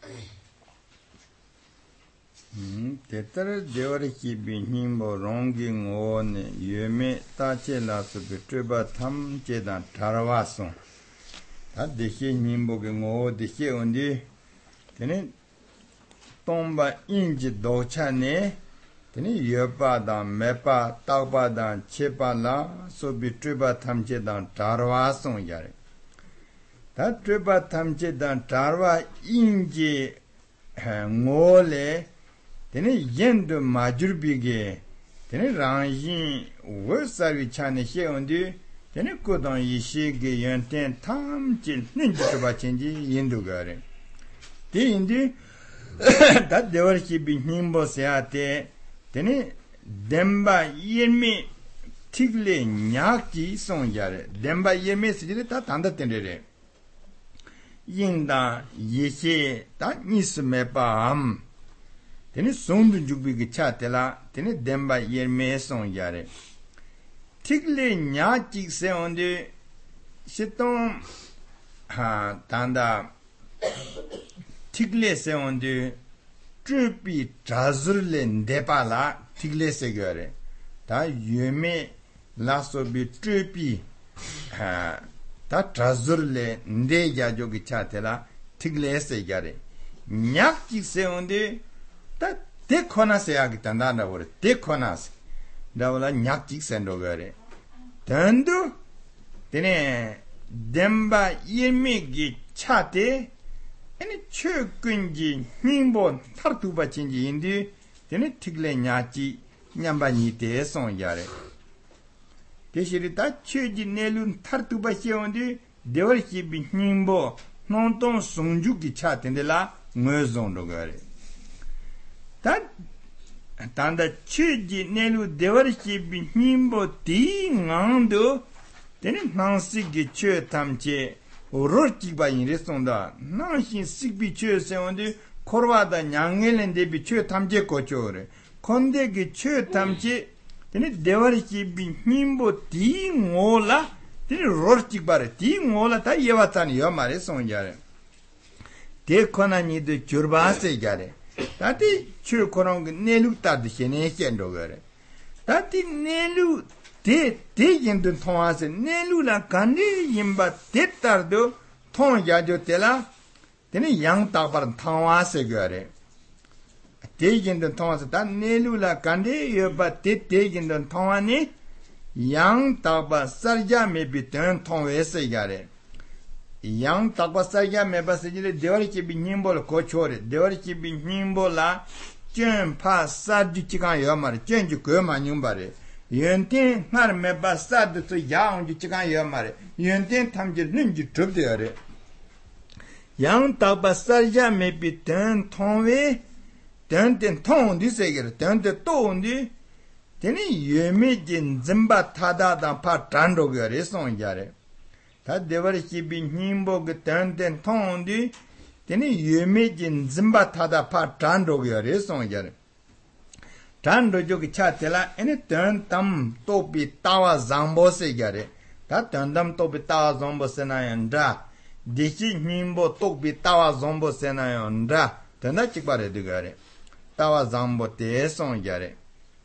Tetar devariki binhimbo rongi ngone yume tache la subi treba tham chedan taravason. Ta dekhe nimbo ge ngo dekhe undi tene tomba inji docha ne tene yopa dan mepa takpa dan chepa la subi treba tham chedan taravason yare. Tā trīpa tamche dāng tārvā inji ngō le tēne yendu mājurbīge tēne rāngshīn wē sārvī chāne xie undi tēne kūdāng yīshī ge yantēn tamche nīnji trīpa chēnji yendu gārē. Tē indi 다 대월시 빈힘보 세아테 되니 뎀바 예미 틱레 냐기 송야레 뎀바 예미 스지레 다 단다 텐레레 인다 예시 다 니스메밤 되니 송두 죽비기 차텔라 되니 뎀바 예미 송야레 틱레 냐기 세온데 시동 하 단다 틱레 세온데 쭈비 자즈르레 네발라 틱레 세거레 다 유메 라소비 쭈비 하다 자즈르레 네야조기 차텔라 틱레 세거레 냐기 세온데 다 데코나세야기 단다나 버레 데코나세 다올라 냐기 센도거레 단도 데네 뎀바 예미기 차테 아니 최근지 힘본 타르투바친지 인디 데네 틱레 냐지 냠바니 데송야레 데시리타 최지 네룬 타르투바시온디 데월시 비 힘보 논동 송주기 차텐데라 므존도가레 다 단다 최지 네루 데월시 비 힘보 디낭도 데네 난시기 최탐제 오로티바 인레송다 나신 식비 최세원데 코르바다 냥엘렌데 비 최탐제 고초레 콘데기 최탐제 데네 데와리키 비 힘보 디응올라 데네 로르티바레 디응올라 다 예와타니 요마레 송야레 데코나니드 줄바세 야레 다티 최코랑 네룩다드 셴네 셴도가레 다티 네룩 데 데긴든 통화세 네루라 간디 임바 데따르도 통야조 때라 데네 양따바른 통화세 거래 데긴든 통화세 다 네루라 간디 여바 데 데긴든 통화니 양따바 살자 메비든 통외세 거래 양따바 살자 메바세지레 데워리치 비님볼 고초레 데워리치 비님볼라 쩨파 사디치가 여마레 쩨지 거마님바레 연텐 나르메 바사드도 야옹지 지간 여마레 연텐 탐지 눈지 접대야레 양따 바사자 메비든 통웨 던든 통디 세게르 던데 또온디 데니 예메진 짐바 타다다 파 단도거레 송야레 다 데버리치 빈힘보 그 던든 통디 데니 예메진 짐바 타다 파 단도거레 송야레 단도 저기 차텔라 에네 던담 또비 따와 잠보세 야레 다 던담 또비 따와 잠보세나연다 디치 힘보 또비 따와 잠보세나연다 던다 찍바레 드가레 따와 잠보테 송야레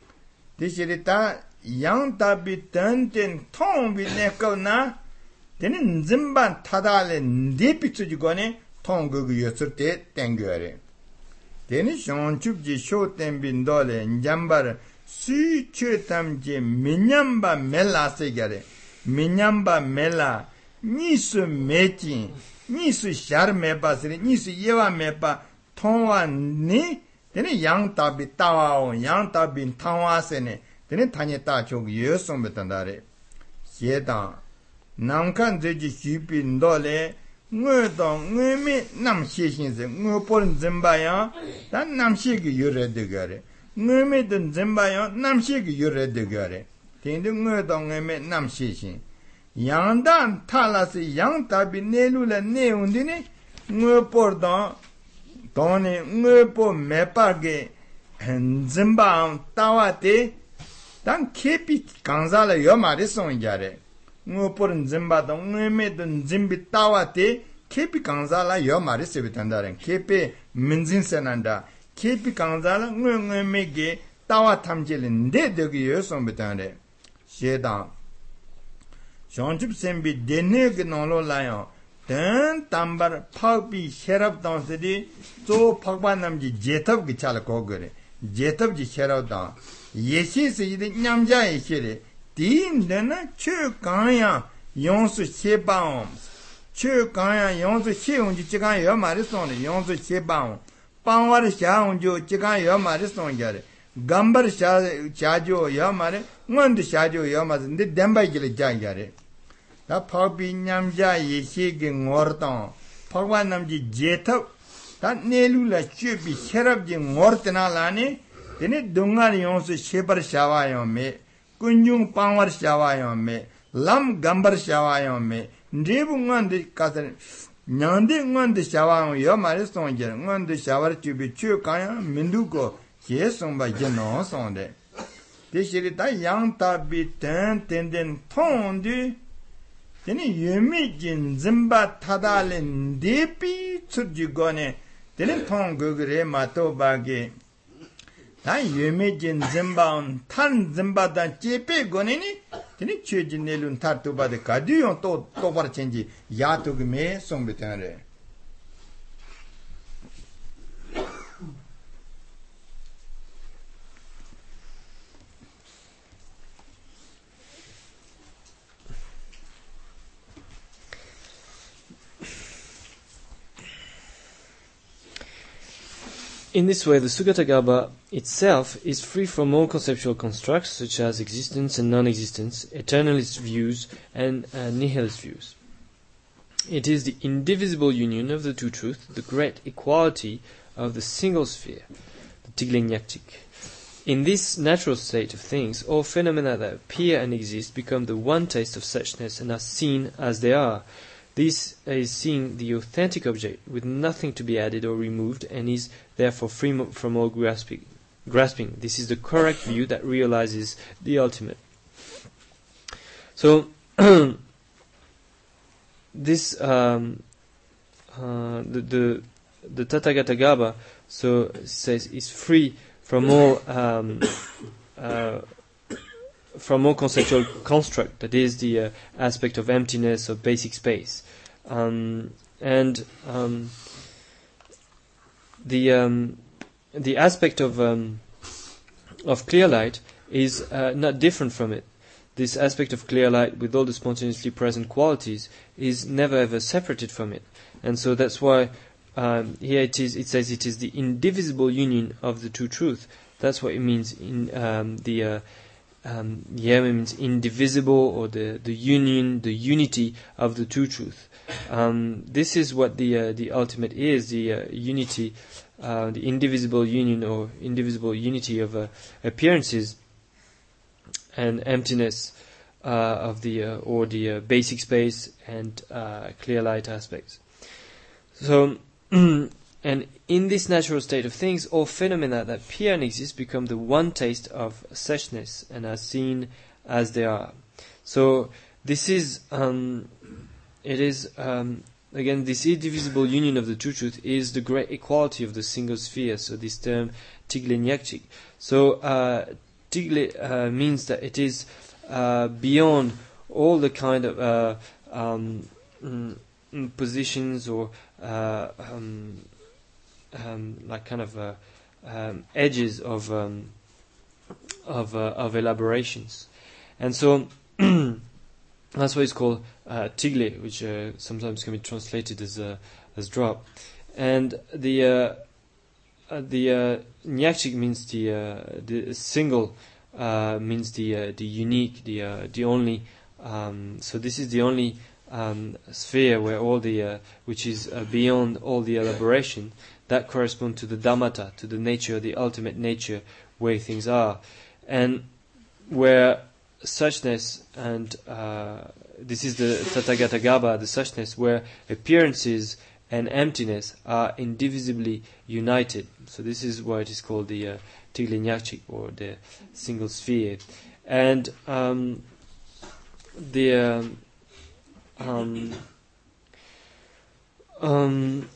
디시리타 양다비 던텐 통비 네거나 데는 짐반 타달레 네피츠지고네 통거그 여설 때 땡겨레 데니 shonchubji shoten dole njambar su chetamje minyamba mela segare minyamba mela nisu mechi nisu shar meba sire nisu yewa meba tonwa ni 데네 양답이 따와오 양답이 타와세네 데네 타니타 쪽 예송 베탄다레 예다 남칸 제지 시빈도레 ngödo ngömi 남시신세 ngö본 zem바야 단 남시기 요레데가레 ngö미든 zem바야 남시기 요레데가레 딘드 ngö도 ngö미 남시신 양단 탈라스 양답이 내루라 내운디니 ngö포도 돈이 ngö포 메파게 zem바 따와테 단 케피 강자라 요마리 송이자레 ngöpor은 zem바도 ngö메든 zem비 따와테 케피 강자라 요마리 세비탄다렌 케피 민진세난다 케피 강자라 ngöngö메게 따와 탐질인데 되게 요송비탄레 셰다 shonchub 데네게 놀로라요 된 담바 파비 셰랍 당스디 조 박반남지 제탑 기찰 고거레 제탑지 셰랍다 예시스이데 냠자에 셰레 딘데나 최강야 용수 셰바옴 최강야 용수 셰운지 지간 여 말이송네 용수 셰바옴 빵와르 샤운조 지간 여 말이송자레 gambar shajo ya mare ngond shajo ya mazinde demba gile jangare da phabi nyamja yeshi ge ngorton phagwan namji jetha that Nelula should be Sherabjing Mortenalani, then it Dungan Yons Shepherd Shavayon me, Kunjung Power Shavayon me, Lam Gambar Shavayon me, Dribungan the Catherine. Nyanding on the shower, your milestone, on the shower to be Chukaya, Minduko, yes, on by Genos on the. This is that young tabby ten tendon toned. Then you meet in Zimba Tadalin Depi Tsujigone, then Tong Gugre Mato Bagi. Then you meet in Zimba on Tan Zimba than Jepe Gonini. Then it changed in Nelun Tatu by the Cadion to Tobar Changi, Yatug me, some betanre. In this way, the Sugatagarbha itself is free from all conceptual constructs such as existence and non-existence, eternalist views and uh, nihilist views. It is the indivisible union of the two truths, the great equality of the single sphere, the Tiglenyaktik. In this natural state of things, all phenomena that appear and exist become the one taste of suchness and are seen as they are. This is seeing the authentic object with nothing to be added or removed and is therefore free from all grasping. grasping. This is the correct view that realizes the ultimate. So, this, um, uh, the, the, the Tathagata so says is free from all, um, uh, from all conceptual construct, that is the uh, aspect of emptiness, of basic space. Um, and um, the um, the aspect of um, of clear light is uh, not different from it. This aspect of clear light, with all the spontaneously present qualities, is never ever separated from it. And so that's why um, here it is. It says it is the indivisible union of the two truths. That's what it means in um, the. Uh, Um, Yema means indivisible, or the, the union, the unity of the two truths. Um, this is what the uh, the ultimate is, the uh, unity, uh, the indivisible union or indivisible unity of uh, appearances and emptiness uh, of the uh, or the uh, basic space and uh, clear light aspects. So. And in this natural state of things, all phenomena that appear and exist become the one taste of suchness and are seen as they are. So this is, um, it is um, again, this indivisible union of the two truth is the great equality of the single sphere. So this term Tiglenyaktik. So uh, Tigle uh, means that it is uh, beyond all the kind of uh, um, mm, positions or uh, um, Um, like kind of uh, um, edges of um, of uh, of elaborations, and so that's why it's called uh, Tigle, which uh, sometimes can be translated as uh, as drop. And the uh, uh, the uh, Nyaktik means the uh, the single, uh, means the uh, the unique, the uh, the only. Um, so this is the only um, sphere where all the uh, which is uh, beyond all the elaboration. That corresponds to the Dhammata, to the nature, the ultimate nature, where things are. And where suchness and, uh, this is the Tathagatagarbha, the suchness, where appearances and emptiness are indivisibly united. So this is why it is called the uh, Tiglenyaktik, or the single sphere. And um, the... Um, um, um,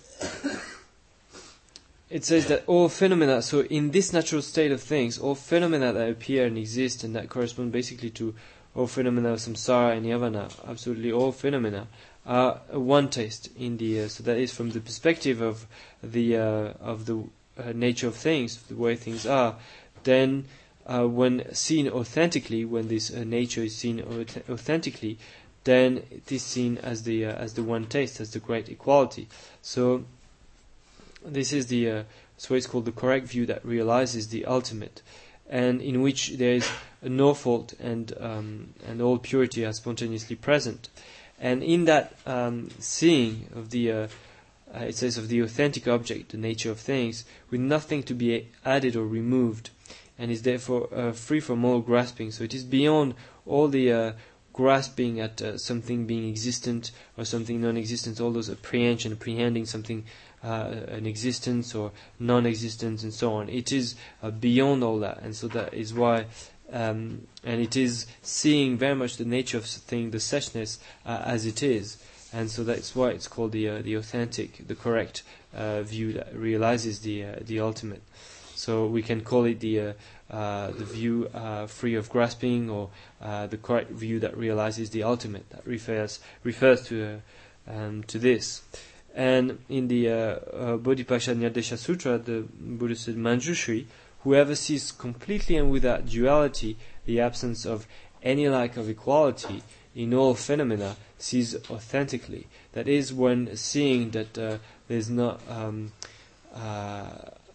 It says that all phenomena, so in this natural state of things, all phenomena that appear and exist and that correspond basically to all phenomena of samsara and yavana, absolutely all phenomena, are one taste in the, uh, so that is from the perspective of the uh, of the uh, nature of things, the way things are, then uh, when seen authentically, when this uh, nature is seen authentically, then it is seen as the uh, as the one taste, as the great equality. So this is the uh, so it's called the correct view that realizes the ultimate, and in which there is no fault and um, and all purity are spontaneously present. And in that um, seeing of the uh, uh, it says of the authentic object, the nature of things, with nothing to be added or removed, and is therefore uh, free from all grasping. So it is beyond all the uh, grasping at uh, something being existent or something non-existent, all those apprehension, apprehending something, uh, an existence or non-existence and so on. It is uh, beyond all that, and so that is why, um, and it is seeing very much the nature of the thing, the suchness, uh, as it is. And so that's why it's called the uh, the authentic, the correct uh, view that realizes the uh, the ultimate. So we can call it the uh, uh, the view uh, free of grasping, or uh, the correct view that realizes the ultimate. That refers refers to uh, um, to this. And in the uh, uh, Bodhipaksha Nyadesha Sutra, the Buddha said, Manjushri, whoever sees completely and without duality the absence of any lack of equality in all phenomena, sees authentically. That is, when seeing that uh, there's not um, uh,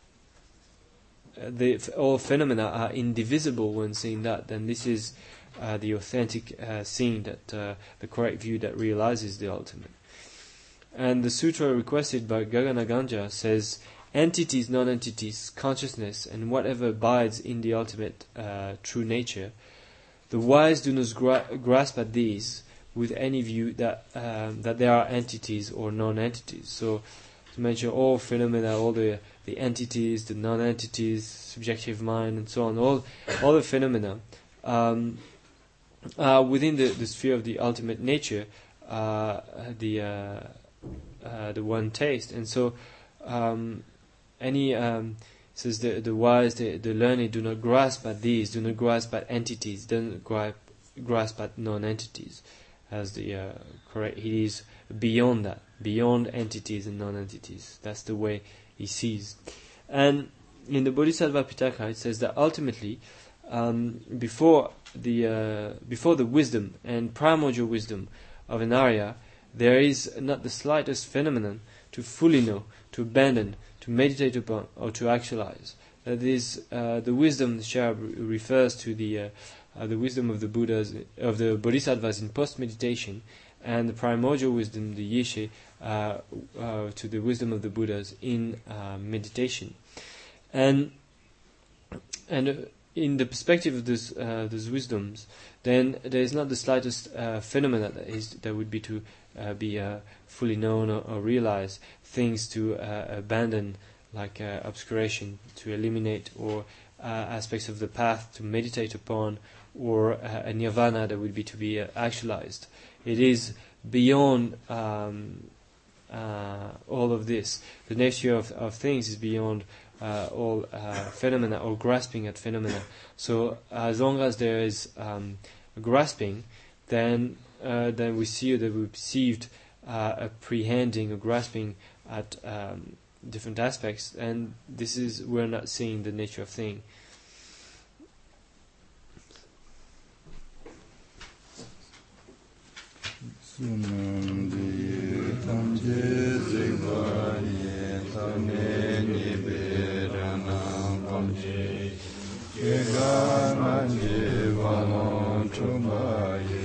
the all phenomena are indivisible. When seeing that, then this is uh, the authentic uh, seeing, that uh, the correct view that realizes the ultimate. And the sutra requested by Gagana Ganja says, entities, non-entities, consciousness, and whatever abides in the ultimate uh, true nature, the wise do not gra- grasp at these with any view that um, that they are entities or non-entities. So, to mention all phenomena, all the the entities, the non-entities, subjective mind, and so on, all all the phenomena um, are within the, the sphere of the ultimate nature, uh, the uh, uh, the one taste, and so um, any um, says the the wise, the, the learned do not grasp at these, do not grasp at entities, do not grasp grasp at non-entities. As the uh, correct, he is beyond that, beyond entities and non-entities. That's the way he sees. And in the Bodhisattva Pitaka, it says that ultimately, um, before the uh, before the wisdom and primordial wisdom of an Arya, there is not the slightest phenomenon to fully know, to abandon, to meditate upon, or to actualize. That is, uh, the wisdom, the Shara refers to the uh, Uh, the wisdom of the Buddhas, of the Bodhisattvas in post-meditation, and the primordial wisdom, the Yeshe, uh, uh, to the wisdom of the Buddhas in uh, meditation. And and uh, in the perspective of this, uh, those wisdoms, then there is not the slightest uh, phenomena that is that would be to uh, be uh, fully known or, or realized, things to uh, abandon, like uh, obscuration, to eliminate, or uh, aspects of the path to meditate upon, or uh, a nirvana that would be to be uh, actualized. It is beyond um, uh, all of this. The nature of, of things is beyond uh, all uh, phenomena, or grasping at phenomena. So as long as there is um, grasping, then uh, then we see that we perceived uh, apprehending or grasping at um, different aspects, and this is, we're not seeing the nature of thing. Sunandi tamje zigvani tamne niberana pamje kega manje vanon chumaye